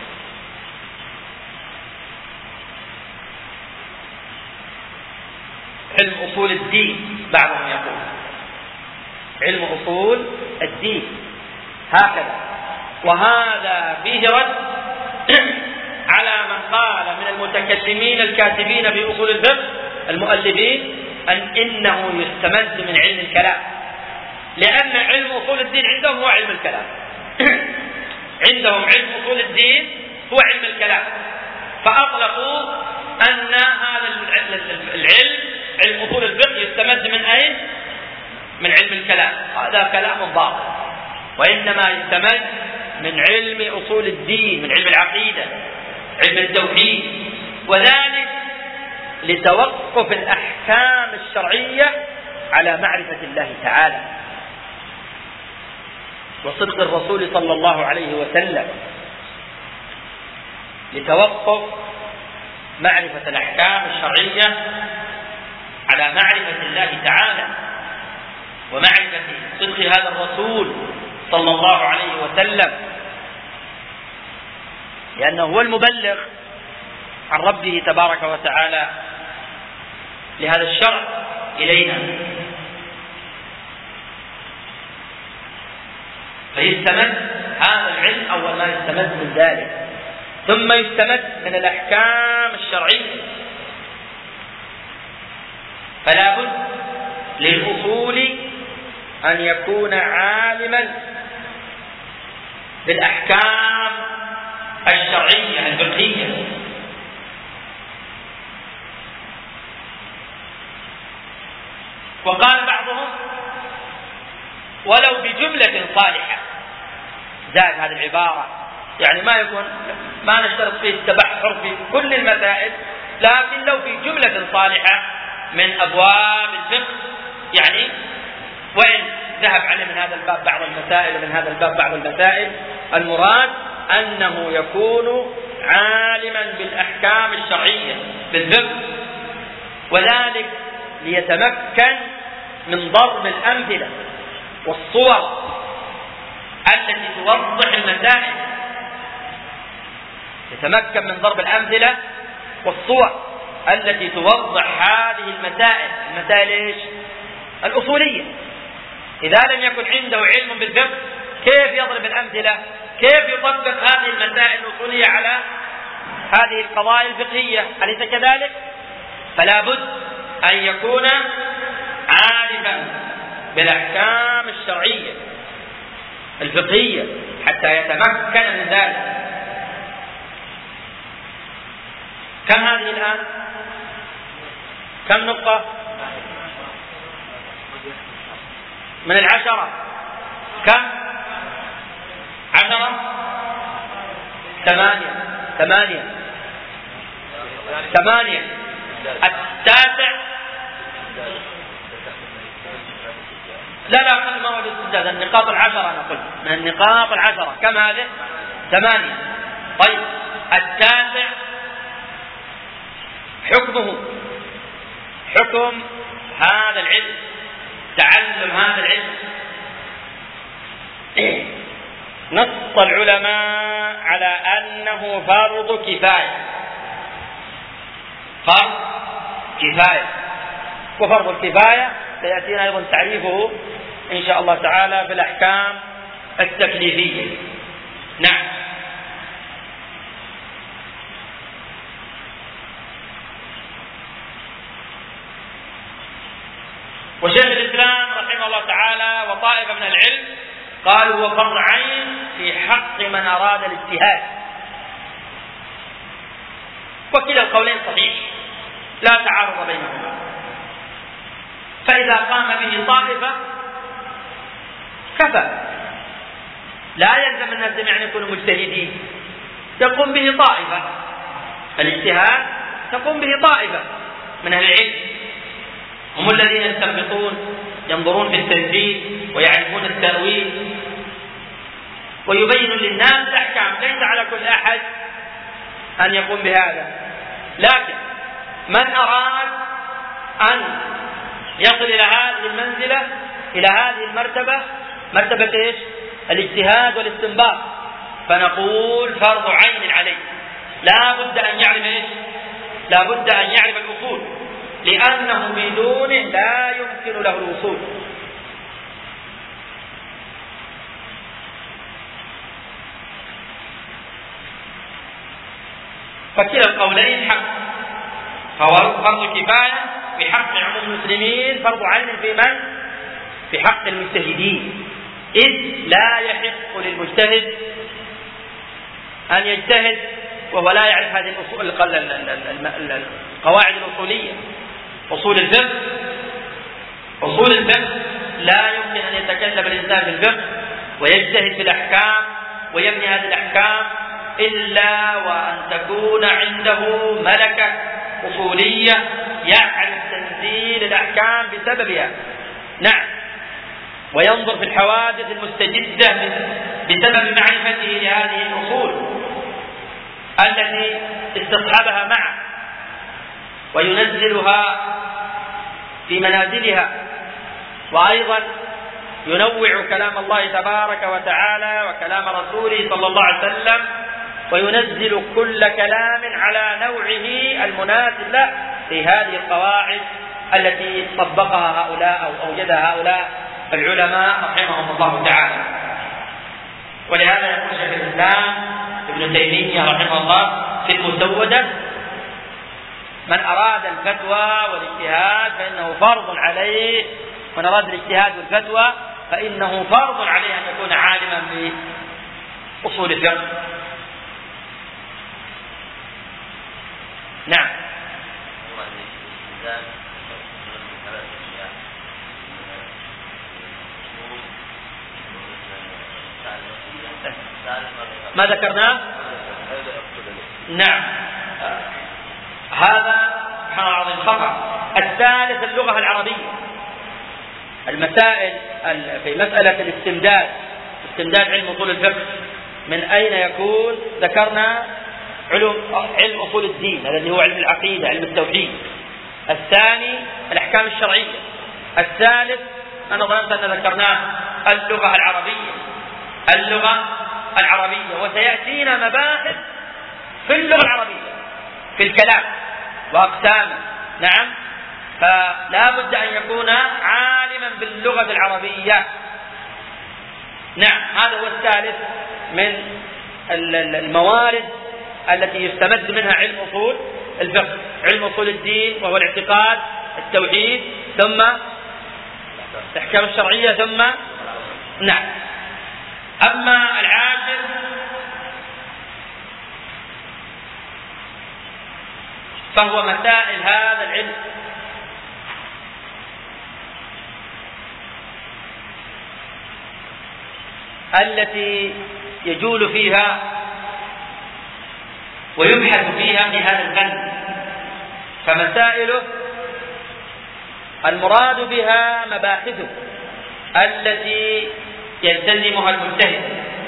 علم أصول الدين، بعضهم يقول علم أصول الدين هكذا. وهذا فيه رد على من قال من المتكلمين الكاتبين في أصول الفقه المؤلفين أن إنه يستمد من علم الكلام، لأن علم أصول الدين عندهم هو علم الكلام عندهم علم أصول الدين هو علم الكلام، فأطلقوا أن هذا العلم علم أصول الفقه يستمد من أين؟ من علم الكلام. هذا كلام باطل، وإنما يستمد من علم أصول الدين، من علم العقيدة، علم التوحيد، وذلك لتوقف الأحكام الشرعية على معرفة الله تعالى وصدق الرسول صلى الله عليه وسلم، لتوقف معرفة الأحكام الشرعية على معرفة الله تعالى ومعرفة صدق هذا الرسول صلى الله عليه وسلم، لأنه هو المبلغ عن ربه تبارك وتعالى لهذا الشرع إلينا. فيستمد هذا العلم أول ما يستمد من ذلك، ثم يستمد من الأحكام الشرعية. فلا بد للأصول أن يكون عالما بالأحكام الشرعية الفقهية، وقال بعضهم ولو بجملة صالحة، زاد هذه العبارة، يعني ما يكون ما نشترط فيه التبحر في كل المسائل، لكن لو في جملة صالحة من أبواب الفقه، يعني وإن ذهب عنه من هذا الباب بعض المسائل ومن هذا الباب بعض المسائل، المراد أنه يكون عالما بالأحكام الشرعية بالفقه، وذلك ليتمكن من ضرب الأمثلة والصور التي توضح المسائل، يتمكن من ضرب الأمثلة والصور التي توضح هذه المسائل. المسائل ايش؟ الأصولية. إذا لم يكن عنده علم بالفقه كيف يضرب الأمثلة؟ كيف يطبق هذه المسائل الأصولية على هذه القضايا الفقهية؟ أليس كذلك؟ فلا بد أن يكون عارفا بالأحكام الشرعية الفقهية حتى يتمكن من ذلك. كم هذه الآن؟ كم نقطة من العشرة؟ كم؟ عشرة؟ ثمانية ثمانية ثمانية التاسع. لا لا ما هو الاستزادة، النقاط العشرة نقول من النقاط العشرة. كم هذه؟ ثمانية. طيب التاسع حكمه، حكم هذا العلم، تعلم هذا العلم. نص العلماء على أنه فرض كفاية، فرض كفاية، وفرض الكفاية سيأتينا أيضا تعريفه إن شاء الله تعالى في الأحكام التكليفية. نعم. وشيخ الإسلام رحمه الله تعالى وطائفة من العلم قالوا هو فرض عين في حق من أراد الاجتهاد، وكلا القولين صحيح لا تعارض بينهما. فإذا قام به طائفة كفى، لا يلزم الناس جميعا أن يكونوا مجتهدين، تقوم به طائفة، الاجتهاد تقوم به طائفة من أهل العلم، هم الذين يستنبطون ينظرون في التنزيل ويعرفون التأويل ويبين للناس الأحكام. ليس على كل أحد أن يقوم بهذا، لكن من أراد أن يصل إلى هذه المنزلة، إلى هذه المرتبة، مرتبة إيش؟ الاجتهاد والاستنباط، فنقول فرض عين عليه، لا بد أن يعرف إيش؟ لا بد أن يعرف الأصول، لأنه بدونه لا يمكن له الوصول. فكلا القولين حق، فهو فرض كفاية في حق عموم المسلمين، فرض عين في من؟ في حق المجتهدين، إذ لا يحق للمجتهد أن يجتهد وهو لا يعرف هذه الأصول، القواعد الأصولية، أصول الفقه. أصول الفقه لا يمكن أن يتكلم الإنسان في الفقه ويجتهد في الأحكام ويبني هذه الأحكام إلا وأن تكون عنده ملكة أصولية يعرف تنزيل الأحكام بسببها. نعم، وينظر في الحوادث المستجدة بسبب معرفته لهذه الأصول التي استصحبها معه، وينزلها في منازلها، وأيضا ينوع كلام الله تبارك وتعالى وكلام رسوله صلى الله عليه وسلم، وينزل كل كلام على نوعه المناسب له في هذه القواعد التي طبقها هؤلاء أو أوجدها هؤلاء العلماء رحمهم الله تعالى. ولهذا يقول شيخ الإسلام ابن تيمية رحمه الله في المسودة: من أراد الفتوى والاجتهاد فإنه فرض عليه، من أراد الاجتهاد والفتوى فإنه فرض عليه أن يكون عالما بأصول الفقه. نعم. ما ذكرناه؟ نعم، هذا سبحان الله العظيم خطأ. الثالث اللغة العربية. المسائل في مسألة الاستمداد، استمداد علم أصول الفقه من أين يكون؟ ذكرنا علم علم أصول الدين الذي هو علم العقيدة، علم التوحيد. الثاني الأحكام الشرعية. الثالث أنا ظننت أن ذكرناه اللغة العربية، اللغة العربية. وسيأتينا مباحث في اللغة العربية في الكلام وأقسامه. نعم، فلا بد أن يكون عالما باللغة العربية. نعم، هذا هو الثالث من الموارد التي يستمد منها علم أصول الفقه، علم أصول الدين وهو الاعتقاد، التوحيد، ثم الأحكام الشرعية، ثم نعم. أما العاشر فهو مسائل هذا العلم التي يجول فيها ويبحث فيها في هذا الفن. فمسائله المراد بها مباحثه التي يلتزمها المجتهد،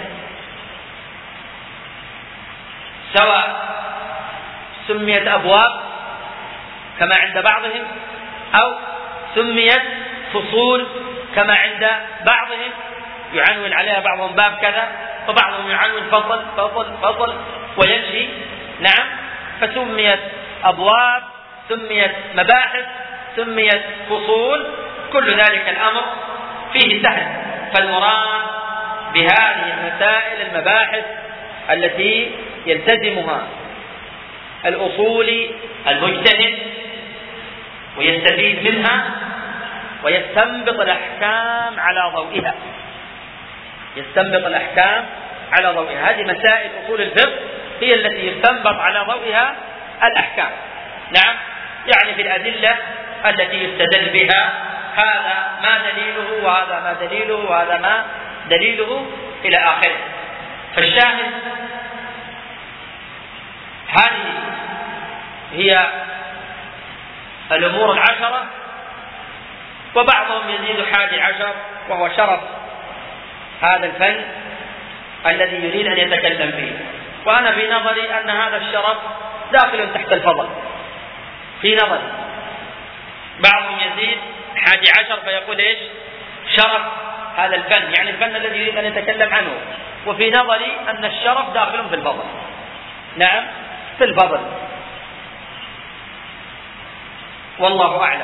سواء سميت أبواب كما عند بعضهم أو سميت فصول كما عند بعضهم، يعنون عليها بعضهم باب كذا وبعضهم يعنون فصل فصل فصل وينشي. نعم، فسميت أبواب، سميت مباحث، سميت فصول، كل ذلك الأمر فيه سهل. فالمراد بهذه المسائل المباحث التي يلتزمها الأصولي المجتهد ويستفيد منها ويستنبط الأحكام على ضوئها، يستنبط الأحكام على ضوئها. هذه مسائل أصول الفقه هي التي يستنبط على ضوئها الأحكام. نعم، يعني في الأدلة التي يستدل بها، هذا ما دليله وهذا ما دليله وهذا ما دليله إلى آخره. فالشاهد هذه هي الأمور العشرة، وبعضهم يزيد حادي عشر وهو شرف هذا الفن الذي يريد أن يتكلم فيه. وأنا في نظري أن هذا الشرف داخل تحت الفضل في نظري. بعضهم يزيد حادي عشر فيقول إيش؟ شرف هذا الفن، يعني الفن الذي يريد أن يتكلم عنه. وفي نظري أن الشرف داخل في الفضل. نعم، في الفضل، والله أعلم.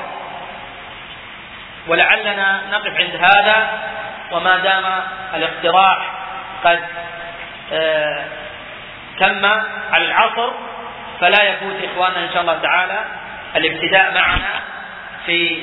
ولعلنا نقف عند هذا، وما دام الاقتراح قد آه تم على العصر فلا يفوت إخواننا إن شاء الله تعالى الابتداء معنا في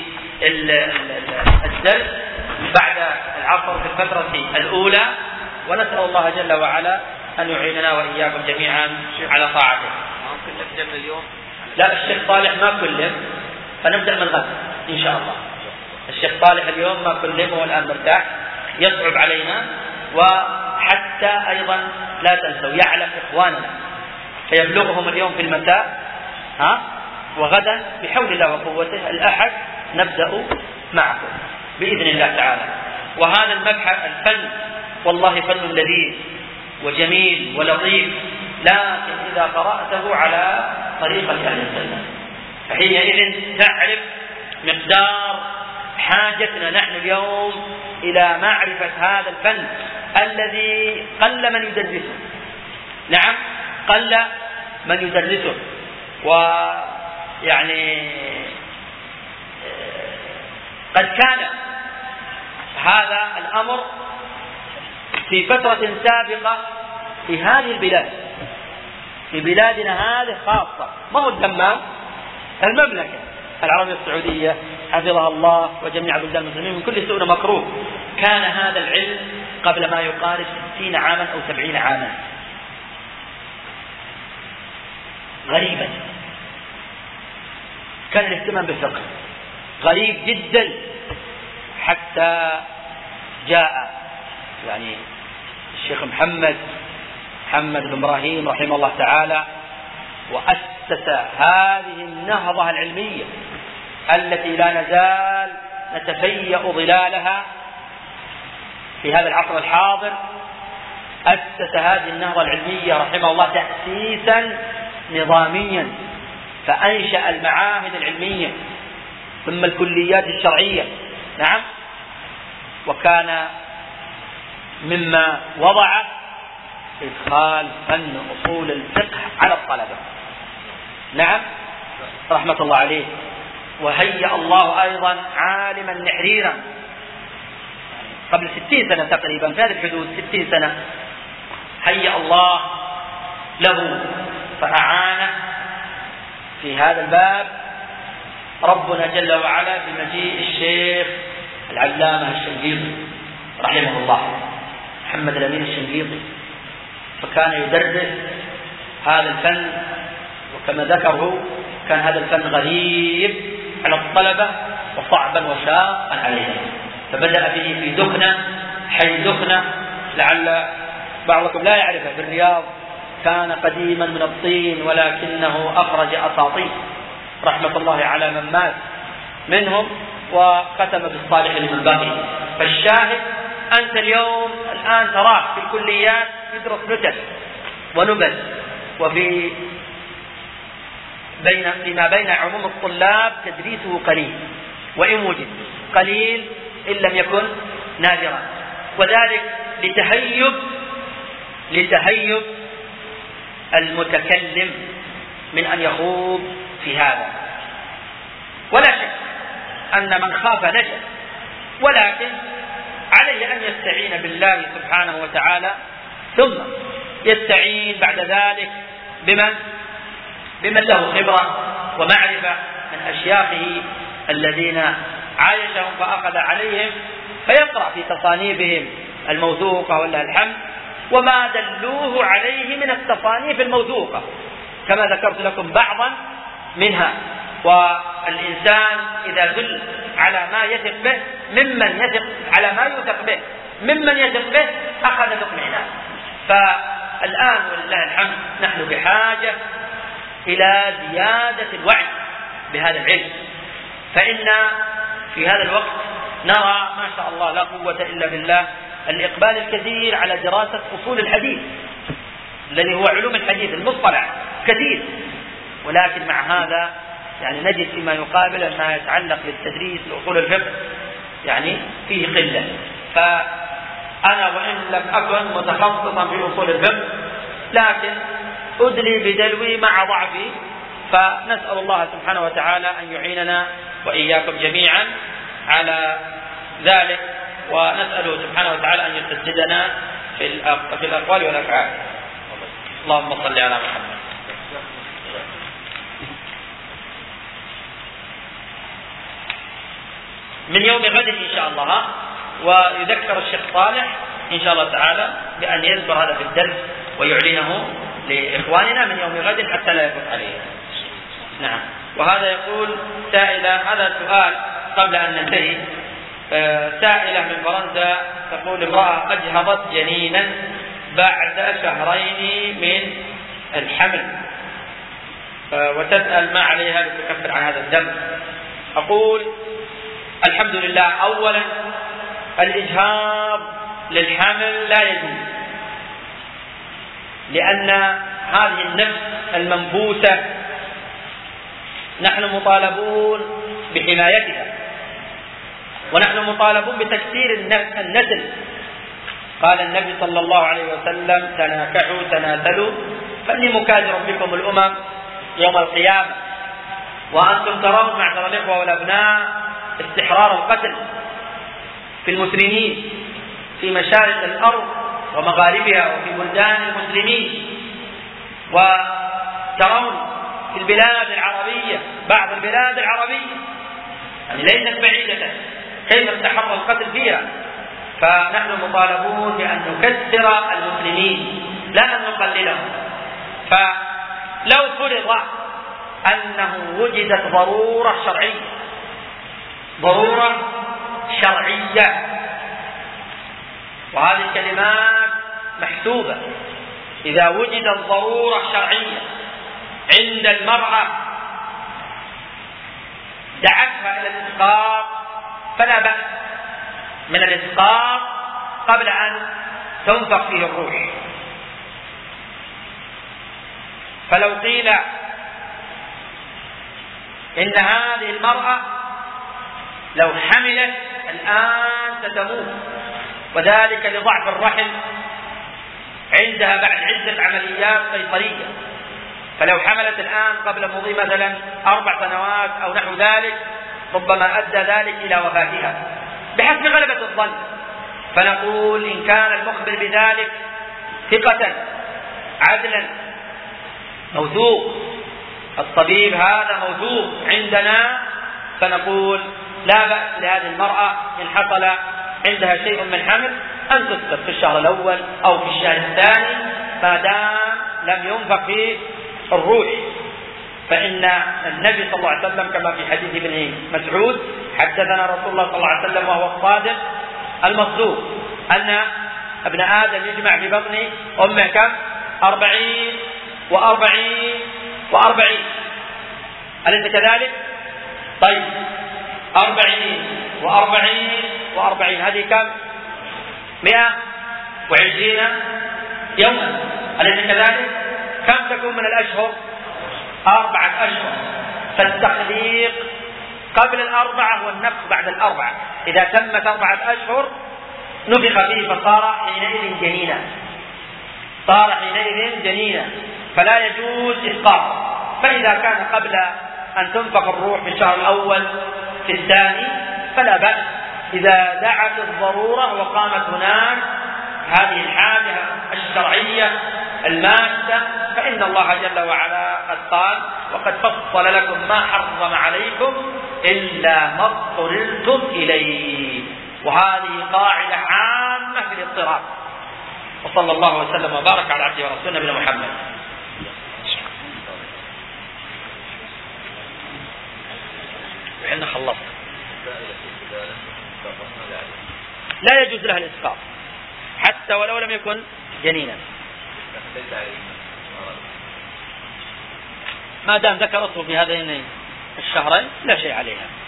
الدرس بعد العصر في الفترة الأولى، ونسأل الله جل وعلا أن يعيننا وإياكم جميعا على طاعته. ممكن نبدأ اليوم؟ لا، الشيخ صالح ما كلم، فنبدأ من غد إن شاء الله. الشيخ صالح اليوم ما كلمه والآن مرتاح، يصعب علينا. وحتى أيضا لا تنسوا، يعلم إخواننا، فيبلغهم اليوم في المساء ها، وغدا بحول الله وقوته الأحد نبدأ معكم بإذن الله تعالى. وهذا المبحث الفن والله فن لذيذ وجميل ولطيف، لكن إذا قرأته على طريقة أهل السنة فحينئذ تعرف مقدار حاجتنا نحن اليوم إلى معرفة هذا الفن الذي قل من يدرسه. نعم، قل من يدرسه. ويعني قد كان هذا الأمر في فترة سابقة في هذه البلاد، في بلادنا هذه خاصة، ما هو الدمام، المملكة العربية السعودية حفظها الله وجميع بلدان المسلمين من كل سوء مكروه، كان هذا العلم قبل ما يقارب ستين عاما أو سبعين عاما غريبا. كان الاهتمام بالفقه غريب جدا، حتى جاء يعني الشيخ محمد محمد بن إبراهيم رحمه الله تعالى وأسس هذه النهضة العلمية التي لا نزال نتفيأ ظلالها في هذا العصر الحاضر. أسس هذه النهضة العلمية رحمه الله تأسيسا نظاميا، فأنشأ المعاهد العلمية ثم الكليات الشرعية. نعم، وكان مما وضع إدخال فن أصول الفقه على الطلبة. نعم، رحمة الله عليه. وهيأ الله أيضا عالما نحريرا قبل ستين سنة تقريبا، في هذه الحدود ستين سنة، هيأ الله له فأعانه في هذا الباب ربنا جل وعلا بمجيء الشيخ العلامة الشنقيطي رحمه الله، محمد الأمين الشنقيطي، فكان يدرس هذا الفن، وكما ذكره كان هذا الفن غريب على الطلبة وصعبا وشاقا عليهم، فبدأ به في دخنة، حي دخنة لعل بعضكم لا يعرفه، في الرياض، كان قديما من الطين ولكنه أخرج أساطين رحمة الله على من مات منهم، وختم بالصالح لمن بقي. فالشاهد أنت اليوم الآن تراك في الكليات يدرس نكت ونبذ، وفي بين فيما بين عموم الطلاب تدريسه قليل، وإن وجد قليل إن لم يكن نادرا، وذلك لتهيب لتهيب المتكلم من أن يخوض في هذا. ولا شك أن من خاف نجا، ولكن عليه أن يستعين بالله سبحانه وتعالى، ثم يستعين بعد ذلك بمن بمن له خبرة ومعرفة من أشياخه الذين عايشهم فأخذ عليهم، فيقرأ في تصانيفهم الموثوقة ولله الحمد وما دلوه عليه من التصانيف الموثوقة، كما ذكرت لكم بعضا منها. والإنسان إذا دل على ما يثق به ممن يثق على ما يثق به ممن يثق به أخذ باطمئنان. فالآن ولله الحمد نحن بحاجة إلى زيادة الوعي بهذا العلم، فإن في هذا الوقت نرى ما شاء الله لا قوة إلا بالله الإقبال الكثير على دراسة أصول الحديث الذي هو علوم الحديث المصطلح كثير، ولكن مع هذا يعني نجد فيما يقابل ما يتعلق بالتدريس لأصول الفقه يعني فيه قلة. فأنا وإن لم أكن متخصصا في أصول الفقه لكن أدلي بدلوي مع ضعفي، فنسأل الله سبحانه وتعالى أن يعيننا وإياكم جميعا على ذلك، ونسأله سبحانه وتعالى أن يسددنا في الأقوال والأفعال. اللهم صل على محمد. من يوم غد إن شاء الله، ويذكر الشيخ صالح إن شاء الله تعالى بأن يذكر هذا في الدرس ويعلنه لإخواننا من يوم غد حتى لا يفوت عليه. نعم. وهذا يقول سائلة، هذا سؤال قبل أن ننتهي. سائلة من فرنسا تقول: امرأة أجهضت جنينا بعد شهرين من الحمل وتسأل ما عليها لتكفر عن هذا الدم. أقول الحمد لله، أولا الإجهاض للحمل لا يجوز، لأن هذه النفس المنفوسة نحن مطالبون بحمايتها، ونحن مطالبون بتكثير النسل. قال النبي صلى الله عليه وسلم: تناكحوا تناسلوا فإني مكاثر بكم الأمم يوم القيامة. وأنتم ترون معشر الإخوة والأبناء استحرار القتل في المسلمين في مشارق الأرض ومغاربها وفي بلدان المسلمين، وترون في البلاد العربية بعض البلاد العربية يعني ليست بعيدة كيف استحر القتل فيها. فنحن مطالبون بأن نكثر المسلمين لا أن نقللهم. فلو فرض أنه وجدت ضرورة شرعية ضرورة شرعية وهذه الكلمات محسوبة، إذا وجدت ضرورة شرعية عند المرأة دعتها إلى الإسقاط فلا بأس من الإسقاط قبل أن تنفخ فيه الروح. فلو قيل إن هذه المرأة لو حملت الآن ستموت، وذلك لضعف الرحم عندها بعد عدة عمليات قيصرية، فلو حملت الآن قبل مضي مثلا أربع سنوات أو نحو ذلك ربما أدى ذلك إلى وفاتها بحسب غلبة الظن. فنقول إن كان المخبر بذلك ثقة عدلا موثوق، الطبيب هذا موثوق عندنا، فنقول لا بأس لهذه المرأة إن حصل عندها شيء من حمل أن تسقط في الشهر الأول أو في الشهر الثاني ما دام لم ينفخ فيه الروح. فإن النبي صلى الله عليه وسلم كما في حديث ابن مسعود: حدثنا رسول الله صلى الله عليه وسلم وهو الصادق المصدوق أن ابن آدم يجمع في بطن أمه كم؟ أربعين وأربعين وأربعين، أليس كذلك؟ طيب أربعين وأربعين وأربعين هذه كم؟ مئة وعشرين يوما، أليس كذلك؟ كم تكون من الأشهر؟ أربعة أشهر. فالتخليق قبل الأربعة والنفخ بعد الأربعة، إذا تمت أربعة أشهر نفخ فيه فصار حينئذ جنينا، صار حينئذ جنينا، فلا يجوز إسقاط. فإذا كان قبل أن تنفخ الروح في الشهر الأول في الثاني فلا بأس، إذا دعت الضرورة وقامت هناك هذه الحاجة الشرعية الماسة، فإن الله جل وعلا قد قال: وقد فصل لكم ما حرم عليكم إلا ما اضطررتم إليه. وهذه قاعدة عامة في الاضطرار. وصلى الله وسلم وبارك على عبده ورسوله نبينا محمد. احنا خلصنا. لا يجوز لها الإسقاط حتى ولو لم يكن جنينا، ما دام ذكرته في هذين الشهرين لا شيء عليها.